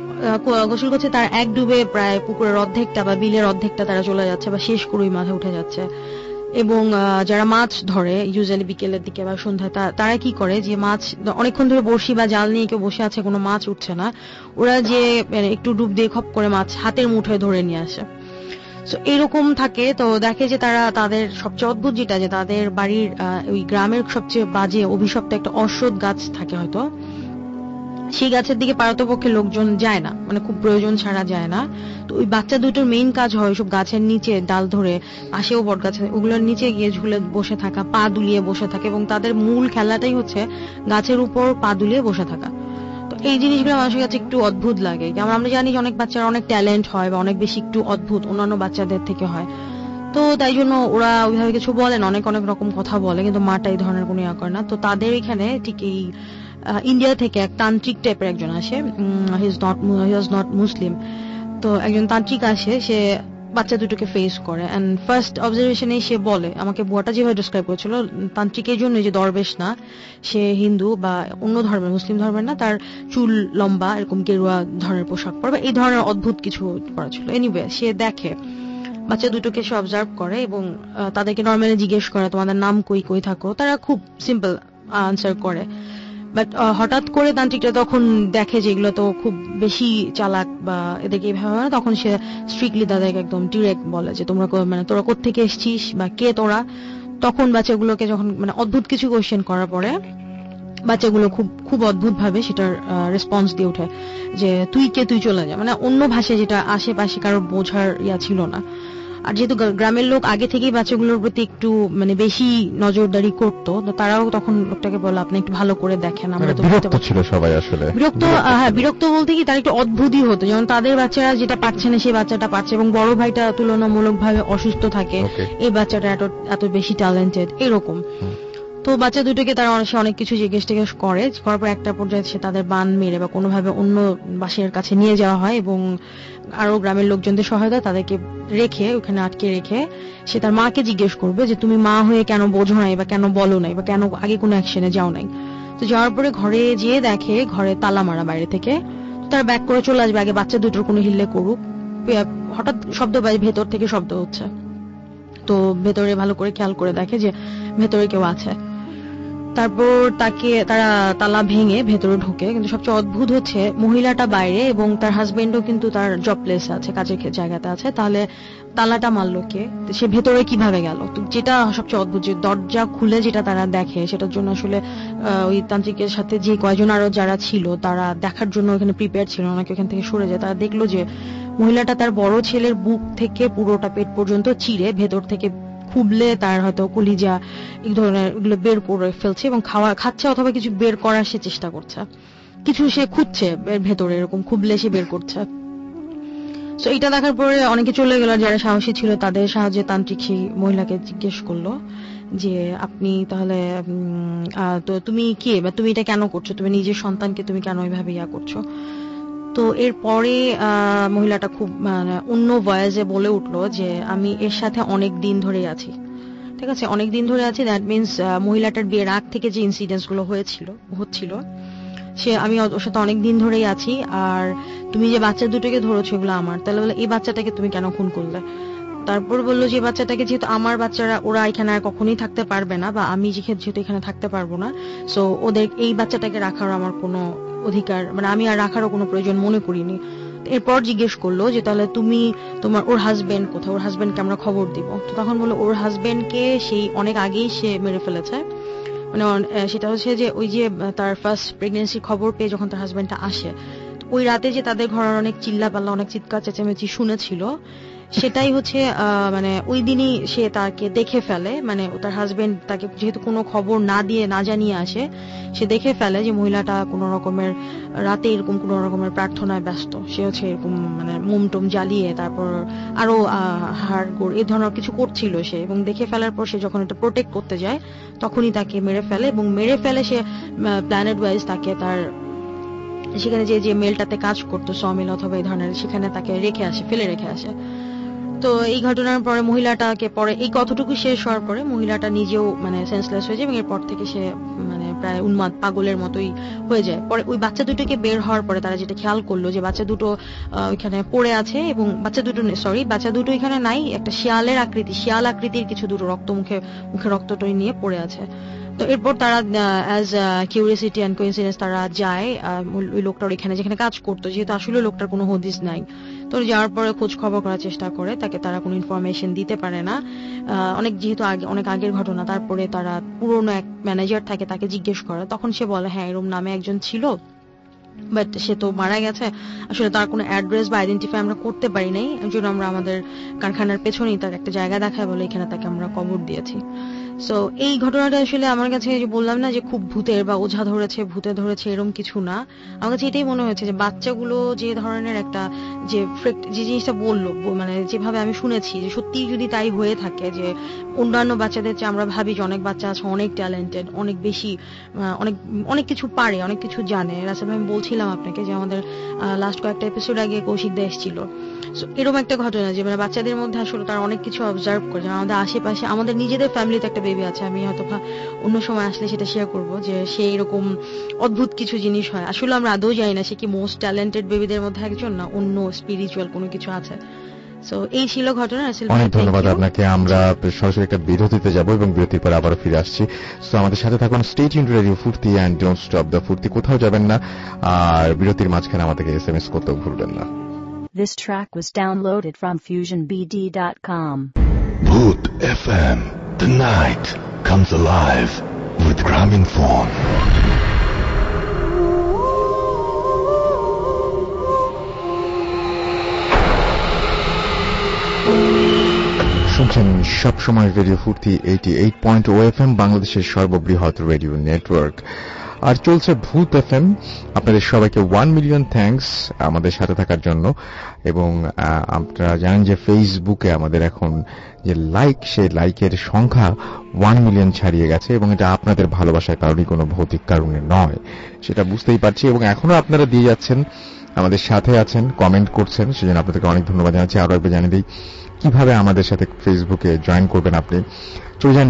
গোসল করছে, তার এক ডুবে প্রায় পুকুরের অর্ধেকটা বা বিলের অর্ধেকটা তারা চলে যাচ্ছে বা শেষ করেই মাথায় উঠে যাচ্ছে। এবং যারা মাছ ধরে ইউজুয়ালি বিকেলের দিকে বা সন্ধ্যায়, তারা কি করে যে মাছ অনেকক্ষণ ধরে বড়শি বা জাল নিয়ে কেউ বসে আছে, কোনো মাছ উঠছে না, ওরা যে একটু ডুব দিয়ে খপ করে মাছ হাতের মুঠোয় ধরে নিয়ে আসে। তো এরকম থাকে। তো দেখে যে তারা তাদের সবচেয়ে অদ্ভুত যেটা, যে তাদের বাড়ির ওই গ্রামের সবচেয়ে বাজে অভিশপ্ত একটা অশ্বত্থ গাছ থাকে হয়তো, সেই গাছের দিকে পারতপক্ষে লোকজন যায় না, মানে খুব প্রয়োজন ছাড়া যায় না। তো ওই বাচ্চা দুটোর মেইন কাজ হয় সব গাছের নিচে ডাল ধরে, পাশেও বট গাছে, ওগুলোর নিচে গিয়ে ঝুলে বসে থাকা, পা দুলিয়ে বসে থাকে, এবং তাদের মূল খেলাটাই হচ্ছে গাছের উপর পা দুলিয়ে বসে থাকা। তো এই জিনিসগুলো মানুষের কাছে একটু অদ্ভুত লাগে। যেমন আমরা জানি যে অনেক বাচ্চারা অনেক ট্যালেন্ট হয় বা অনেক বেশি একটু অদ্ভুত অন্যান্য বাচ্চাদের থেকে হয়, তো তাই জন্য ওরা ওইভাবে কিছু বলেন, অনেক অনেক রকম কথা বলে, কিন্তু মাটা এই ধরনের কোনো ইয়া করে না। তো তাদের এখানে ঠিক এই ইন্ডিয়া থেকে এক তান্ত্রিক টাইপের একজন আসে, হি ইজ নট মুসলিম। তো একজন তান্ত্রিক আসে, সে বাচ্চা দুটোকে ফেস করে, এন্ড ফার্স্ট অবজারভেশনে সে বলে, আমাকে বুয়াটা যেভাবে ডিসক্রাইব করেছিল, তান্ত্রিকের জন্য যে দরবেশ না, সে হিন্দু বা অন্য ধর্মের, মুসলিম ধর্মের না, তার চুল লম্বা, এরকম গেরুয়া ধরনের পোশাক পরবে, এই ধরনের অদ্ভুত কিছু করা ছিল। এনিওয়ে সে দেখে বাচ্চা দুটোকে, সে অবজার্ভ করে এবং তাদেরকে নর্মালি জিজ্ঞেস করে তোমাদের নাম কই, কই থাকো, তারা খুব সিম্পল আনসার করে। বাট হঠাৎ করে তান্ত্রিকটা তখন দেখে যে এগুলো তো খুব বেশি চালাক বা এদেরকে এইভাবে, তখন সে স্ট্রিক্টলি তাদেরকে একদম ডিরেক্ট বলে যে তোমরা মানে তোরা কোত্থেকে এসছিস বা কে তোরা। তখন বাচ্চাগুলোকে যখন মানে অদ্ভুত কিছু কোয়েশ্চেন করার পরে বাচ্চাগুলো খুব খুব অদ্ভুত ভাবে সেটার রেসপন্স দিয়ে ওঠে যে তুই কে, তুই চলে যা, মানে অন্য ভাষায়, যেটা আশেপাশে কারো বোঝার ইয়া ছিল না। আর যেহেতু গ্রামের লোক আগে থেকেই বাচ্চাগুলোর প্রতি একটু মানে বেশি নজরদারি করতো, তো তারাও তখন লোকটাকে বলে আপনি একটু ভালো করে দেখেন, আমরা তো বিরক্ত ছিল সবাই আসলে। বিরক্ত, হ্যাঁ বিরক্ত বলতে কি তার একটু অদ্ভুতই হতো, যেমন তাদের বাচ্চারা যেটা পাচ্ছে না সেই বাচ্চাটা পাচ্ছে, এবং বড় ভাইটা তুলনামূলক ভাবে অসুস্থ থাকে, এই বাচ্চাটা এত বেশি ট্যালেন্টেড, এরকম। তো বাচ্চা দুটোকে তারা অনেক কিছু জিজ্ঞেস টিজ্ঞেস করে, করার পর একটা পর্যায়ে সে তাদের বান মেরে বা কোনোভাবে অন্য বাসের কাছে নিয়ে যাওয়া হয়, এবং আরো গ্রামের লোকজনদের সহায়তা তাদেরকে রেখে ওখানে আটকে রেখে সে তার মাকে জিজ্ঞেস করবে যে তুমি মা হয়ে কেন বোঝো নাই বা কেন বলো নাই বা কেন আগে কোনো অ্যাকশনে যাও নাই। তো যাওয়ার পরে ঘরে যেয়ে দেখে ঘরে তালা মারা বাইরে থেকে, তার ব্যাক করে চলে আসবে, আগে বাচ্চা দুটোর কোনো হিল্লে করুক। হঠাৎ শব্দ পায়, ভেতর থেকে শব্দ হচ্ছে, তো ভেতরে ভালো করে খেয়াল করে দেখে যে ভেতরে কেউ আছে। তারপর তারা তালা ভেঙে ভেতরে ঢোকে, কিন্তু সবচেয়ে অদ্ভুত হচ্ছে মহিলাটা বাইরে এবং তার হাজবেন্ডও কিন্তু তার জব প্লেস আছে, কাজের জায়গাতে আছে, তাহলে তালাটা মারলো কে, সে ভেতরে কিভাবে গেল? তো যেটা সবচেয়ে অদ্ভুত, যে দরজা খুলে যেটা তারা দেখে, সেটার জন্য আসলে ওই তান্ত্রিকের সাথে যে কয়জন আরো যারা ছিল তারা দেখার জন্য ওখানে প্রিপেয়ার ছিল, অনেকে ওখান থেকে সরে যায়। তারা দেখলো যে মহিলাটা তার বড় ছেলের বুক থেকে পুরোটা পেট পর্যন্ত চিরে ভেতর থেকে খুবলে তার হয়তো কলিজা এই ধরনের এগুলো বের করে ফেলছে এবং খাচ্ছে অথবা কিছু বের করার সে চেষ্টা করছে, কিছু সে খুঁজছে ভেতরে, এরকম খুবলে সে বের করছে। তো এটা দেখার পরে অনেকে চলে গেল, যারা সাহসী ছিল তাদের সাহায্যে তান্ত্রিক সেই মহিলাকে জিজ্ঞেস করলো যে আপনি তাহলে তো তুমি কে বা তুমি এটা কেন করছো, তুমি নিজের সন্তানকে তুমি কেন এইভাবে ইয়া করছো? তো এরপরে মহিলাটা খুব মানে অন্য ভয়েসে বলে উঠলো যে আমি এর সাথে অনেক দিন ধরে আছি। ঠিক আছে, অনেক দিন ধরে আছি, দ্যাট মিনস মহিলাটার বিয়ের আগ থেকে যে ইনসিডেন্টস গুলো হচ্ছিল আমি ওর সাথে অনেক দিন ধরেই আছি, আর তুমি যে বাচ্চা দুটোকে ধরেছো এগুলো আমার, তাহলে বলে এই বাচ্চাটাকে তুমি কেন খুন করলে? তারপর বললো যে বাচ্চাটাকে যেহেতু আমার বাচ্চারা, ওরা এখানে আর কখনোই থাকতে পারবে না, বা আমি যেহেতু এখানে থাকতে পারবো না, সো ওদের এই বাচ্চাটাকে রাখার আমার কোনো অধিকার, মানে আমি আর রাখারও কোনো প্রয়োজন মনে করিনি। এরপর জিজ্ঞেস করলো যে তাহলে ওর হাজবেন্ড কোথায়, ওর হাজবেন্ডকে আমরা খবর দিব। তো তখন বললো ওর হাজবেন্ডকে সেই অনেক আগেই সে মেরে ফেলেছে, মানে সেটা হচ্ছে যে ওই যে তার ফার্স্ট প্রেগনেন্সির খবর পেয়ে যখন তার হাজবেন্ডটা আসে, ওই রাতে যে তাদের ঘরের অনেক চিল্লাপাল্লা, অনেক চিৎকার চেঁচামেচি শুনেছিল, সেটাই হচ্ছে মানে ওই দিনই সে তাকে দেখে ফেলে, মানে তার হাজবেন্ড তাকে যেহেতু কোনো খবর না দিয়ে না জানিয়ে আসে, সে দেখে ফেলে যে মহিলাটা কোনো রকমের রাতে এরকম কোনো রকমের প্রার্থনায় ব্যস্ত। সে হচ্ছে এরকম মানে মোমটোম জ্বালিয়ে তারপর আরো হাড় গোড় এই ধরনের কিছু করছিল সে, এবং দেখে ফেলার পর সে যখন এটা প্রোটেক্ট করতে যায় তখনই তাকে মেরে ফেলে, এবং মেরে ফেলে সে প্ল্যানেট ওয়াইজ তাকে তার সেখানে যে মেলটাতে কাজ করতো সমিল অথবা এই ধরনের, সেখানে তাকে রেখে আসে, ফেলে রেখে আসে। তো এই ঘটনার পরে মহিলাটাকে পরে এই কতটুকু শেষ হওয়ার পরে মহিলাটা নিজেও মানে সেন্সলেস হয়ে যায়, এবং এরপর থেকে সে মানে প্রায় উন্মাদ পাগলের মতোই হয়ে যায়। পরে ওই বাচ্চা দুটোকে বের হওয়ার পরে তারা যেটা খেয়াল করলো যে বাচ্চা দুটো ওইখানে পড়ে আছে, এবং বাচ্চা দুটো এখানে নাই, একটা শিয়াল আকৃতির কিছু দুটো মুখে রক্তটই নিয়ে পড়ে আছে। তো এরপর তারা অ্যাজ কিউরিয়াসিটি অ্যান্ড কোইন্সিডেন্স তারা যায় ওই লোকটার এখানে যেখানে কাজ করতো, যেহেতু আসলে লোকটার কোনো হদিস নাই। তো যাওয়ার পরে খোঁজ খবর করার চেষ্টা করে, তাকে তারা কোনো ইনফরমেশন দিতে পারে না, যেহেতু অনেক আগের ঘটনা। তারপরে তারা পুরনো এক ম্যানেজার থাকে, তাকে জিজ্ঞেস করে, তখন সে বলে হ্যাঁ এরকম নামে একজন ছিল, বাট সে তো মারা গেছে, আসলে তার কোনো অ্যাড্রেস বা আইডেন্টিফাই আমরা করতে পারি নাই, এই জন্য আমরা আমাদের কারখানার পেছনেই তার একটা জায়গা দেখায় বলে এখানে তাকে আমরা কবর দিয়েছি। সো এই ঘটনাটা আসলে আমার কাছে যে বললাম না যে খুব ভূতের বা ওঝা ধরেছে ভূতে ধরেছে এরকম কিছু না, আমার কাছে এটাই মনে হয়েছে যে বাচ্চাগুলো যে ধরনের একটা যে জিনিসটা বললো, মানে যেভাবে আমি শুনেছি যে সত্যি যদি তাই হয়ে থাকে যে অন্যান্য বাচ্চাদের চেয়ে আমরা ভাবি যে অনেক বাচ্চা আছে অনেক ট্যালেন্টেড, অনেক বেশি অনেক কিছু পারে, অনেক কিছু জানে। রাসেল ভাই, আমি বলছিলাম আপনাকে যে আমাদের লাস্ট কয়েকটা এপিসোড আগে কৌশিক দা এসেছিল, এরকম একটা ঘটনা যে মানে বাচ্চাদের মধ্যে আসলে তারা অনেক কিছু অবজার্ভ করে। আমাদের আশেপাশে আমাদের নিজেদের ফ্যামিলিতে একটা বেবি আছে, আমি হয়তো অন্য সময় আসলে সেটা শেয়ার করবো, যে সে এরকম অদ্ভুত কিছু জিনিস হয়, আসলে আমরা আদৌ জানি না সে কি মোস্ট ট্যালেন্টেড বেবিদের মধ্যে একজন না অন্য স্পিরিচুয়াল কোনো কিছু আছে। সো এই ছিল ঘটনা। অনেক ধন্যবাদ আপনাকে। আমরা সরাসরি একটা বিরতিতে যাব এবং বিরতির পর আবার ফিরে আসছি। সো আমাদের সাথে থাকুন, stay tuned to radio Foorti and don't stop the Foorti, কোথাও যাবেন না, আর বিরতির মাঝখানে আমাদেরকে এসএমএস করতেও ভুলবেন না। This track was downloaded from FusionBD.com. Bhoot FM. The night comes alive with Graminphone. শুনছেন সবসময় রেডিও ফুর্তি 88.0 FM, বাংলাদেশের সর্ববৃহৎ রেডিও নেটওয়ার্ক। আর চলছে ভূত এফএম। আপনাদের সবাইকে 1 মিলিয়ন থ্যাঙ্কস আমাদের সাথে থাকার জন্য। এবং আপনারা জানেন যে ফেসবুকে আমাদের এখন যে সেই লাইকের সংখ্যা 1 মিলিয়ন ছাড়িয়ে গেছে, এবং এটা আপনাদের ভালোবাসার কারণে, কোনো ভৌতিক কারণে নয়, সেটা বুঝতেই পারছি। এবং এখনো আপনারা দিয়ে যাচ্ছেন, আমাদের সাথে আছেন, কমেন্ট করছেন, সেজন্য আপনাদেরকে অনেক ধন্যবাদ জানাচ্ছি। আরো একবার জানিয়ে দিই কিভাবে আমাদের সাথে ফেসবুকে জয়েন করবেন। আপনি চলে যান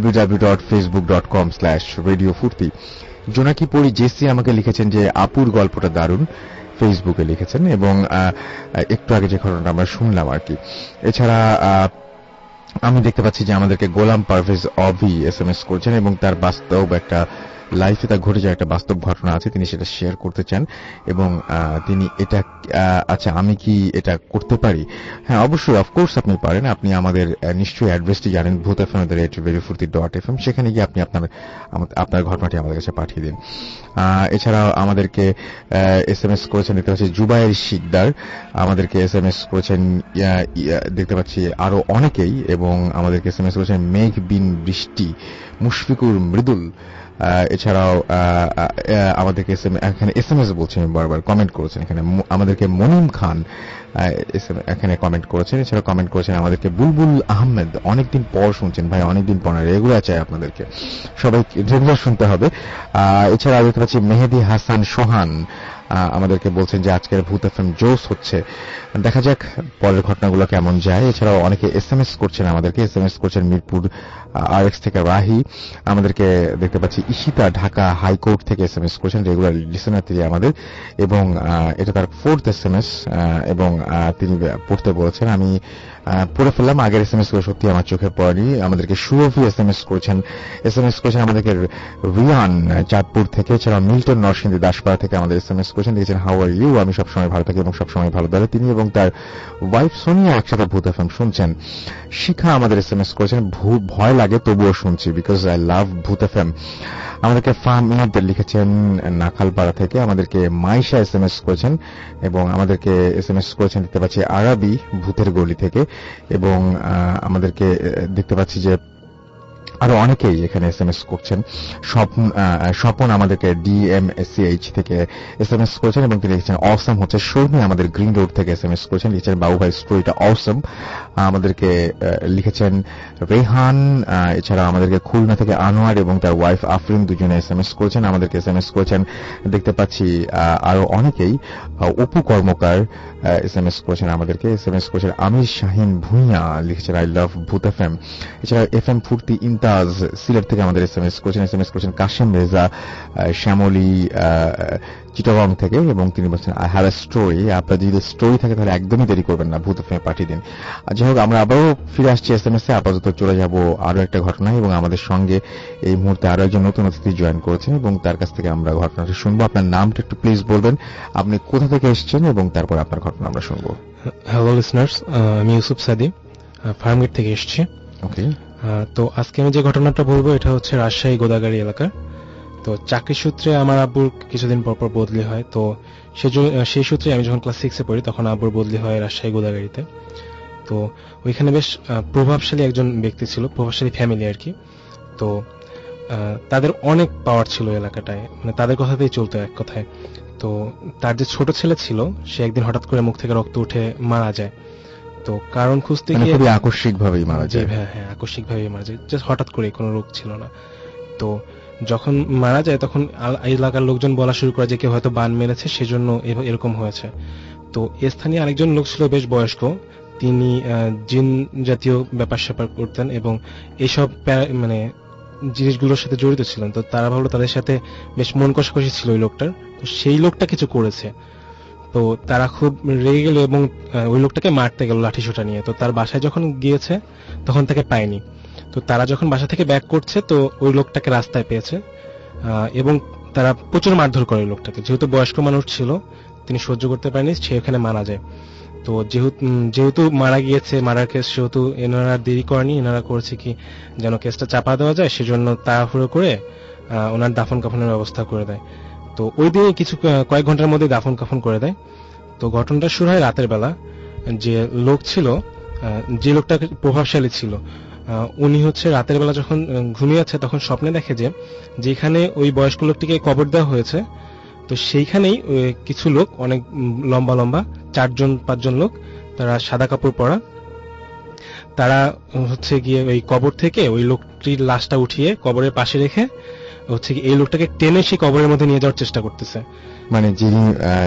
www.facebook.com/radiofurti। জোনাকি পরি জেসি আমাকে লিখেছেন যে আপুর গল্পটা দারুণ, ফেসবুকে লিখেছেন, এবং একটু আগে যে ঘটনাটা আমরা শুনলাম আর কি। এছাড়া আমি দেখতে পাচ্ছি যে আমাদেরকে গোলাম পারভেজ অভি এসএমএস করছেন, এবং তার বাস্তব একটা লাইফে তার ঘটে যাওয়া একটা বাস্তব ঘটনা আছে, তিনি সেটা শেয়ার করতে চান, এবং তিনি এটা আচ্ছা আমি কি এটা করতে পারি? হ্যাঁ, অবশ্যই, অফকোর্স আপনি পারেন। আপনি আমাদের নিশ্চয়ই অ্যাড্রেসটি জানেন, bhootfm@radiofurti.fm, সেখানে গিয়ে আপনি আপনার ঘটনাটি আমাদের কাছে পাঠিয়ে দিন। এছাড়াও আমাদেরকে এসএমএস করেছেন দেখতে পাচ্ছি জুবায়ের শিকদার, আমাদেরকে এসএমএস করেছেন দেখতে পাচ্ছি আরো অনেকেই, এবং আমাদেরকে এসএমএস করেছেন মেঘ বিন বৃষ্টি, মুশফিকুর মৃদুল। এছাড়াও আমাদেরকে এখানে এসএমএস বলছেন, বারবার কমেন্ট করেছেন এখানে আমাদেরকে মনিম খান এখানে কমেন্ট করেছেন। এছাড়া কমেন্ট করেছেন আমাদেরকে বুলবুল আহমেদ, অনেকদিন পর শুনছেন ভাই, অনেকদিন পর, রেগুলার চাই আপনাদেরকে, সবাই রেগুলার শুনতে হবে। এছাড়া দেখতে পাচ্ছি মেহেদি হাসান সোহান আমাদেরকে বলছেন যে আজকের ভূত এফএম জোস হচ্ছে, দেখা যাক পরের ঘটনাগুলো কেমন যায়। এছাড়াও অনেকে এসএমএস করছেন, আমাদেরকে এসএমএস করছেন মিরপুর আরএক্স থেকে রাহি, আমাদেরকে দেখতে পাচ্ছি ঈশিতা ঢাকা হাইকোর্ট থেকে এসএমএস করছেন, রেগুলার লিসেনার তিনি আমাদের, এবং এটা তার 4th এসএমএস, এবং তিনি পড়তে বলেছেন। আমি পড়ে ফেললাম, আগের এসএমএস গুলো সত্যি আমার চোখে পড়েনি। আমাদেরকে সুরভি এসএমএস করেছেন আমাদেরকে রিয়ান চাঁদপুর থেকে, এছাড়া মিল্টন নরসিংদী দাসপাড়া থেকে আমাদের এসএমএস করেছেন, লিখেছেন হাউ আর ইউ, আমি সবসময় ভালো থাকি এবং সবসময় ভালো থাকে তিনি এবং তার ওয়াইফ সোনিয়া একসাথে ভূত এফএম শুনছেন। শিখা আমাদের SMS করেছেন, ভয় লাগে তবুও শুনছি because I love Bhoot FM. আমাদেরকে ফাহমিদ লিখেছেন নাখালপাড়া থেকে, আমাদেরকে মাইশা SMS করেছেন এবং আমাদেরকে SMS করেছেন দেখতে পাচ্ছি আরবি ভূতের গলি থেকে, এবং আমাদেরকে দেখতে পাচ্ছি যে আরো অনেকেই এখানে SMS করছেন। স্বপন আমাদেরকে DMSCH থেকে SMS করেছেন এবং তিনি লিখেছেন অসম হচ্ছে। শর্মি আমাদের গ্রিন রোড থেকে SMS করেছেন, লিখেছেন বাবু ভাই স্টোরিটা অসম। আমাদেরকে লিখেছেন রেহান, এছাড়া আমাদেরকে খুলনা থেকে আনোয়ার এবং তার ওয়াইফ আফরিন দুজনে SMS করেছেন। আমাদেরকে SMS করেছেন দেখতে পাচ্ছি আরো অনেকেই। অপু কর্মকার SMS করেছেন, আমাদেরকে SMS করেছেন আমির শাহিন ভুঁইয়া, লিখেছেন আই লাভ ভূত এফএম। এছাড়া FM ফুর্তি ইমতাজ সিলেট থেকে আমাদের SMS করেছেন কাশেম রেজা শ্যামলী চিটাগং থেকে, এবং তিনি বলছেন আই হ্যাভ এ স্টোরি। আপনার যদি স্টোরি থাকে তাহলে একদমই দেরি করবেন না, ভূত এফএমে পাঠিয়ে দিন। যাই হোক, আমরা আবারও ফিরে আসছি SMS এ। আপাতত চলে যাব আরো একটা ঘটনায়, এবং আমাদের সঙ্গে এই মুহূর্তে আরো একজন নতুন অতিথি জয়েন করেছেন এবং তার কাছ থেকে আমরা ঘটনাটা শুনবো। আপনার নামটা একটু প্লিজ বলবেন, আপনি কোথা থেকে এসেছেন, এবং তারপর আপনার ঘটনা আমরা শুনবো। হ্যালো লিসনার্স, আমি ইউসুফ সাদি, ফার্মগেট থেকে এসেছি। ওকে, তো আজকে আমি যে ঘটনাটা বলবো এটা হচ্ছে রাজশাহী গোদাগাড়ি এলাকার। তো চাকরি সূত্রে আমার আব্বুর কিছুদিন পর পর বদলি হয়, তো সেই সূত্রে আমি যখন ক্লাস 6-এ পড়ি তখন আব্বুর বদলি হয় রাজশাহী গোদাগাড়িতে। তো ওইখানে বেশ প্রভাবশালী একজন ব্যক্তি ছিল, প্রভাবশালী ফ্যামিলি আর কি। তো তাদের অনেক পাওয়ার ছিল এলাকাটায়, মানে তাদের কথাতেই চলতো এক কথায়। তো তার যে ছোট ছেলে ছিল সে একদিন হঠাৎ করে মুখ থেকে রক্ত উঠে মারা যায়। তো কারণ খুঁজতে গিয়ে খুবই আকস্মিকভাবেই মারা যায়। হ্যাঁ, আকস্মিকভাবেই মারা যায়, জাস্ট হঠাৎ করে, কোনো রোগ ছিল না। তো যখন মারা যায় তখন এলাকার লোকজন বলা শুরু করে যে কেউ হয়তো বান মেরেছে, সেজন্য এরকম হয়েছে। তো স্থানীয় আরেকজন লোক ছিল বেশ বয়স্ক, তিনি জিন জাতীয় ব্যাপার স্যাপার করতেন এবং এইসব মানে জিনিসগুলোর সাথে জড়িত ছিলেন। তো তারা ভাবলো তাদের সাথে বেশ মন কষাকষি ছিল ওই লোকটার, তো সেই লোকটা কিছু করেছে। তো তারা খুব রেগে গেল এবং ওই লোকটাকে মারতে গেল লাঠিসোঁটা নিয়ে। তো তার বাসায় যখন গিয়েছে তখন তাকে পায়নি। তো তারা যখন বাসা থেকে ব্যাক করছে তো ওই লোকটাকে রাস্তায় পেয়েছে এবং তারা প্রচুর মারধর করে ওই লোকটাকে। যেহেতু বয়স্ক মানুষ ছিল তিনি সহ্য করতে পারেনি, সে ওখানে মারা যায়। তো যেহেতু মারা গিয়েছে, মারার কেস সেহেতু এনারা দেরি করেনি, এনারা করেছে কি যেন কেসটা চাপা দেওয়া যায়, সেজন্য তাড়াহুড়ো করে ওনার দাফন কাফনের ব্যবস্থা করে দেয়। তো ওই দিনে কয়েক ঘন্টার মধ্যে দাফন কাফন করে দেয়। তো ঘটনাটা শুরু হয় রাতের বেলা। যে লোক ছিল, যে লোকটা প্রভাবশালী ছিল, উনি হচ্ছে রাতের বেলা যখন ঘুমিয়ে আছে তখন স্বপ্নে দেখে যে যেখানে ওই বয়স্ক লোকটিকে কবর দেওয়া হয়েছে তো সেইখানেই কিছু লোক, অনেক লম্বা লম্বা 4-5জন লোক, তারা সাদা কাপড় পরা, তারা হচ্ছে গিয়ে ওই কবর থেকে ওই লোকটির লাশটা উঠিয়ে কবরের পাশে রেখে হচ্ছে এই লোকটাকে টেনে সেই কবরের মধ্যে নিয়ে যাওয়ার চেষ্টা করতেছে। মানে যিনি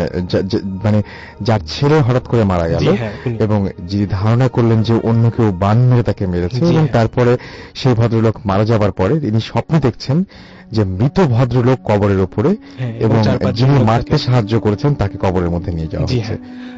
মানে যার ছেলে হঠাৎ করে মারা গেল এবং যিনি ধারণা করলেন যে অন্য কেউ বান মেরে তাকে মেরেছে, এবং তারপরে সেই ভদ্রলোক মারা যাবার পরে তিনি স্বপ্নে দেখছেন যে মৃত ভদ্রলোক কবরের উপরে এবং যিনি মারতে সাহায্য করেছেন তাকে কবরের মধ্যে নিয়ে যাওয়া হচ্ছে।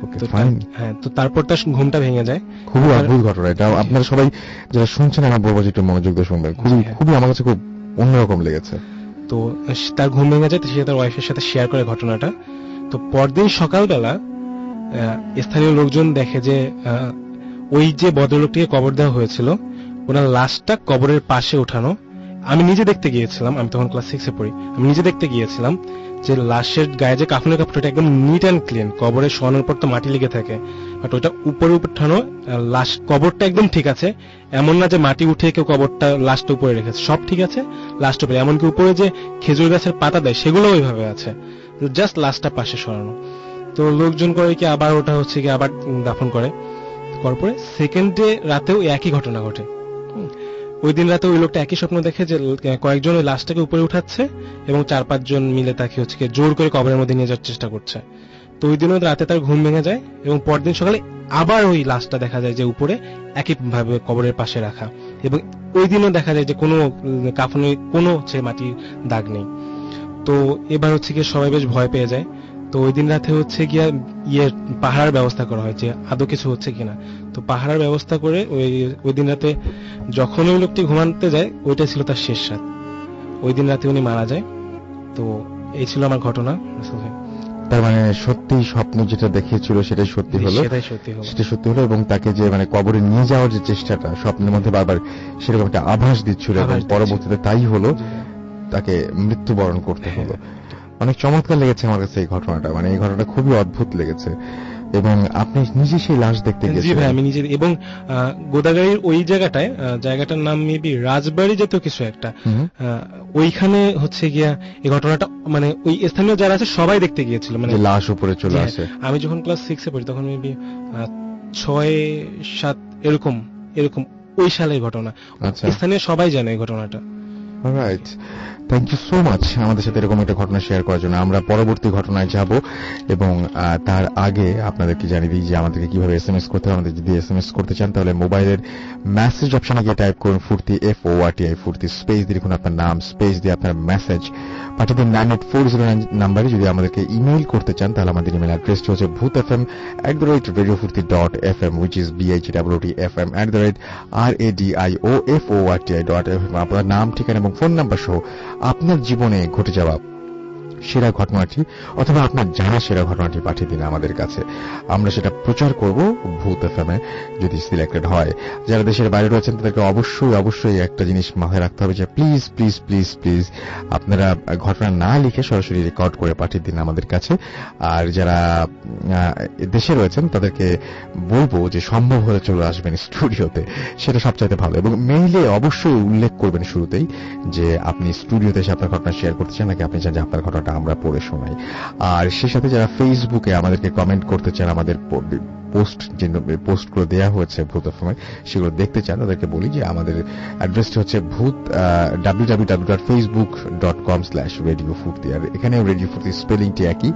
তো তারপর তার ঘুমটা ভেঙে যায়। খুবই অদ্ভুত ঘটনা এটা। আপনারা সবাই যারা শুনছেন আমার বলবো যে একটু মনোযোগ দিয়ে শুনবেন, খুবই আমার কাছে খুব অন্যরকম লেগেছে। তো তার ঘুম ভেঙে যায়, সে তার ওয়াইফের সাথে শেয়ার করে ঘটনাটা। তো পরদিন সকালবেলা স্থানীয় লোকজন দেখে যে ওই যে ভদ্রলোকটিকে কবর দেওয়া হয়েছিল ওনার লাশটা কবরের পাশে ওঠানো। আমি নিজে দেখতে গিয়েছিলাম, আমি তখন ক্লাস 6-এ পড়ি, আমি নিজে দেখতে গিয়েছিলাম যে লাশের গায়ে যে কাফনের কাপড়টা একদম নিট অ্যান্ড ক্লিন, কবরে শোয়ানোর পর তো মাটি লেগে থাকে, বাট ওইটা উপরে উঠানো, লাশ কবরটা একদম ঠিক আছে, এমন না যে মাটি উঠে কেউ কবরটা লাশটা উপরে রেখেছে, সব ঠিক আছে, লাশটা উপরে, এমনকি উপরে যে খেজুর গাছের পাতা দেয় সেগুলো ওইভাবে আছে, জাস্ট লাশটা পাশে সরানো। তো লোকজন করে কি আবার ওটা হচ্ছে কি আবার দাফন করে, করার পরে সেকেন্ড ডে রাতেও একই ঘটনা ঘটে। ওই দিন রাতে ওই লোকটা একই স্বপ্ন দেখে যে কয়েকজন ওই লাশটাকে উপরে উঠাচ্ছে এবং 4-5জন মিলে তাকে হচ্ছে জোর করে কবরের মধ্যে নিয়ে যাওয়ার চেষ্টা করছে। তো ওই দিনও রাতে তার ঘুম ভেঙে যায় এবং পরদিন সকালে আবার ওই লাশটা দেখা যায় যে উপরে একইভাবে কবরের পাশে রাখা, এবং ওই দিনও দেখা যায় যে কোনো কাফনে কোনো মাটির দাগ নেই। তো এবার হচ্ছে গিয়ে সবাই বেশ ভয় পেয়ে যায়। তো ওই দিন রাতে হচ্ছে গিয়ে পাহারার ব্যবস্থা করা হয় যে আদৌ কিছু হচ্ছে কিনা। তো পাহারার ব্যবস্থা করে ওই দিন রাতে যখন ওই লোকটি ঘুমাতে যায় ওইটা ছিল তার শেষ রাত, ওই দিন রাতে উনি মারা যায়। তো এই ছিল আমার ঘটনা। তার মানে সত্যি স্বপ্ন যেটা দেখিয়েছিল সেটাই সত্যি হলো, সেটা সত্যি হলো, এবং তাকে যে মানে কবরে নিয়ে যাওয়ার যে চেষ্টাটা স্বপ্নের মধ্যে বারবার সেরকম একটা আভাস দিচ্ছিল, এবং পরবর্তীতে তাই হলো, তাকে মৃত্যুবরণ করতে হলো। অনেক চমৎকার লেগেছে আমার কাছে এই ঘটনাটা, মানে এই ঘটনাটা খুবই অদ্ভুত লেগেছে। এবং আপনি নিজে সেই লাশ দেখতে গেছেন? জি ভাই, আমি নিজে, এবং গোদাগাড়ির ওই জায়গাটার নাম মেবি রাজবাড়ি জাতীয় কিছু একটা, ওইখানে হচ্ছে গিয়া এই ঘটনাটা, মানে ওই স্থানীয় যারা আছে সবাই দেখতে গিয়েছিল, মানে লাশ উপরে চলে আসে। আমি যখন ক্লাস 6-এ পড়ি তখন মেবি 6-7 এরকম ওই সালের ঘটনা। স্থানীয় সবাই জানে এই ঘটনাটা। Alright, thank you so much আমাদের সাথে এরকম একটা ঘটনা শেয়ার করার জন্য। আমরা পরবর্তী ঘটনায় যাব, এবং তার আগে আপনাদেরকে জানিয়ে দিই যে আমাদেরকে কিভাবে SMS করতে হবে। আমাদের যদি SMS করতে চান তাহলে মোবাইলের মেসেজ অপশনে গিয়ে টাইপ করুন ফুর্তি, FORTI ফুর্তি, স্পেস দিয়ে লিখুন আপনার নাম, স্পেস দিয়ে আপনার মেসেজ পাঠিয়ে দিন 9840 নাম্বারে। যদি আমাদেরকে ইমেইল করতে চান তাহলে আমাদের ইমেইল অ্যাড্রেসটি হচ্ছে bhutfm@radiofurti.fm, which is BHWTFM@RADIOFORTI.FM। আপনার নাম, ঠিকানা এবং ফোন নাম্বার সহ আপনার জীবনে ঘটে যাওয়া সেরা ঘটনাটি অথবা আপনার জানা সেরা ঘটনাটি পাঠিয়ে দিন আমাদের কাছে। আমরা সেটা প্রচার করব ভূত এফএমে যদি সিলেক্টেড হয়। যারা দেশের বাইরে রয়েছেন তাদেরকে অবশ্যই একটা জিনিস মাথায় রাখতে হবে যে প্লিজ প্লিজ প্লিজ প্লিজ আপনারা ঘটনা না লিখে সরাসরি রেকর্ড করে পাঠিয়ে দিন আমাদের কাছে। আর যারা দেশে রয়েছেন তাদেরকে বলবো যে সম্ভব হলে চলে আসবেন স্টুডিওতে, সেটা সবচাইতে ভালো। এবং মেইলে অবশ্যই উল্লেখ করবেন শুরুতেই যে আপনি স্টুডিওতে এসে আপনার ঘটনা শেয়ার করতে চান, নাকি আপনি চান যে আপনার ঘটনাটা আমরা পড়ে শোনাই। আর সেই সাথে যারা ফেসবুকে আমাদেরকে কমেন্ট করতে চান, আমাদের পোস্ট করে দেওয়া হয়েছে ভূত এফএম, সেগুলো দেখতে চান, তাদেরকে বলি যে আমাদের অ্যাড্রেসটি হচ্ছে ভূত www.facebook.com/radiofurti। আর এখানে রেডিও ফুর্তি স্পেলিংটি একই,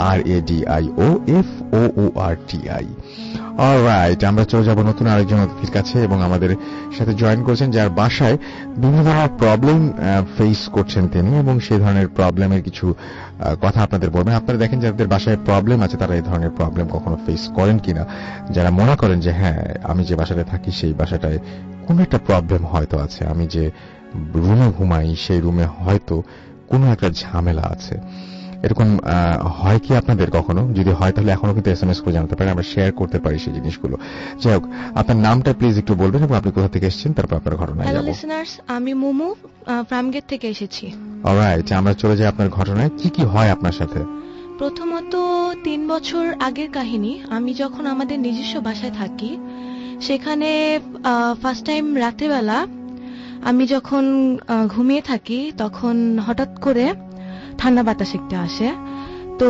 RADIOFOORTI। অলরাইট, আমরা চলে যাব নতুন আরেকজন অতিথির কাছে, এবং আমাদের সাথে জয়েন করেছেন যার বাসায় বিভিন্ন ধরনের প্রবলেম ফেস করছেন তিনি, এবং সেই ধরনের প্রবলেমের কিছু কথা আপনাদের বলবেন। আপনারা দেখেন যাদের বাসায় প্রবলেম আছে তারা এই ধরনের প্রবলেম কখনো ফেস করেন কিনা। যারা মনে করেন যে হ্যাঁ আমি যে বাসাটায় থাকি সেই বাসাটায় কোনো একটা প্রবলেম হয়তো আছে, আমি যে রুমে ঘুমাই সেই রুমে হয়তো কোনো একটা ঝামেলা আছে, এরকম হয় কি আপনাদের কখনো? যদি হয় তাহলে এখনো কিন্তু SMS করে জানাতে পারেন, আমরা শেয়ার করতে পারি সেই জিনিসগুলো। যাই হোক, আপনার নামটা প্লিজ একটু বলবেন এবং আপনি কোথা থেকে এসেছেন, তারপর আপনার ঘটনায় যাব। হ্যালো লিসেনার্স, আমি মোমো ফার্মগেট থেকে এসেছি। অলরাইট, আমরা চলে যাই আপনার ঘটনায়। কি কি হয় আপনার সাথে? প্রথমত 3 বছর আগের কাহিনী। আমি যখন আমাদের নিজস্ব বাসায় থাকি সেখানে ফার্স্ট টাইম রাতেবেলা আমি যখন ঘুমিয়ে থাকি তখন হঠাৎ করে ঠান্ডা বাতাস একটা আসে। তো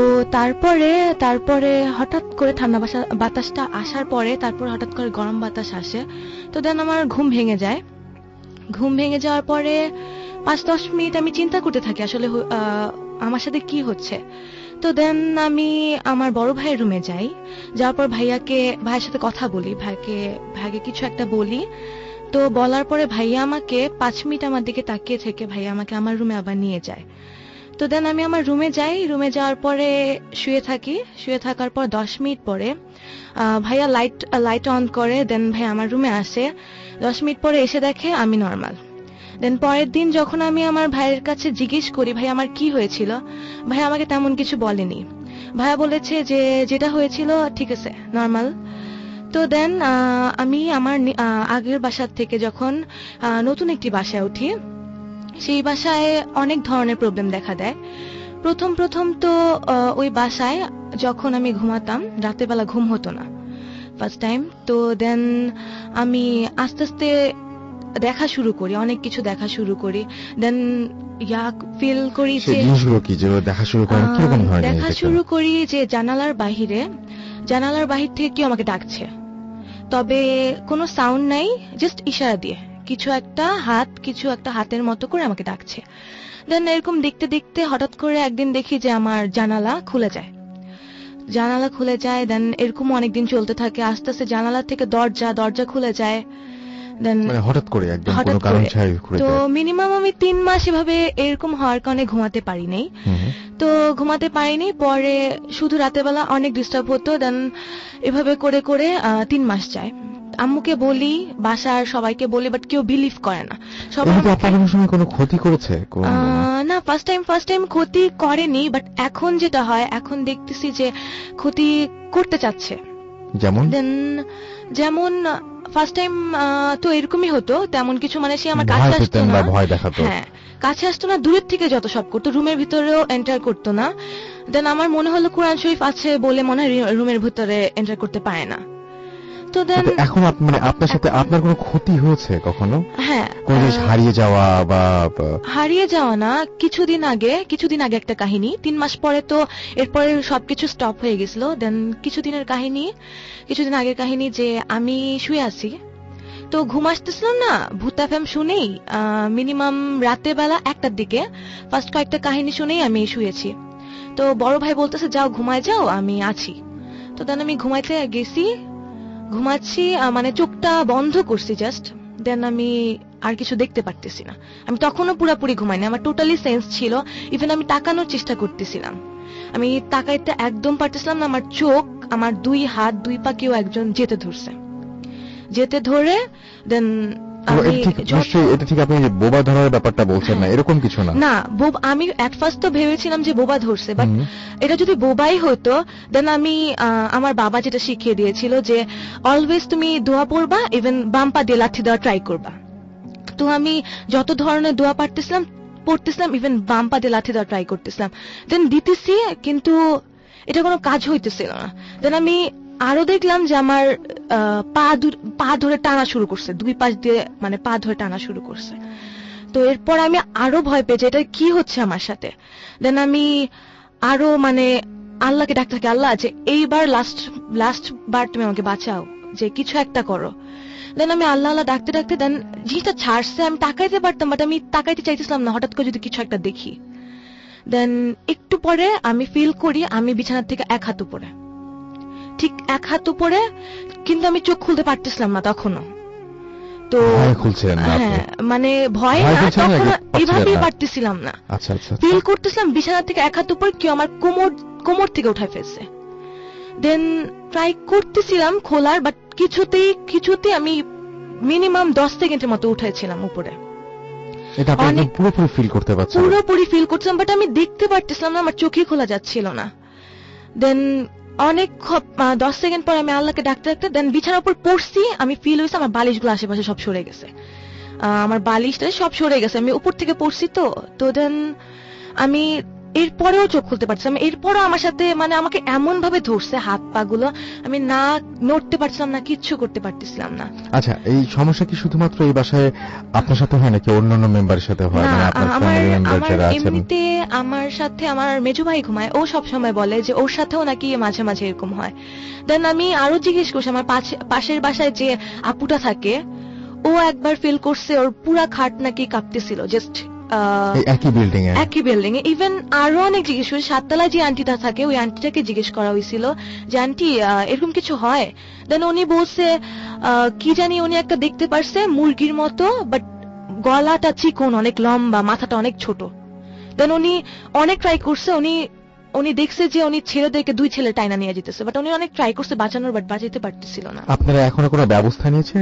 তারপরে হঠাৎ করে ঠান্ডা বাতাসটা আসার পরে তারপর হঠাৎ করে গরম বাতাস আসে। তো দেন আমার ঘুম ভেঙে যায়। ঘুম ভেঙে যাওয়ার পরে 5-10 মিনিট আমি চিন্তা করতে থাকি আসলে আমার সাথে কি হচ্ছে। তো দেন আমি আমার বড় ভাইয়ের রুমে যাই। যাওয়ার পর ভাইয়ের সাথে কথা বলি, ভাইকে কিছু একটা বলি। তো বলার পরে ভাইয়া আমাকে 5 মিনিট আমার দিকে তাকিয়ে থেকে ভাইয়া আমাকে আমার রুমে আবার নিয়ে যায়। তো দেন আমি আমার রুমে যাই। রুমে যাওয়ার পরে শুয়ে থাকি। শুয়ে থাকার পর 10 মিনিট পরে ভাইয়া লাইট অন করে। দেন ভাই আমার রুমে আসে। 10 মিনিট পরে এসে দেখে আমি নর্মাল। দেন পরের দিন যখন আমি আমার ভাইয়ের কাছে জিজ্ঞেস করি ভাই আমার কি হয়েছিল, ভাই আমাকে তেমন কিছু বলেনি। ভাইয়া বলেছে যে যেটা হয়েছিল ঠিক আছে, নর্মাল। তো দেন আমি আমার আগের বাসার থেকে যখন নতুন একটি বাসায় উঠি, সেই বাসায় অনেক ধরনের প্রবলেম দেখা দেয়। প্রথম তো ওই বাসায় যখন আমি ঘুমাতাম রাতের বেলা ঘুম হতো না ফার্স্ট টাইম। তো দেন আমি আস্তে আস্তে দেখা শুরু করি, অনেক কিছু দেখা শুরু করি। দেন ফিল করি যে দেখা শুরু করি যে জানালার বাহির থেকে কেউ আমাকে ডাকছে, তবে কোনো সাউন্ড নাই, জাস্ট ইশারা দিয়ে কিছু একটা হাতের মতো করে আমাকে ডাকছে। দেন এরকম দেখতে দেখতে হঠাৎ করে একদিন দেখি যে আমার জানালা খুলে যায়। দেন এরকম অনেকদিন চলতে থাকে। আস্তে আস্তে জানালা থেকে দরজা খুলে যায়। হঠাৎ করে একদম কোনো কারণ ছাড়াই খুলে যায়। তো মিনিমাম আমি 3 মাস এভাবে এরকম হওয়ার কারণে ঘুমাতে পারিনি। পরে শুধু রাতের বেলা অনেক ডিস্টার্ব হতো। দেন এভাবে করে 3 মাস যায়। আম্মুকে বলি, বাসার সবাইকে বলি, বাট কেউ বিলিভ করে না। সবাই আপনার সময় কোনো ক্ষতি করেছে? না ফার্স্ট টাইম ক্ষতি করেনি, বাট এখন যেটা হয়, এখন দেখতেছি যে ক্ষতি করতে চাচ্ছে। যেমন ফার্স্ট টাইম তো এরকমই হতো, তেমন কিছু মানে সে আমার কাছে আসতো না, হ্যাঁ কাছে আসতো না, দূরের থেকে যত সব করতো, রুমের ভিতরেও এন্টার করতো না। দেন আমার মনে হলো কোরআন শরীফ আছে বলে মনে হয় রুমের ভিতরে এন্টার করতে পারে না। তো দেন এখন মানে আপনার সাথে আপনার কোনো ক্ষতি হয়েছে কখনো? হ্যাঁ, কোন জিনিস হারিয়ে যাওয়া বা হারিয়ে যাওয়া না, কিছুদিন আগে একটা কাহিনী। 3 মাস পরে তো এরপরে সবকিছু স্টপ হয়ে গেছিল। দেন কিছুদিন আগের কাহিনী যে আমি শুয়ে আছি, তো ঘুম আসতেছিলাম না, ভূত এফএম শুনেই মিনিমাম রাতে বেলা 1টার দিকে ফার্স্ট কয়েকটা কাহিনী শুনেই আমি শুয়েছি। তো বড় ভাই বলতেছে যাও ঘুমায় যাও, আমি আছি। তো দেন আমি ঘুমাইতে গেছি, ঘুমাচ্ছি, মানে চোখটা বন্ধ করছি জাস্ট। দেন আমি আর কিছু দেখতে পারতেছি না। আমি তখনও পুরাপুরি ঘুমাইনি, আমার টোটালি সেন্স ছিল। ইভেন আমি তাকানোর চেষ্টা করতেছিলাম, আমি তাকাইতে একদম পারতেছিলাম না। আমার চোখ, আমার 2 হাত 2 পা কেউ একজন যেতে ধরে দেন এটা ঠিক আপনি বোবা ধরার ব্যাপারটা বলছেন না, এরকম কিছু না। না, আমি এট ফার্স্ট তো ভেবেছিলাম যে বোবা ধরছে, বাট এটা যদি বোবাই হতো দেন আমি আমার বাবা যেটা শিখিয়ে দিয়েছিল যে অলওয়েজ তুমি দোয়া পড়বা, ইভেন বাম পা দিয়ে লাথি দেওয়া ট্রাই করবা। তো আমি যত ধরনের দোয়া পড়তেছিলাম, ইভেন বাম পা দিয়ে লাথি দেওয়া ট্রাই করতেছিলাম, দেন দিতেছি, কিন্তু এটা কোনো কাজ হইতেছিল না। দেন আমি আরো দেখলাম যে আমার পা ধরে টানা শুরু করছে, 2 পাশ দিয়ে মানে পা ধরে টানা শুরু করছে। তো এরপর আমি আরো ভয় পেয়েছি, এটা কি হচ্ছে আমার সাথে। দেন আমি আরো মানে আল্লাহকে ডাকতে থাকি, আল্লাহ যে এইবার লাস্ট বার তুমি আমাকে বাঁচাও, যে কিছু একটা করো। দেন আমি আল্লাহ ডাকতে দেন জিনিসটা ছাড়ছে, আমি তাকাইতে পারতাম, বাট আমি তাকাইতে চাইতেছিলাম না, হঠাৎ করে যদি কিছু একটা দেখি। দেন একটু পরে আমি ফিল করি আমি বিছানার থেকে 1 হাত উপরে, ঠিক 1 হাত উপরে, কিন্তু আমি চোখ খুলতে পারতেছিলাম না তখনও। তো হ্যাঁ, মানে ভয় না, তখন এভাবেই পারতেছিলাম না। ফিল করতেছিলাম বিছানা থেকে 1 হাত উপরে কেউ আমার কোমর থেকে উঠায় ফেলছে। দেন ট্রাই করতেছিলাম খোলার, বাট কিছুতেই আমি মিনিমাম 10 সেকেন্ডের মতো উঠেছিলাম উপরে। এটা আপনি পুরোপুরি ফিল করতে পারছেন? পুরোপুরি ফিল করছিলাম, বাট আমি দেখতে পারতেছিলাম না, আমার চোখই খোলা যাচ্ছিল না। দেন অনেক 10 সেকেন্ড পর আমি আল্লাহকে ডাকতে দেন বিছানার উপর পড়ছি, আমি ফিল হয়েছে আমার বালিশগুলো আশেপাশে সব সরে গেছে, আমার বালিশটা সব সরে গেছে, আমি উপর থেকে পড়ছি। তো দেন আমি এরপরেও চোখ খুলতে পারছিলাম, এরপরও আমার সাথে মানে আমাকে এমন ভাবে ধরছে হাত পা গুলো, আমি না নড়তে পারছিলাম না, কিচ্ছু করতে পারতেছিলাম না। আচ্ছা, এই সমস্যা কি শুধুমাত্র এই বাসায় আপনার সাথে হয় নাকি অন্যান্য মেম্বারের সাথে হয়? মানে আপনার ফ্যামিলি মেম্বার যারা আছেন? এমনিতে আমার সাথে আমার মেজো ভাই ঘুমায়, ও সব সময় বলে যে ওর সাথেও নাকি মাঝে মাঝে এরকম হয়। দেন আমি আরো জিজ্ঞেস করছি আমার পাশের বাসায় যে আপুটা থাকে, ও একবার ফিল করছে ওর পুরা খাট নাকি কাঁপতেছিল, জাস্ট একই বিল্ডিং এ। ইভেন আরো অনেক জিজ্ঞেস করি, 7 তলায় যে আন্টিটা থাকে ওই আন্টিটাকে জিজ্ঞেস করা হয়েছিল যে আন্টি এরকম কিছু হয়? দেন উনি বলছে কি জানি উনি একটা দেখতে পারছে মুরগির মতো, বাট গলাটা চিকন, অনেক লম্বা, মাথাটা অনেক ছোট। দেন উনি অনেক ট্রাই করছে, উনি দেখছে যে উনি ছেলেদেরকে 2 ছেলে টাইনা নিয়ে যেতেছে, বাট উনি অনেক ট্রাই করছে বাঁচানোর, বাট বাঁচাতে পারতেছিল না। আপনারা এখনো কোনো ব্যবস্থা নিয়েছেন?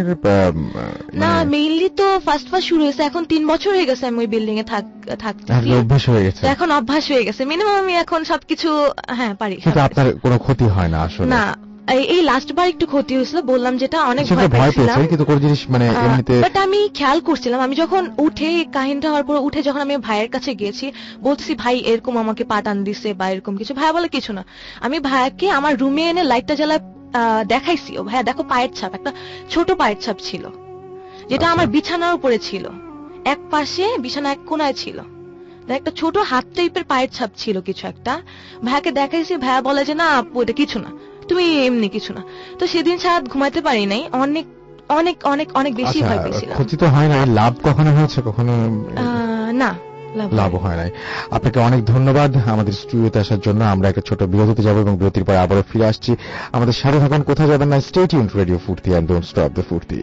না, মেইনলি তো ফার্স্ট শুরু হয়েছে, এখন 3 বছর হয়ে গেছে আমি ওই বিল্ডিং এ থাকতেছি, অভ্যাস হয়ে গেছে, এখন অভ্যাস হয়ে গেছে। মিনিমাম আমি এখন সবকিছু হ্যাঁ পারি। কিন্তু আপনার কোনো ক্ষতি হয় না আসলে? না, এই লাস্ট বার একটু ক্ষতি হয়েছিল, বললাম যেটা, অনেক ভয় পেয়েছিলাম, কিন্তু কোন জিনিস মানে এমনিতে, বাট আমি খেয়াল করছিলাম। আমি যখন উঠে কাহিনীটা হওয়ার পর উঠে যখন আমি ভাইয়ের কাছে গিয়েছি, বলতেছি ভাই এরকম আমাকে পাটান দিছে বা এরকম কিছু, ভাইয়া বলে কিছু না। আমি ভাইয়াকে আমার রুমে এনে লাইটটা জ্বালায় দেখাইছি, ও ভাইয়া দেখো পায়ের ছাপ, একটা ছোট পায়ের ছাপ ছিল, যেটা আমার বিছানার উপরে ছিল, এক পাশে বিছানা এক কোনায় ছিল, একটা ছোট হাত টাইপের পায়ের ছাপ ছিল কিছু একটা। ভাইয়াকে দেখাইছি, ভাইয়া বলে যে না আপু এটা কিছু না, তুমি এমনি কিছু না। তো সেদিন সারাত ঘুমাইতে পারি নাই, অনেক অনেক অনেক অনেক বেশি ভয় পেয়েছিলাম। ক্ষতি তো হয় না, লাভ কখনো হয়েছে? কখনো না, লাভ হয় নাই। আপনাকে অনেক ধন্যবাদ আমাদের স্টুডিওতে আসার জন্য। আমরা একটা ছোট বিরতিতে যাব এবং বিরতির পর আবারও ফিরে আসছি। আমাদের সাথে থাকুন, কোথায় যাবেন না। Stay tuned, radio Foorti and don't stop the Foorti.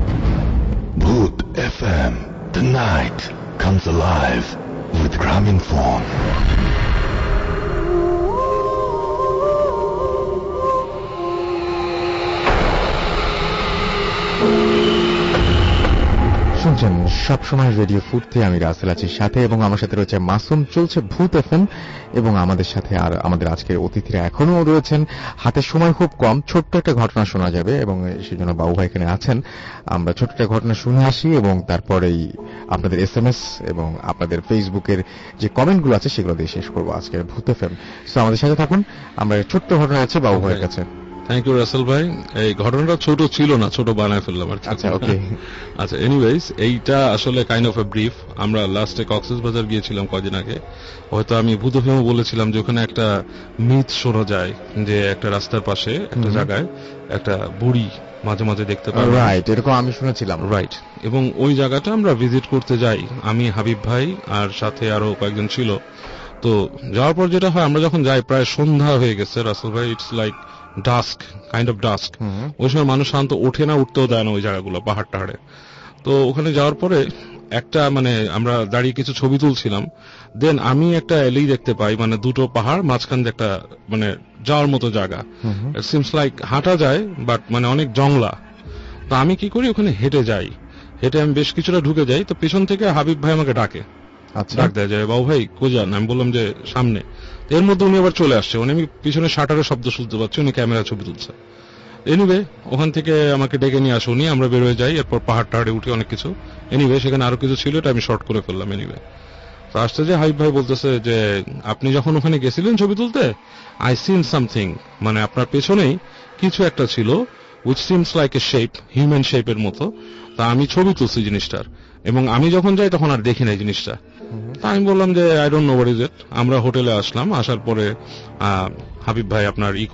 Bhoot FM, the night comes alive with Graminphone. শুনছেন সবসময় রেডিও ফুর্তি, আমি রাসেল আছি সাথে, এবং আমার সাথে রয়েছে মাসুম। চলছে ভূত এফএম, এবং আমাদের সাথে আর আমাদের আজকের অতিথিরা এখনো রয়েছেন। হাতে সময় খুব কম, ছোট্ট একটা ঘটনা শোনা যাবে, এবং সেই জন্য বাবু ভাই এখানে আছেন। আমরা ছোট্ট একটা ঘটনা শুনে আসি, এবং তারপরেই আপনাদের SMS এবং আপনাদের ফেসবুকের যে কমেন্টগুলো আছে সেগুলো দিয়ে শেষ করবো আজকের ভূত এফএম। সো আমাদের সাথে থাকুন, আমরা ছোট্ট ঘটনা আছে বাবু ভাইয়ের কাছে। থ্যাংক ইউ রাসেল ভাই। এই ঘটনাটা ছোট ছিল না, ছোট বানায় ফেললাম আর কি। আচ্ছা, ওকে। আচ্ছা, এনিওয়েজ, এইটা আসলে কাইন্ড অফ এ ব্রিফ। আমরা লাস্টে কক্সবাজার গিয়েছিলাম কয়দিন আগে। হয়তো আমি ভূত এফএমে বলেছিলাম যে ওখানে একটা মিথ শোনা যায় যে একটা রাস্তার পাশে একটা জায়গায় একটা বুড়ি মাঝে মাঝে দেখতে পাই। রাইট, এরকম আমি শুনেছিলাম। রাইট, এবং ওই জায়গাটা আমরা ভিজিট করতে যাই, আমি, হাবিব ভাই আর সাথে আরো কয়েকজন ছিল। তো যাওয়ার পর যেটা হয়, আমরা যখন যাই প্রায় সন্ধ্যা হয়ে গেছে রাসেল ভাই, it's like dusk, kind of dusk. ওই সময় মানুষ শান্ত ওঠে না, উঠতেও দেয় না ওই জায়গাগুলো, পাহাড় টাহাড়ে। তো ওখানে যাওয়ার পরে একটা আমরা দাঁড়িয়ে কিছু ছবি তুলছিলাম। দেন আমি একটা এলেই দেখতে পাই, দুটো পাহাড় মাঝখান দিয়ে একটা যাওয়ার মতো জায়গা। ইট সিমস লাইক হাঁটা যায়, বাট অনেক জংলা। তো আমি কি করি, ওখানে হেঁটে যাই। হেঁটে আমি বেশ কিছুটা ঢুকে যাই, তো পেছন থেকে হাবিব ভাই আমাকে ডাকে, ডাক দেয় যে বাবু ভাই কোজান। আমি বললাম যে সামনে। এর মধ্যে উনি আবার চলে আসছে, আমি পিছনে শাটারের শব্দ শুনতে পাচ্ছি, উনি ক্যামেরা ছবি তুলছে। এনিওয়ে, ওখান থেকে আমাকে ডেকে নিয়ে আসো উনি, আমরা বেরোয় যাই। এরপর পাহাড় টাহাড়ে উঠি অনেক কিছু। এনিওয়ে, সেখানে আরো কিছু ছিল, এটা আমি শর্ট করে ফেললাম। এনিওয়ে, তো আসতে যে হাবিব ভাই বলতেছে যে আপনি যখন ওখানে গেছিলেন ছবি তুলতে, আই সিন সামথিং, আপনার পেছনেই কিছু একটা ছিল, which seems like a shape, human শেপের মতো। তা আমি ছবি তুলছি জিনিসটার, এবং আমি যখন যাই তখন আর দেখি নাই জিনিসটা। তা আমি বললাম যে I don't know what is it. আমরা হোটেলে আসলাম, আসার পরে হাবিব ভাই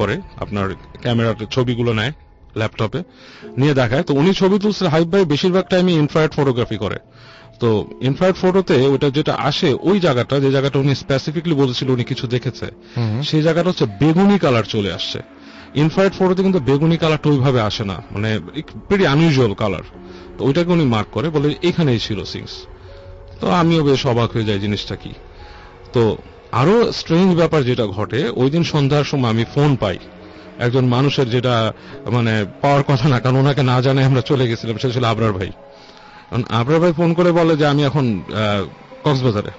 আপনার ক্যামেরাতে ছবিগুলো নেয়, ল্যাপটপে নিয়ে দেখায়। তো উনি ছবি তুলছে, হাবিব ভাই বেশিরভাগ টাইমে ইনফ্রারেড ফটোগ্রাফি করে। তো ইনফ্রারেড ফটোতে ওটা যেটা আসে, ওই জায়গাটা, যে জায়গাটা উনি স্পেসিফিকলি বলেছিল উনি কিছু দেখেছে, সেই জায়গাটা হচ্ছে বেগুনি কালার চলে আসছে। ইনফ্রারেড ফটোতে কিন্তু বেগুনি কালারটা ওইভাবে আসে না, প্রিটি আনইউজুয়াল কালার। তো ওইটাকে উনি মার্ক করে, বলে এখানেই ছিল সিংস। তো আমিও বেশ অবাক হয়ে যাই জিনিসটা কি। তো আরো স্ট্রেঞ্জ ব্যাপার যেটা ঘটে, ওই দিন সন্ধ্যার সময় আমি ফোন পাই একজন মানুষের, যেটা পাওয়ার কথা না, কারণ ওনাকে না জানে আমরা চলে গেছিলাম। সেটা ছিল আবরার ভাই। আবরার ভাই ফোন করে বলে যে আমি এখন কক্সবাজারে।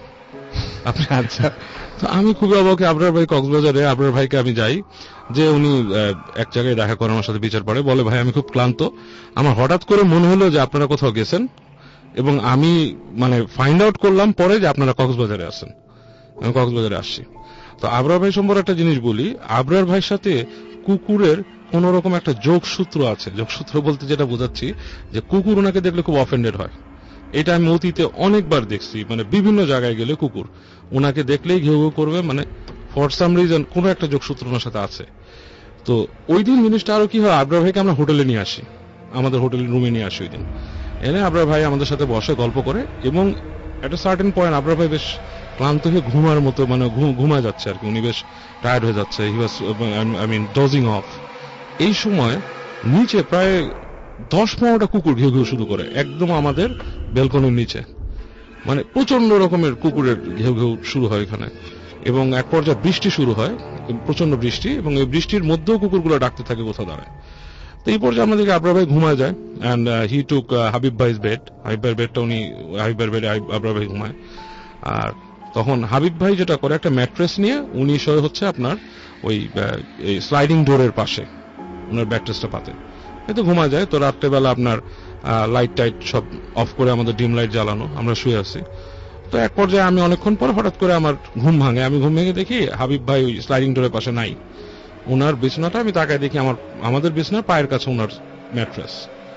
আচ্ছা, তো আমি খুবই অবাক, আবরার ভাই কক্সবাজারে। আবরার ভাইকে আমি যাই, যে উনি এক জায়গায় দেখা করে আমার সাথে বিচার পড়ে, বলে ভাই আমি খুব ক্লান্ত, আমার হঠাৎ করে মনে হলো যে আপনারা কোথাও গেছেন, এবং আমি ফাইন্ড আউট করলাম পরে যে আপনারা কক্সবাজারে আছেন, আমি কক্সবাজারে আসছি। তো আবরার ভাই সম্পর্কে একটা জিনিস বলি, আবরার ভাইয়ের সাথে কুকুরের কোন রকম একটা যোগসূত্র আছে। যোগসূত্র বলতে যেটা বোঝাচ্ছি, যে কুকুর ওনাকে দেখলে খুব অফেন্ডেড হয়। এটা আমি অতীতে অনেকবার দেখছি, বিভিন্ন জায়গায় গেলে কুকুর ওনাকে দেখলেই ঘেউ ঘেউ করবে, ফর সাম রিজন কোন একটা যোগসূত্র ওনার সাথে আছে। তো ওই দিন জিনিসটা আরো কি হয়, আবরার ভাইকে আমরা হোটেলে নিয়ে আসি, আমাদের হোটেল রুমে নিয়ে আসি। ওই দিন এনে আবরার ভাই আমাদের সাথে বসে গল্প করে, এবং একটা সার্টেন পয়েন্ট আবরার ভাই বেশ ক্লান্ত হয়ে ঘুমার মতো, ঘুমা যাচ্ছে আর কি, উনি বেশ টায়ার্ড হয়ে যাচ্ছে, হি ওয়াজ ডজিং অফ। এই সময় নিচে প্রায় 10-15টা কুকুর ঘেউ ঘেউ শুরু করে, একদম আমাদের ব্যালকনির নিচে। প্রচন্ড রকমের কুকুরের ঘেউ ঘেউ শুরু হয় এখানে, এবং এক পর্যায়ে বৃষ্টি শুরু হয়, প্রচন্ড বৃষ্টি, এবং এই বৃষ্টির মধ্যেও কুকুরগুলো ডাকতে থাকে কোথাও দাঁড়ায়। তো এই পর্যায়ে আমাদেরকে আবরার ভাই ঘুমায় যায়, অ্যান্ড হি টুক হাবিব ভাইস বেড। হাবিব ভাইয়ের বেডটা হাবিব ভাইয়ের বেডে আবরার ভাই ঘুমায়। আর তখন হাবিব ভাই যেটা করে, একটা ম্যাট্রেস নিয়ে উনি শোয় হচ্ছে আপনার ওই স্লাইডিং ডোরের পাশে, ওনার ব্যাট্রেসটা পাতে, এতে ঘুমা যায়। তো রাত্রেবেলা আপনার লাইট টাইট সব অফ করে, আমাদের ডিম লাইট জ্বালানো, আমরা শুয়ে আছি। তো এক পর্যায়ে আমি অনেকক্ষণ পর হঠাৎ করে আমার ঘুম ভাঙে, আমি ঘুম ভেঙে দেখি হাবিব ভাই ওই স্লাইডিং ডোরের পাশে নাই। ওনার বিছনাটা আমি তাকায় দেখি, আমাদের বিছনার পায়ের কাছে ওনার ম্যাট্রেস।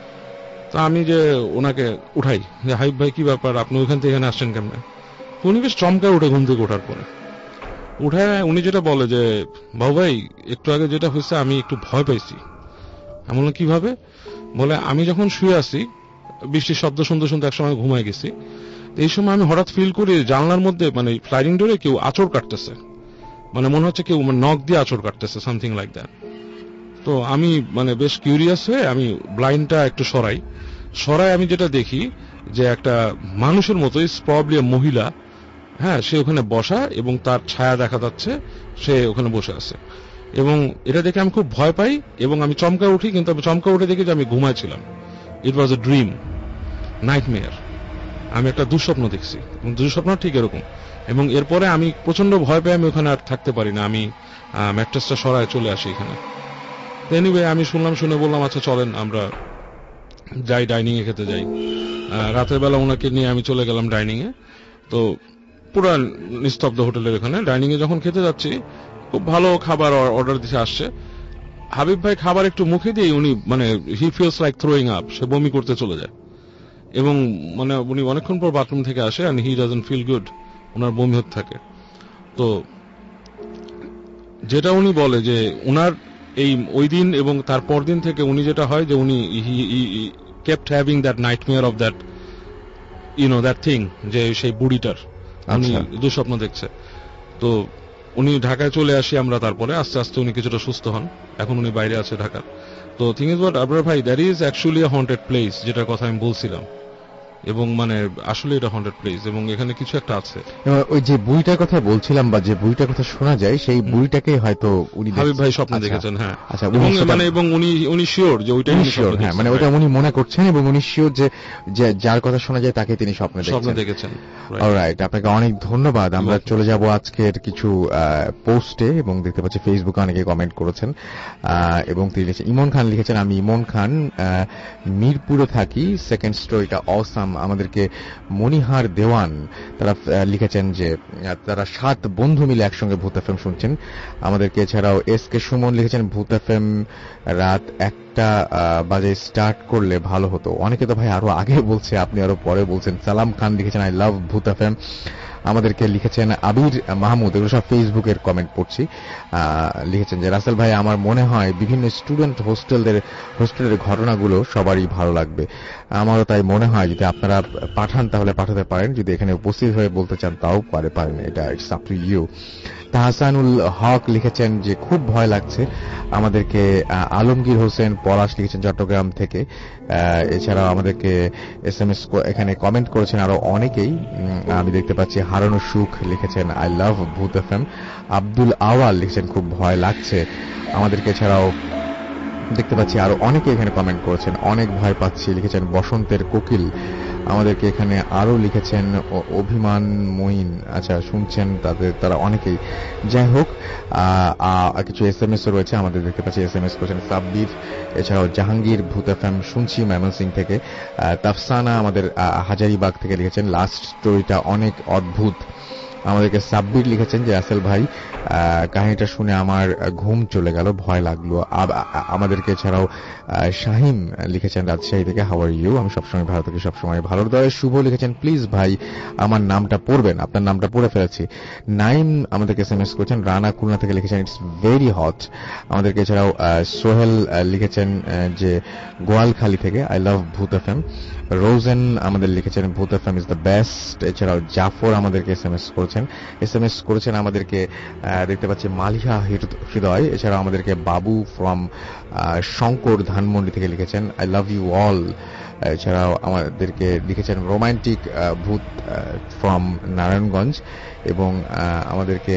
তো আমি যে ওনাকে উঠাই, যে হাবিব ভাই কি ব্যাপার, আপনি ওইখান থেকে এখানে আসছেন কেমনে? উনি বেশ চমকায় উঠে, ঘুম থেকে ওঠার পরে উঠায় উনি যেটা বলে যে বাবু ভাই একটু আগে যেটা হয়েছে, আমি একটু ভয় পাইছি। আমি বললাম কিভাবে? বলে আমি যখন শুয়ে আছি, বৃষ্টির শব্দ শুনতে শুনতে একসময় ঘুমায় গেছি। এই সময় আমি হঠাৎ ফিল করি জানলার মধ্যে, স্লাইডিং ডোরে কেউ আঁচড় কাটতেছে, মনে হচ্ছে কেউ নখ দিয়ে আঁচড় কাটতেছে, সামথিং লাইক দ্যাট। তো আমি বেশ কিউরিয়াস হয়ে আমি ব্লাইন্ডটা একটু সরাই। আমি যেটা দেখি যে একটা মানুষের মতোই, প্রবাবলি মহিলা, হ্যাঁ, সে ওখানে বসা, এবং তার ছায়া দেখা যাচ্ছে, সে ওখানে বসে আছে। এবং এটা দেখে আমি খুব ভয় পাই, এবং আমি চমকা উঠি। কিন্তু আমি চমকা উঠে দেখি যে আমি ঘুমাইছিলাম। ইট ওয়াজ এ ড্রিম, নাইটমেয়ার। আমি একটা দুঃস্বপ্ন দেখছি, দুঃস্বপ্ন ঠিক এরকম। এবং এরপরে আমি প্রচন্ড ভয় পেয়ে আমি ওখানে আর থাকতে পারি না, আমি ম্যাট্রেসটা সরায় চলে আসি এখানে। এনিওয়ে আমি শুনে বললাম আচ্ছা চলেন আমরা যাই, ডাইনিং এ খেতে যাই। রাতের বেলা ওনাকে নিয়ে আমি চলে গেলাম ডাইনিং এ। তো পুরা নিস্তব্ধ হোটেলের ওখানে ডাইনিং এ যখন খেতে যাচ্ছি, খুব ভালো খাবার অর্ডার দিতে আসছে। হাবিব ভাই খাবার একটু মুখে দিয়ে উনি মানে he feels like throwing up, সে বমি করতে চলে যায়। এবং মানে উনি অনেকক্ষণ পর বাথরুম থেকে আসে and he doesn't feel good, ওনার বমি হতে থাকে। তো যেটা উনি বলে যে উনার এই ওই দিন এবং তারপর দিন থেকে উনি যেটা হয় যে উনি kept having that nightmare of that that thing, যে সেই বুড়িটার উনি দুঃস্বপ্ন দেখছে। তো উনি ঢাকায় চলে আসি আমরা, তারপরে আস্তে আস্তে উনি কিছুটা সুস্থ হন, এখন উনি বাইরে আছে ঢাকার। তো থিং ইজ হোয়াট আবরার ভাই, that is actually a haunted place, যেটার কথা আমি বলছিলাম। এবং মানে আসলে এটা হন্টেড প্লেস এবং এখানে কিছু একটা আছে। ওই যে বুড়িটার কথা বলছিলাম বা যে বুড়িটার কথা শোনা যায়, সেই বুড়িটাকে হয়তো উনি হাবিব ভাই স্বপ্নে দেখেছেন। হ্যাঁ, আচ্ছা, এবং উনি শিওর যে ওইটাই শিওর, হ্যাঁ, মানে ওটা উনি মনে করছেন এবং উনি শিওর যে যার কথা শোনা যায় তাকে তিনি স্বপ্নে দেখেছেন। অলরাইট, আপনাকে অনেক ধন্যবাদ। আমরা চলে যাব আজকের কিছু পোস্টে এবং দেখতে পাচ্ছি ফেসবুকে অনেকে কমেন্ট করেছেন এবং তিনি লিখেছেন, ইমন খান লিখেছেন, আমি ইমন খান, মিরপুরে থাকি, সেকেন্ড স্টোরিটা অসাম। আমাদেরকে মনিহার দেওয়ান তারা লিখেছেন যে তারা 7 বন্ধু মিলে একসঙ্গে ভূত এফএম শুনছেন আমাদেরকে। এছাড়াও এস কে সুমন লিখেছেন, ভূত এফএম রাত 1টা বাজে স্টার্ট করলে ভালো হতো। অনেকে তো ভাই আরো আগে বলছে, আপনি আরো পরে বলছেন। সালাম খান লিখেছেন, আই লাভ ভূত এফএম। আমাদেরকে লিখেছেন আবির মাহমুদ, এগুলো সব ফেসবুকের কমেন্ট পড়ছি। লিখেছেন যে রাসেল ভাই, আমার মনে হয় বিভিন্ন স্টুডেন্ট হোস্টেলের ঘটনাগুলো সবারই ভালো লাগবে। আমারও তাই মনে হয়, যদি আপনারা পাঠান তাহলে পাঠাতে পারেন, যদি এখানে উপস্থিত হয়ে বলতে চান তাও পারেন, এটা it's up to you. Tahsanul Haque লিখেছেন যে খুব ভয় লাগছে আমাদেরকে। আলমগীর হোসেন পলাশ লিখেছেন চট্টগ্রাম থেকে। এছাড়াও আমাদেরকে এসএমএস এখানে কমেন্ট করেছেন আরো অনেকেই, আমি দেখতে পাচ্ছি। হারানো সুখ লিখেছেন, I love Bhoot FM. Abdul আওয়াল লিখেছেন, খুব ভয় লাগছে আমাদেরকে। এছাড়াও দেখতে পাচ্ছি আরো অনেকে এখানে কমেন্ট করেছেন, অনেক ভয় পাচ্ছি লিখেছেন বসন্তের কোকিল। আমাদেরকে এখানে আরো লিখেছেন অভিমান মঈন, আচ্ছা শুনছেন তারা অনেকেই। যাই হোক, কিছু এসএমএস রয়েছে আমাদের, দেখতে পাচ্ছি এসএমএস করেছেন সাব্বির। এছাড়াও জাহাঙ্গীর, ভূত এফএম শুনছি ময়মনসিং থেকে। তাফসানা আমাদের হাজারিবাগ থেকে লিখেছেন, লাস্ট স্টোরিটা অনেক অদ্ভুত। আমাদেরকে সাব্বির লিখেছেন যে আসল ভাই, কাহিনীটা শুনে আমার ঘুম চলে গেল, ভয় লাগলো। আমাদেরকে এছাড়াও শাহিম লিখেছেন রাজশাহী থেকে, হাউ আর ইউ, আমি সবসময় ভালো থাকি, সবসময় ভালো। শুভ লিখেছেন, প্লিজ ভাই আমার নামটা পড়বেন, আপনার নামটা পড়ে ফেলেছি। নাইম আমাদেরকে এসএমএস করেছেন রানা খুলনা থেকে, লিখেছেন ইটস ভেরি হট। আমাদেরকে এছাড়াও সোহেল লিখেছেন যে গোয়ালখালী থেকে, I love Bhoot FM. Rosen আমাদের লিখেছেন ভূত এফএম ইজ দ্য বেস্ট। এছাড়াও জাফর আমাদেরকে এসএমএস করেছেন আমাদেরকে, দেখতে পাচ্ছি মালিহা হৃদয়। এছাড়াও আমাদেরকে বাবু ফ্রম শঙ্কর ধানমন্ডি থেকে লিখেছেন, আই লাভ ইউ অল। এছাড়াও আমাদেরকে লিখেছেন রোমান্টিক ভূত ফ্রম নারায়ণগঞ্জ। এবং আমাদেরকে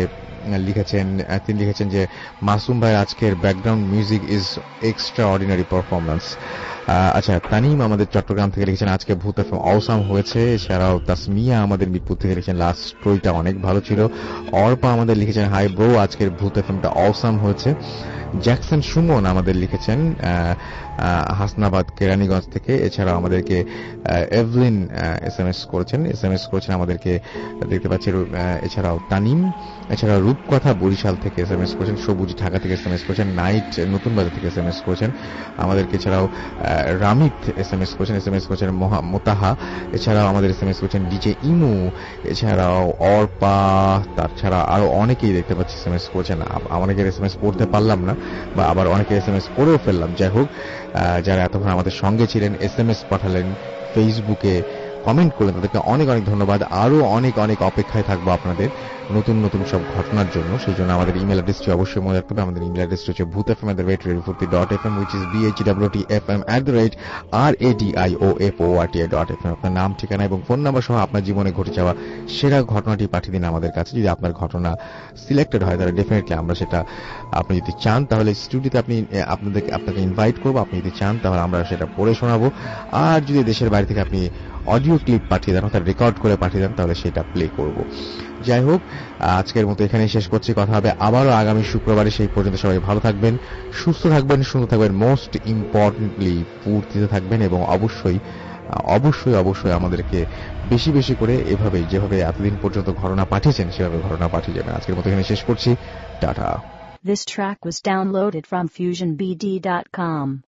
তিনি লিখেছেন যে মাসুম ভাই আজকের background music is extraordinary performance. আচ্ছা, তানিম আমাদের চট্টগ্রাম থেকে লিখেছেন, আজকে ভূত এফএম অসাম হয়েছে। এছাড়াও তাসমিয়া আমাদের মিরপুর থেকে লিখেছেন, লাস্ট স্টোরিটা অনেক ভালো ছিল। অর্পা আমাদের লিখেছেন, হাই ব্রো, আজকের ভূত এফএমটা অসাম হয়েছে। জ্যাকসন সুমন আমাদের লিখেছেন হাসনাবাদ কেরানীগঞ্জ থেকে। এছাড়াও আমাদেরকে এভলিন এসএমএস করেছেন আমাদেরকে, দেখতে পাচ্ছি। এছাড়াও তানিম, এছাড়াও রূপকথা বরিশাল থেকে এসএমএস করেছেন। সবুজ ঢাকা থেকে এসএমএস করেছেন। নাইট নতুন বাজার থেকে এসএমএস করেছেন আমাদেরকে। এছাড়াও রামিত এসএমএস করেছেন মোতাহা। এছাড়াও আমাদের এসএমএস করেছেন ডিজে ইমু। এছাড়াও অর্পা, তাছাড়া আরো অনেকেই দেখতে পাচ্ছি এসএমএস করেছেন। অনেকের এসএমএস পড়তে পারলাম না, বা আবার অনেকে এসএমএস পড়েও ফেললাম। যাই হোক, যারা এতক্ষণ আমাদের সঙ্গে ছিলেন, এসএমএস পাঠালেন, ফেসবুকে কমেন্ট করলেন, তাদেরকে অনেক অনেক ধন্যবাদ। আরো অনেক অনেক অপেক্ষায় থাকবো আপনাদের নতুন নতুন সব ঘটনার জন্য। সেই জন্য আমাদের ইমেল অ্যাড্রেসটি অবশ্যই মনে রাখতে হবে। আমাদের ইমেল অ্যাড্রেসটি হচ্ছে bhoothfm@radiofurti.fm, which is bhwtfm@radiofurti.fm। আপনার নাম, ঠিকানা এবং ফোন নাম্বার সহ আপনার জীবনে ঘটে যাওয়া সেরা ঘটনাটি পাঠিয়ে দিন আমাদের কাছে। যদি আপনার ঘটনা সিলেক্টেড হয় তাহলে ডেফিনেটলি আমরা সেটা, আপনি যদি চান তাহলে স্টুডিওতে আপনাকে ইনভাইট করবো। আপনি যদি চান তাহলে আমরা সেটা পড়ে শোনাবো। আর যদি দেশের বাইরে থেকে আপনি অডিও ক্লিপ পাঠিয়ে দেন অর্থাৎ রেকর্ড করে পাঠিয়ে দেন, তাহলে সেটা প্লে করব। যাই হোক, আজকের মতো এখানেই শেষ করছি। কথা হবে আবারও আগামী শুক্রবারে। সেই পর্যন্ত সবাই ভালো থাকবেন, সুস্থ থাকবেন, সুন্দর থাকবেন, মোস্ট ইম্পর্টেন্টলি ফুর্তিতে থাকবেন এবং অবশ্যই অবশ্যই অবশ্যই আমাদেরকে বেশি বেশি করে এভাবেই যেভাবে এতদিন পর্যন্ত ঘটনা পাঠিয়েছেন সেভাবে ঘটনা পাঠিয়ে যাবেন। আজকের মতো এখানে শেষ করছি। Tata. This track was downloaded from FusionBD.com.